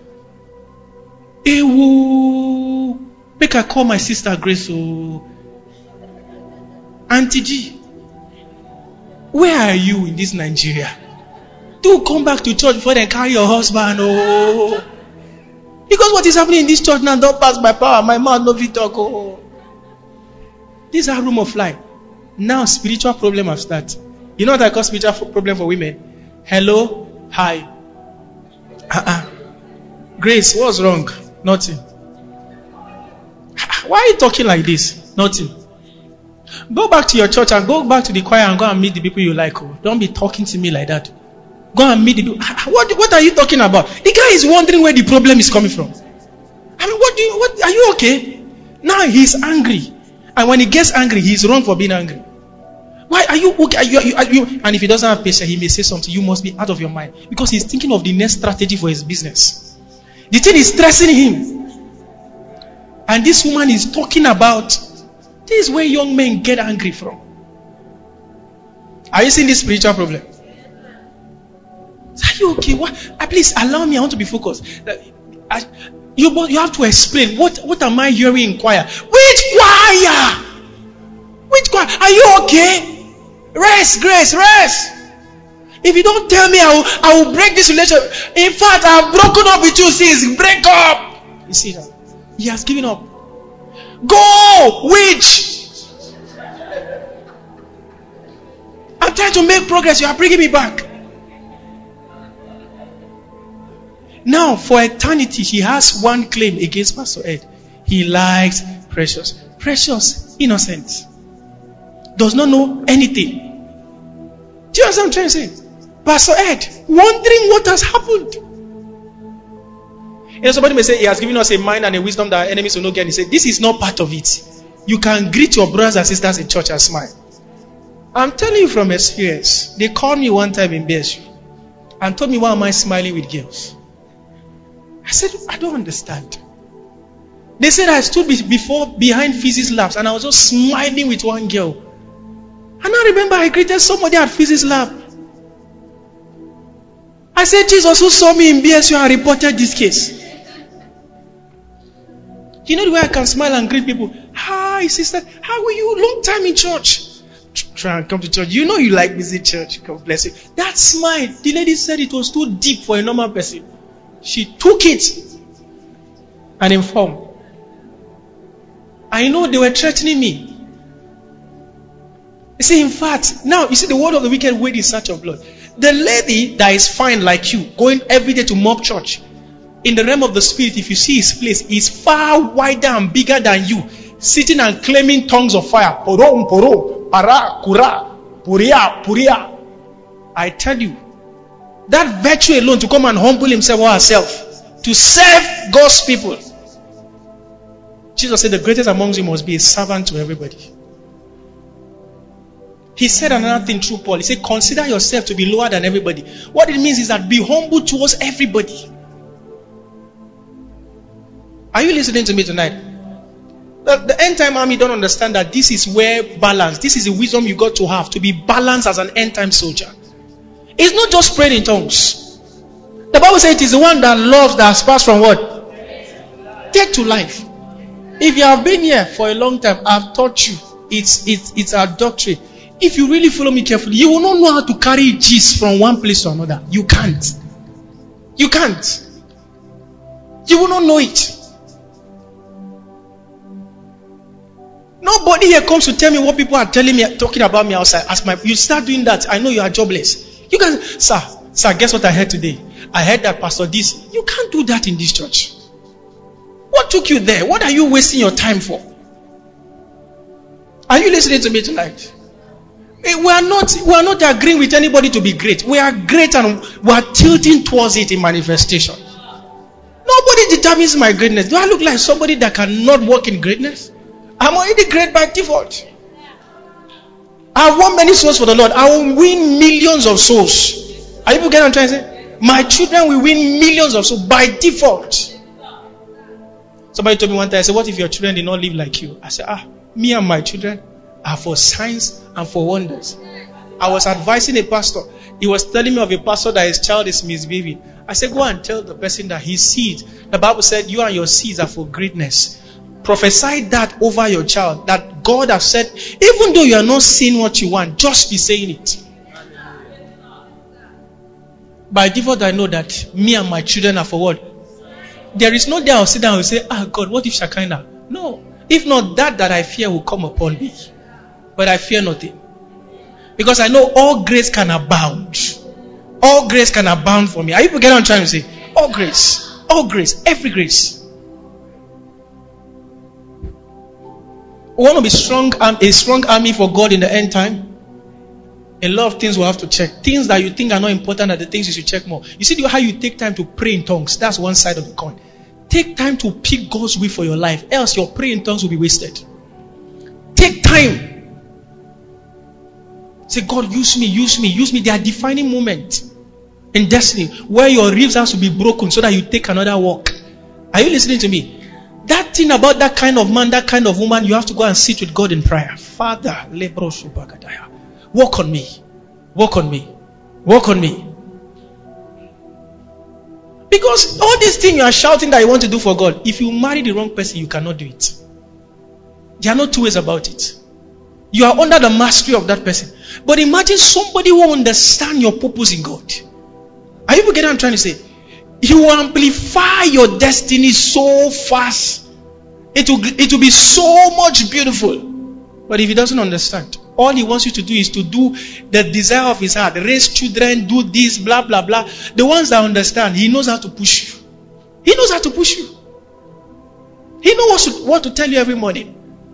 Ewo, make I call my sister Grace. Oh, Auntie G, where are you in this Nigeria? Do come back to church before they carry your husband. Oh, because what is happening in this church now don't pass by power. My mouth no fit talk. Oh, these are room of life. Now spiritual problem have started. You know what I call spiritual problem for women? Hello, hi. Uh-uh. Grace, what's wrong? Nothing. Why are you talking like this? Nothing. Go back to your church and go back to the choir and go and meet the people you like. Oh. Don't be talking to me like that. Go and meet the people. What, what are you talking about? The guy is wondering where the problem is coming from. I mean, what do you, what, are you okay? Now he's angry. And when he gets angry, he's wrong for being angry. Why are you okay? Are you, are you, are you? And if he doesn't have patience, he may say something. You must be out of your mind. Because he's thinking of the next strategy for his business. The thing is stressing him. And this woman is talking about, this is where young men get angry from. Are you seeing this spiritual problem? Are you okay? What? Please allow me, I want to be focused. I, you, you have to explain. What, what am I hearing in choir? Which choir? Which choir? Are you okay? Rest, Grace, rest. If you don't tell me, I will, I will break this relationship. In fact, I have broken up with you since break up. You see that? He has given up. Go! Which? I'm trying to make progress. You are bringing me back. Now, for eternity, he has one claim against Pastor Ed. He likes Precious. Precious, innocent. Does not know anything. Do you understand what I'm trying to say? Pastor Ed, wondering what has happened. You know, somebody may say he has given us a mind and a wisdom that our enemies will not get. He said, this is not part of it. You can greet your brothers and sisters in church and smile. I'm telling you from experience. They called me one time in B S U and told me, why am I smiling with girls? I said, I don't understand. They said I stood before behind physics labs and I was just smiling with one girl. And I remember I greeted somebody at physics lab. I said, Jesus who saw me in B S U and reported this case. You know the way I can smile and greet people? Hi, sister. How are you? Long time in church. Try and come to church. You know you like visit church. God bless you. That smile, the lady said it was too deep for a normal person. She took it and informed. I know they were threatening me. You see, in fact, now, you see, the word of the wicked wait in search of blood. The lady that is fine like you, going every day to mob church, in the realm of the spirit, if you see his place, is far wider and bigger than you, sitting and claiming tongues of fire. Porom, porom, para, kura, puria, puria. I tell you, that virtue alone to come and humble himself or herself, to serve God's people. Jesus said the greatest amongst you must be a servant to everybody. He said another thing through Paul. He said, consider yourself to be lower than everybody. What it means is that be humble towards everybody. Are you listening to me tonight? The, the end time army don't understand that this is where balance, this is the wisdom you got to have to be balanced as an end time soldier. It's not just praying in tongues. The Bible says it is the one that loves that has passed from what? Death to life. If you have been here for a long time, I've taught you. It's, it's, it's our doctrine. If you really follow me carefully, you will not know how to carry gist from one place to another. You can't. You can't. You will not know it. Nobody here comes to tell me what people are telling me, talking about me outside. As my, you start doing that, I know you are jobless. You can, sir, sir, guess what I heard today? I heard that Pastor this. You can't do that in this church. What took you there? What are you wasting your time for? Are you listening to me tonight? We are not, we are not agreeing with anybody to be great. We are great and we are tilting towards it in manifestation. Nobody determines my greatness. Do I look like somebody that cannot walk in greatness? I'm already great by default. I want many souls for the Lord. I will win millions of souls. Are you getting what I'm trying to say? My children will win millions of souls by default. Somebody told me one time, I said, what if your children did not live like you? I said, ah, me and my children are for signs and for wonders. I was advising a pastor. He was telling me of a pastor that his child is misbehaving. I said, go and tell the person that his seed, the Bible said, you and your seeds are for greatness. Prophesy that over your child, that God has said, even though you are not seeing what you want, just be saying it. By default, I know that me and my children are for what? There is no day I'll sit down and say, ah, God, what if Shekinah? No. If not, that that I fear will come upon me. But I fear nothing. Because I know all grace can abound. All grace can abound for me. Are you getting what I'm trying to say? All grace. All grace. Every grace. We want to be strong, a strong army for God in the end time. A lot of things we'll have to check. Things that you think are not important are the things you should check more. You see how you take time to pray in tongues. That's one side of the coin. Take time to pick God's will for your life. Else your prayer in tongues will be wasted. Take time. Say, God, use me, use me, use me. They are defining moments in destiny where your ribs has to be broken so that you take another walk. Are you listening to me? That thing about that kind of man, that kind of woman, you have to go and sit with God in prayer. Father, walk on me. Walk on me. Walk on me. Because all these things you are shouting that you want to do for God, if you marry the wrong person, you cannot do it. There are no two ways about it. You are under the mastery of that person. But imagine somebody who understands your purpose in God. Are you getting what I'm trying to say? He will amplify your destiny so fast. It will, it will be so much beautiful. But if he doesn't understand, all he wants you to do is to do the desire of his heart. Raise children, do this, blah, blah, blah. The ones that understand, he knows how to push you. He knows how to push you. He knows what to, what to tell you every morning.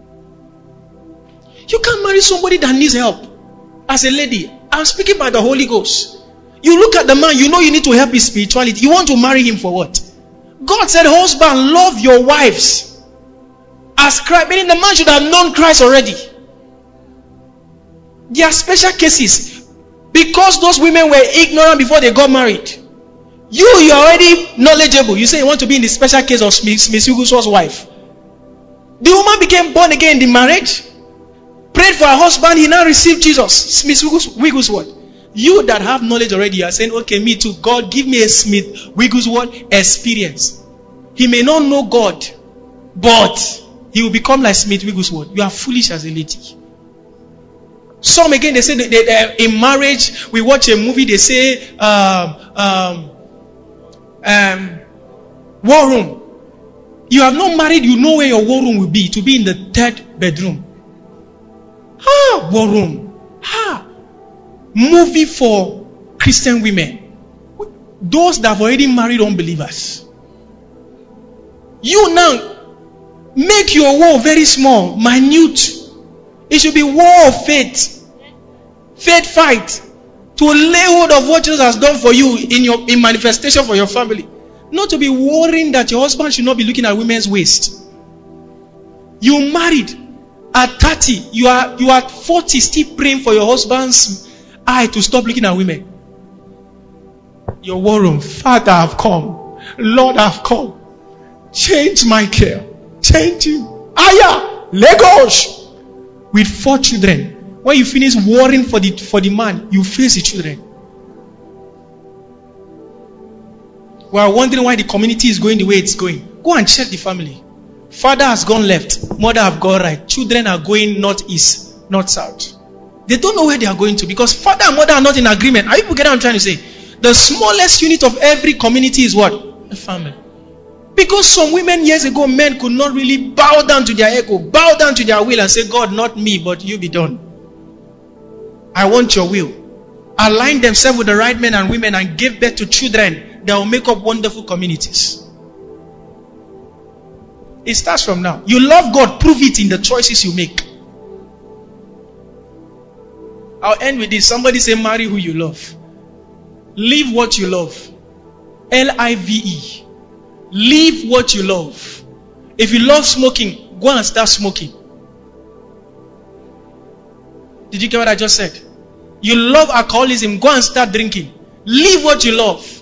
You can't marry somebody that needs help. As a lady, I'm speaking by the Holy Ghost. You look at the man, you know you need to help his spirituality. You want to marry him for what? God said, husband, love your wives as Christ. Meaning the man should have known Christ already. There are special cases. Because those women were ignorant before they got married. You, you are already knowledgeable. You say you want to be in the special case of Smith Wigglesworth's wife. The woman became born again in the marriage. Prayed for her husband. He now received Jesus. Smith Wigglesworth. You that have knowledge already, you are saying, okay, me too. God, give me a Smith Wigglesworth experience. He may not know God, but he will become like Smith Wigglesworth. You are foolish as a lady. Some again, they say that they, they, in marriage, we watch a movie, they say, um, um, um, war room. You have not married, you know where your war room will be, to be in the third bedroom. Ah, war room. Ah, movie for Christian women. Those that have already married unbelievers. You now make your war very small, minute. It should be war of faith. Faith fight. To lay hold of what Jesus has done for you in your in manifestation for your family. Not to be worrying that your husband should not be looking at women's waist. You married at thirty. You are you are forty still praying for your husband's eye to stop looking at women. Your war room. Father, I've come. Lord, I've come. Change Michael. Change him. Aya. Lagos. With four children. When you finish worrying for the for the man, you face the children. We are wondering why the community is going the way it's going. Go and check the family. Father has gone left. Mother have gone right. Children are going northeast, north south. They don't know where they are going to because father and mother are not in agreement. Are you getting what I'm trying to say? The smallest unit of every community is what? A family. Because some women years ago, men could not really bow down to their ego, bow down to their will and say, God, not me, but you be done. I want your will. Align themselves with the right men and women and give birth to children that will make up wonderful communities. It starts from now. You love God, prove it in the choices you make. I'll end with this. Somebody say, marry who you love. Live what you love. L I V E. Live what you love. If you love smoking, go and start smoking. Did you get what I just said? You love alcoholism, go and start drinking. Live what you love.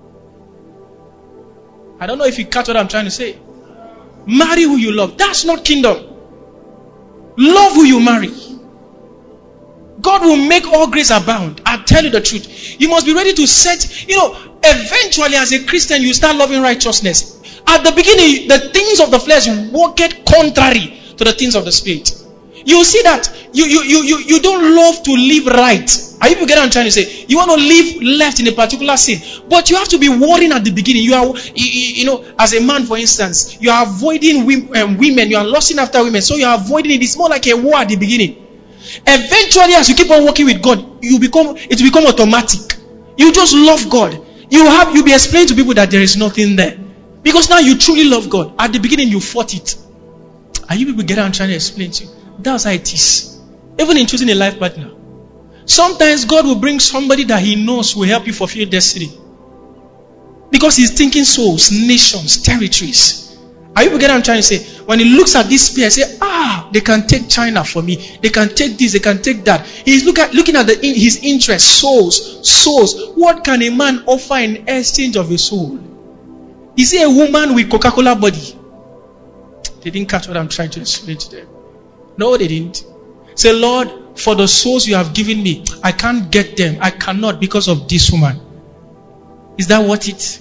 I don't know if you catch what I'm trying to say. Marry who you love. That's not kingdom. Love who you marry. God will make all grace abound. I tell you the truth. You must be ready to set, you know, eventually as a Christian you start loving righteousness. At the beginning, the things of the flesh worketh contrary to the things of the spirit. You see that you you you you, you don't love to live right. Are you getting what I'm trying to say? You want to live left in a particular sin, but you have to be worrying at the beginning. You are, you, you know, as a man, for instance, you are avoiding women. You are lusting after women, so you are avoiding it. It's more like a war at the beginning. Eventually, as you keep on working with God, you become it will become automatic. You just love God. You have you be explaining to people that there is nothing there, because now you truly love God. At the beginning, you fought it. Are you people getting? I'm trying to explain to you. That's how it is. Even in choosing a life partner. Sometimes God will bring somebody that He knows will help you fulfill destiny. Because He's thinking souls, nations, territories. Are you getting what I'm trying to say? When He looks at this spear, say, ah, they can take China for me. They can take this, they can take that. He's look at, looking at the, in, his interests, souls, souls. What can a man offer in exchange of a soul? Is he a woman with Coca-Cola body? They didn't catch what I'm trying to explain to them. No, they didn't. Say, Lord, for the souls you have given me, I can't get them. I cannot because of this woman. Is that worth it?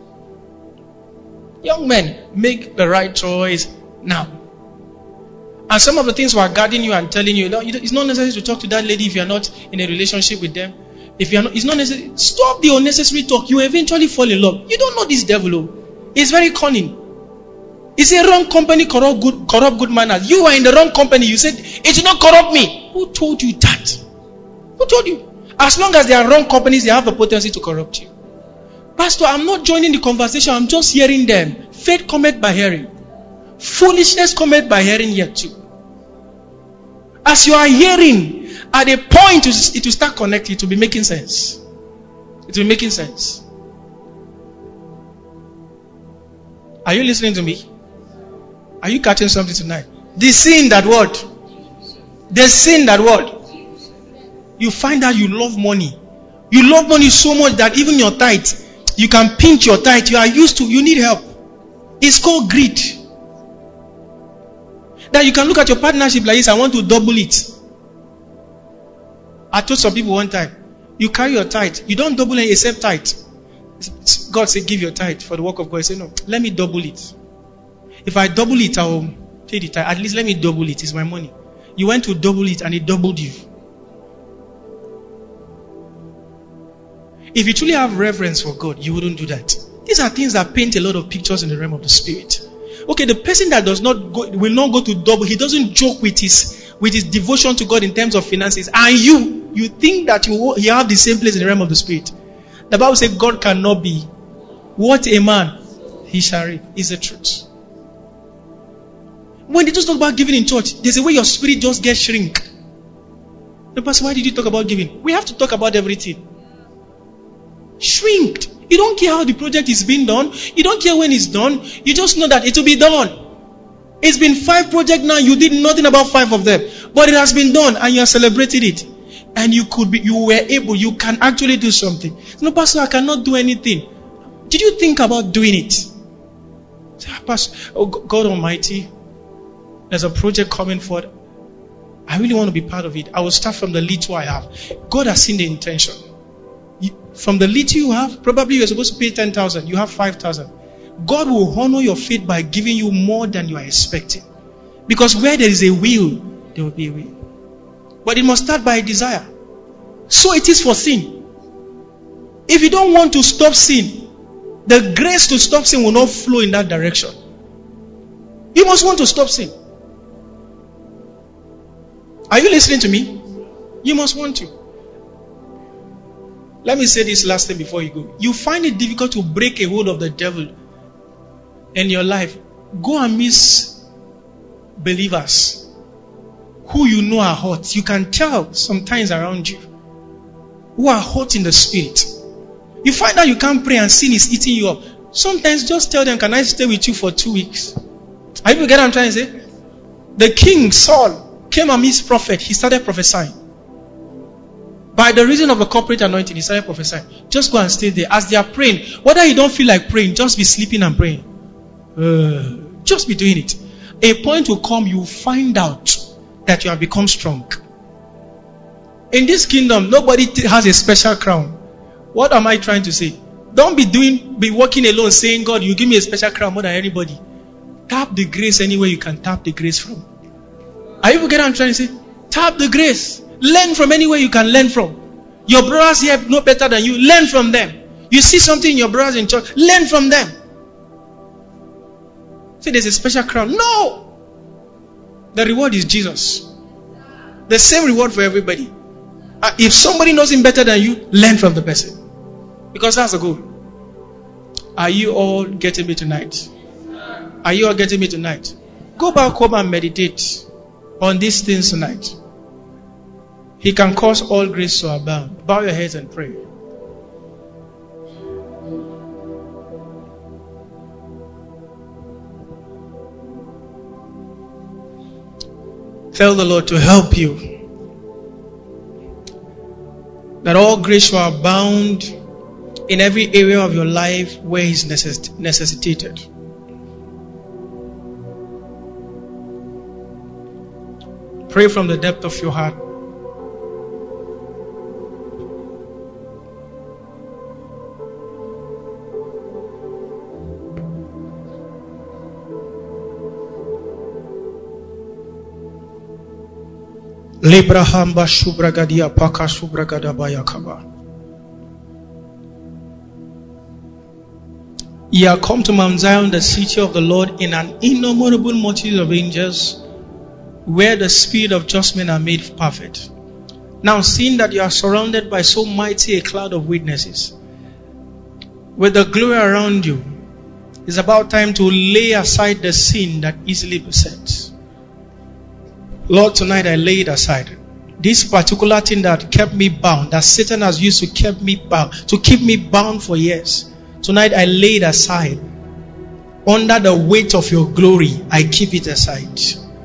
Young men, make the right choice now. And some of the things we are guarding you and telling you, it's not necessary to talk to that lady if you are not in a relationship with them. If you are not, it's not necessary. Stop the unnecessary talk. You eventually fall in love. You don't know this devil. Oh. He's very cunning. Is a wrong company corrupt good corrupt good manners? You are in the wrong company. You said it should not corrupt me. Who told you that? Who told you? As long as they are wrong companies, they have the potency to corrupt you. Pastor, I'm not joining the conversation. I'm just hearing them. Faith cometh by hearing. Foolishness cometh by hearing yet too. As you are hearing, at a point it will start connecting. It will be making sense. It will be making sense. Are you listening to me? Are you catching something tonight? The sin that what? The sin that what? You find out you love money. You love money so much that even your tithe, you can pinch your tithe. You are used to, you need help. It's called greed. That you can look at your partnership like this, I want to double it. I told some people one time, you carry your tithe, you don't double it except tithe. God said, give your tithe for the work of God. He said, no, let me double it. If I double it, I will pay the tithe. At least let me double it. It's my money. You went to double it and it doubled you. If you truly have reverence for God, you wouldn't do that. These are things that paint a lot of pictures in the realm of the spirit. Okay, the person that does not go, will not go to double, he doesn't joke with his with his devotion to God in terms of finances. And you, you think that you, you have the same place in the realm of the spirit. The Bible says God cannot be what a man he shall reap. Is the truth. When they just talk about giving in church, there's a way your spirit just gets shrink. The pastor, why did you talk about giving? We have to talk about everything. Shrinked. You don't care how the project is being done. You don't care when it's done. You just know that it will be done. It's been five projects now. You did nothing about five of them. But it has been done and you have celebrated it. And you could be, you were able, you can actually do something. No, pastor, I cannot do anything. Did you think about doing it? Pastor, oh God Almighty, there's a project coming forward. I really want to be part of it. I will start from the little I have. God has seen the intention. From the little you have, probably you're supposed to pay ten thousand. You have five thousand. God will honor your faith by giving you more than you are expecting. Because where there is a will, there will be a will. But it must start by a desire. So it is for sin. If you don't want to stop sin, the grace to stop sin will not flow in that direction. You must want to stop sin. Are you listening to me? You must want to. Let me say this last thing before you go. You find it difficult to break a hold of the devil in your life. Go and miss believers who you know are hot. You can tell sometimes around you who are hot in the spirit. You find out you can't pray and sin is eating you up. Sometimes just tell them, can I stay with you for two weeks? Are you get what I'm trying to say? The king Saul came and meets prophet. He started prophesying. By the reason of the corporate anointing, he started prophesying. Just go and stay there. As they are praying, whether you don't feel like praying, just be sleeping and praying. Uh, just be doing it. A point will come, you will find out that you have become strong. In this kingdom, nobody has a special crown. What am I trying to say? Don't be doing, be walking alone saying, God, you give me a special crown more than anybody. Tap the grace anywhere you can tap the grace from. Are you getting what I'm trying to say? Tap the grace. Learn from anywhere you can learn from. Your brothers here know better than you. Learn from them. You see something in your brothers in church. Learn from them. Say there's a special crown. No. The reward is Jesus. The same reward for everybody. Uh, if somebody knows him better than you, learn from the person. Because that's the goal. Are you all getting me tonight? Are you all getting me tonight? Go back home and meditate on these things tonight. He can cause all grace to abound. Bow your heads and pray. Tell the Lord to help you. That all grace will abound in every area of your life where He is necess- necessitated. Pray from the depth of your heart. Librahamba Shubragadia Paka Shubragada Bayakaba. Ye are come to Mount Zion, the city of the Lord, in an innumerable multitude of angels, where the spirit of just men are made perfect. Now, seeing that you are surrounded by so mighty a cloud of witnesses, with the glory around you, it's about time to lay aside the sin that easily besets. Lord, tonight I lay it aside. This particular thing that kept me bound, that Satan has used to keep me bound, to keep me bound for years. Tonight I lay it aside. under the weight of your glory, I keep it aside.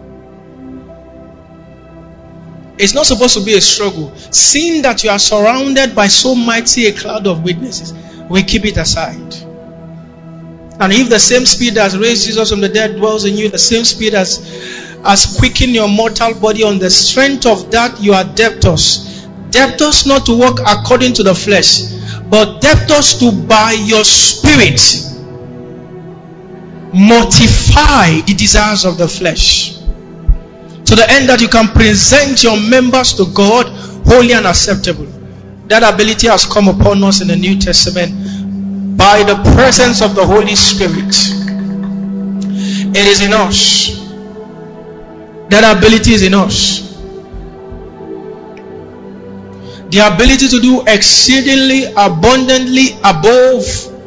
It's not supposed to be a struggle. Seeing that you are surrounded by so mighty a cloud of witnesses, we keep it aside. And if the same spirit that raised Jesus from the dead dwells in you, the same spirit as, as quickened your mortal body, on the strength of that you are debtors. Debtors not to walk according to the flesh, but debtors to by your spirit mortify the desires of the flesh, to the end that you can present your members to God holy and acceptable. That ability has come upon us in the New Testament by the presence of the Holy Spirit. It is in us. That ability is in us. The ability to do exceedingly abundantly above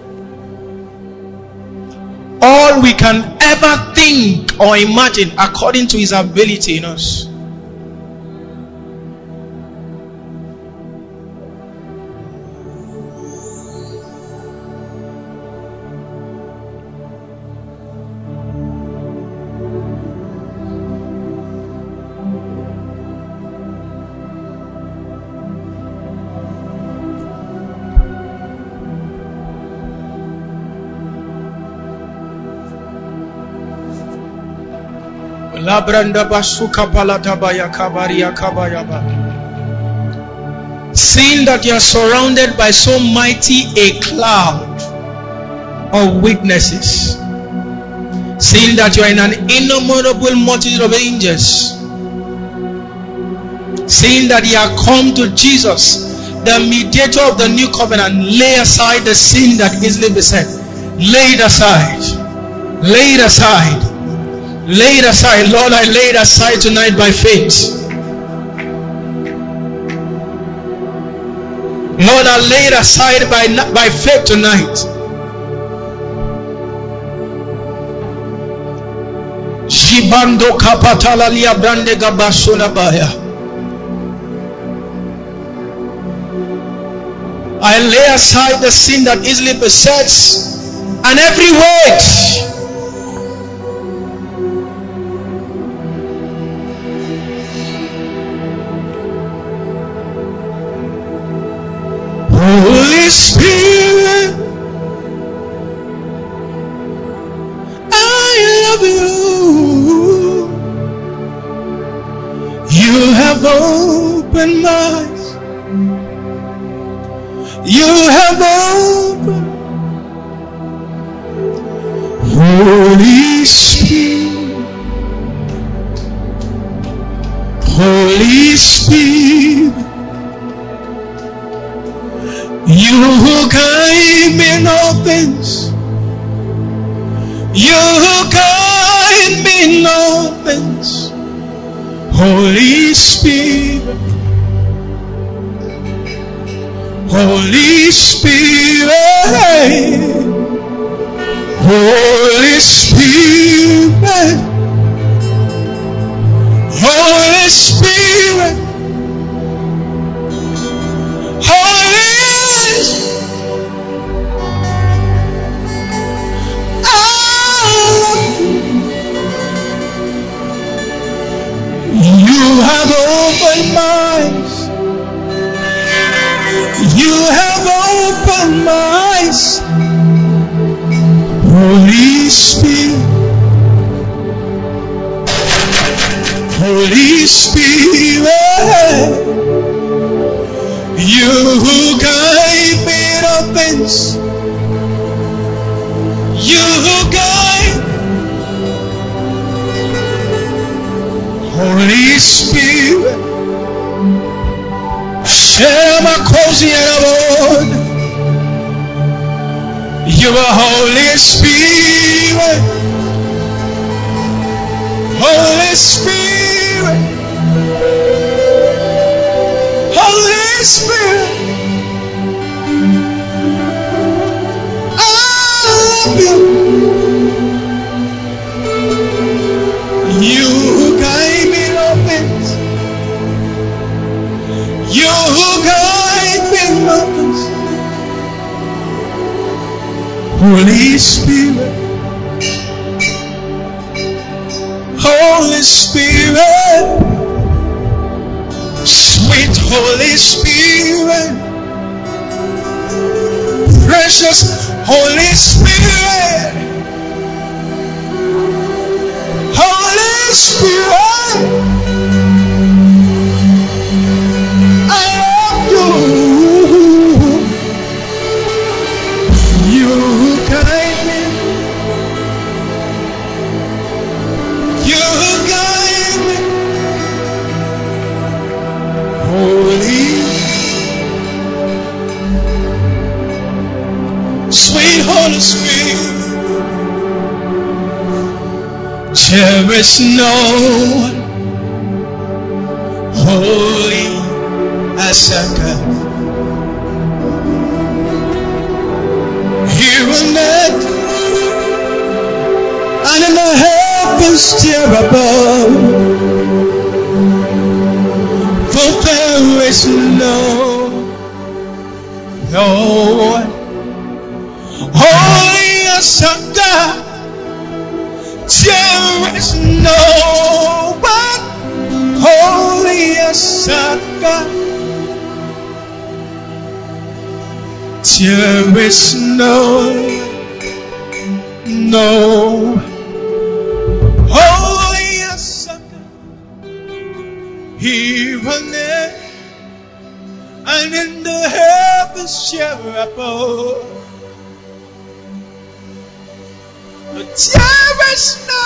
all we can ever think or imagine, according to his ability in us. Seeing that you are surrounded by so mighty a cloud of witnesses, seeing that you are in an innumerable multitude of angels, seeing that you are come to Jesus, the mediator of the new covenant, lay aside the sin that easily beset. Lay it aside. Lay it aside. Lay it aside. Lord, I lay it aside tonight by faith. Lord, I lay it aside by, by faith tonight. Shibando kapatala liya brande gabasuna baya. I lay aside the sin that easily besets and every weight. Holy Spirit, I love you. You have opened my eyes. You have opened. Holy Spirit, Holy Spirit, you who guide me in all things, you who guide me in all things, Holy Spirit, Holy Spirit, Holy Spirit, Holy Spirit, Holy You have opened my eyes. You have opened my eyes. Holy Spirit, Holy Spirit, you who guide me in all things, you who guide. Holy Spirit, Shema Kosi Lord, you are Holy Spirit, Holy Spirit, Holy Spirit, I love you. You who guide me in all things, you who guide me in all things, Holy Spirit, Holy Spirit, sweet Holy Spirit, precious Holy Spirit, Holy Spirit, I love you. You guide me. You guide me. Holy, sweet Holy Spirit, there is no one holy as our God. Here on earth and in the heavens there above, for there is no, no one holy as our God. There is no one holy as our God. There is no, no holy as our God. Here on earth and in the heavens here above. There is no,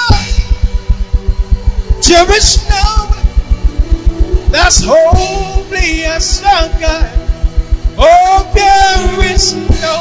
there is no one that's holy as our God. Oh, there is no.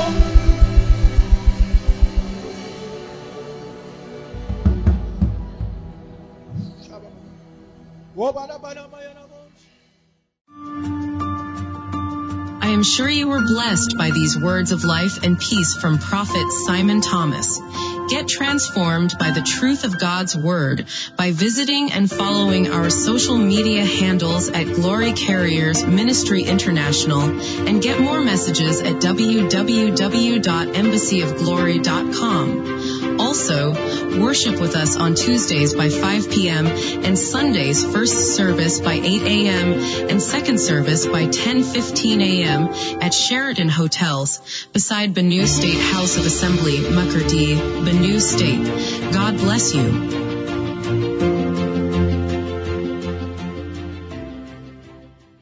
I am sure you were blessed by these words of life and peace from Prophet Simon Thomas. Get transformed by the truth of God's Word by visiting and following our social media handles at Glory Carriers Ministry International, and get more messages at w w w dot embassy of glory dot com. Also, worship with us on Tuesdays by five p.m. and Sundays first service by eight a.m. and second service by ten fifteen a.m. at Sheraton Hotels beside Benue State House of Assembly, Makurdi, Benue State. God bless you.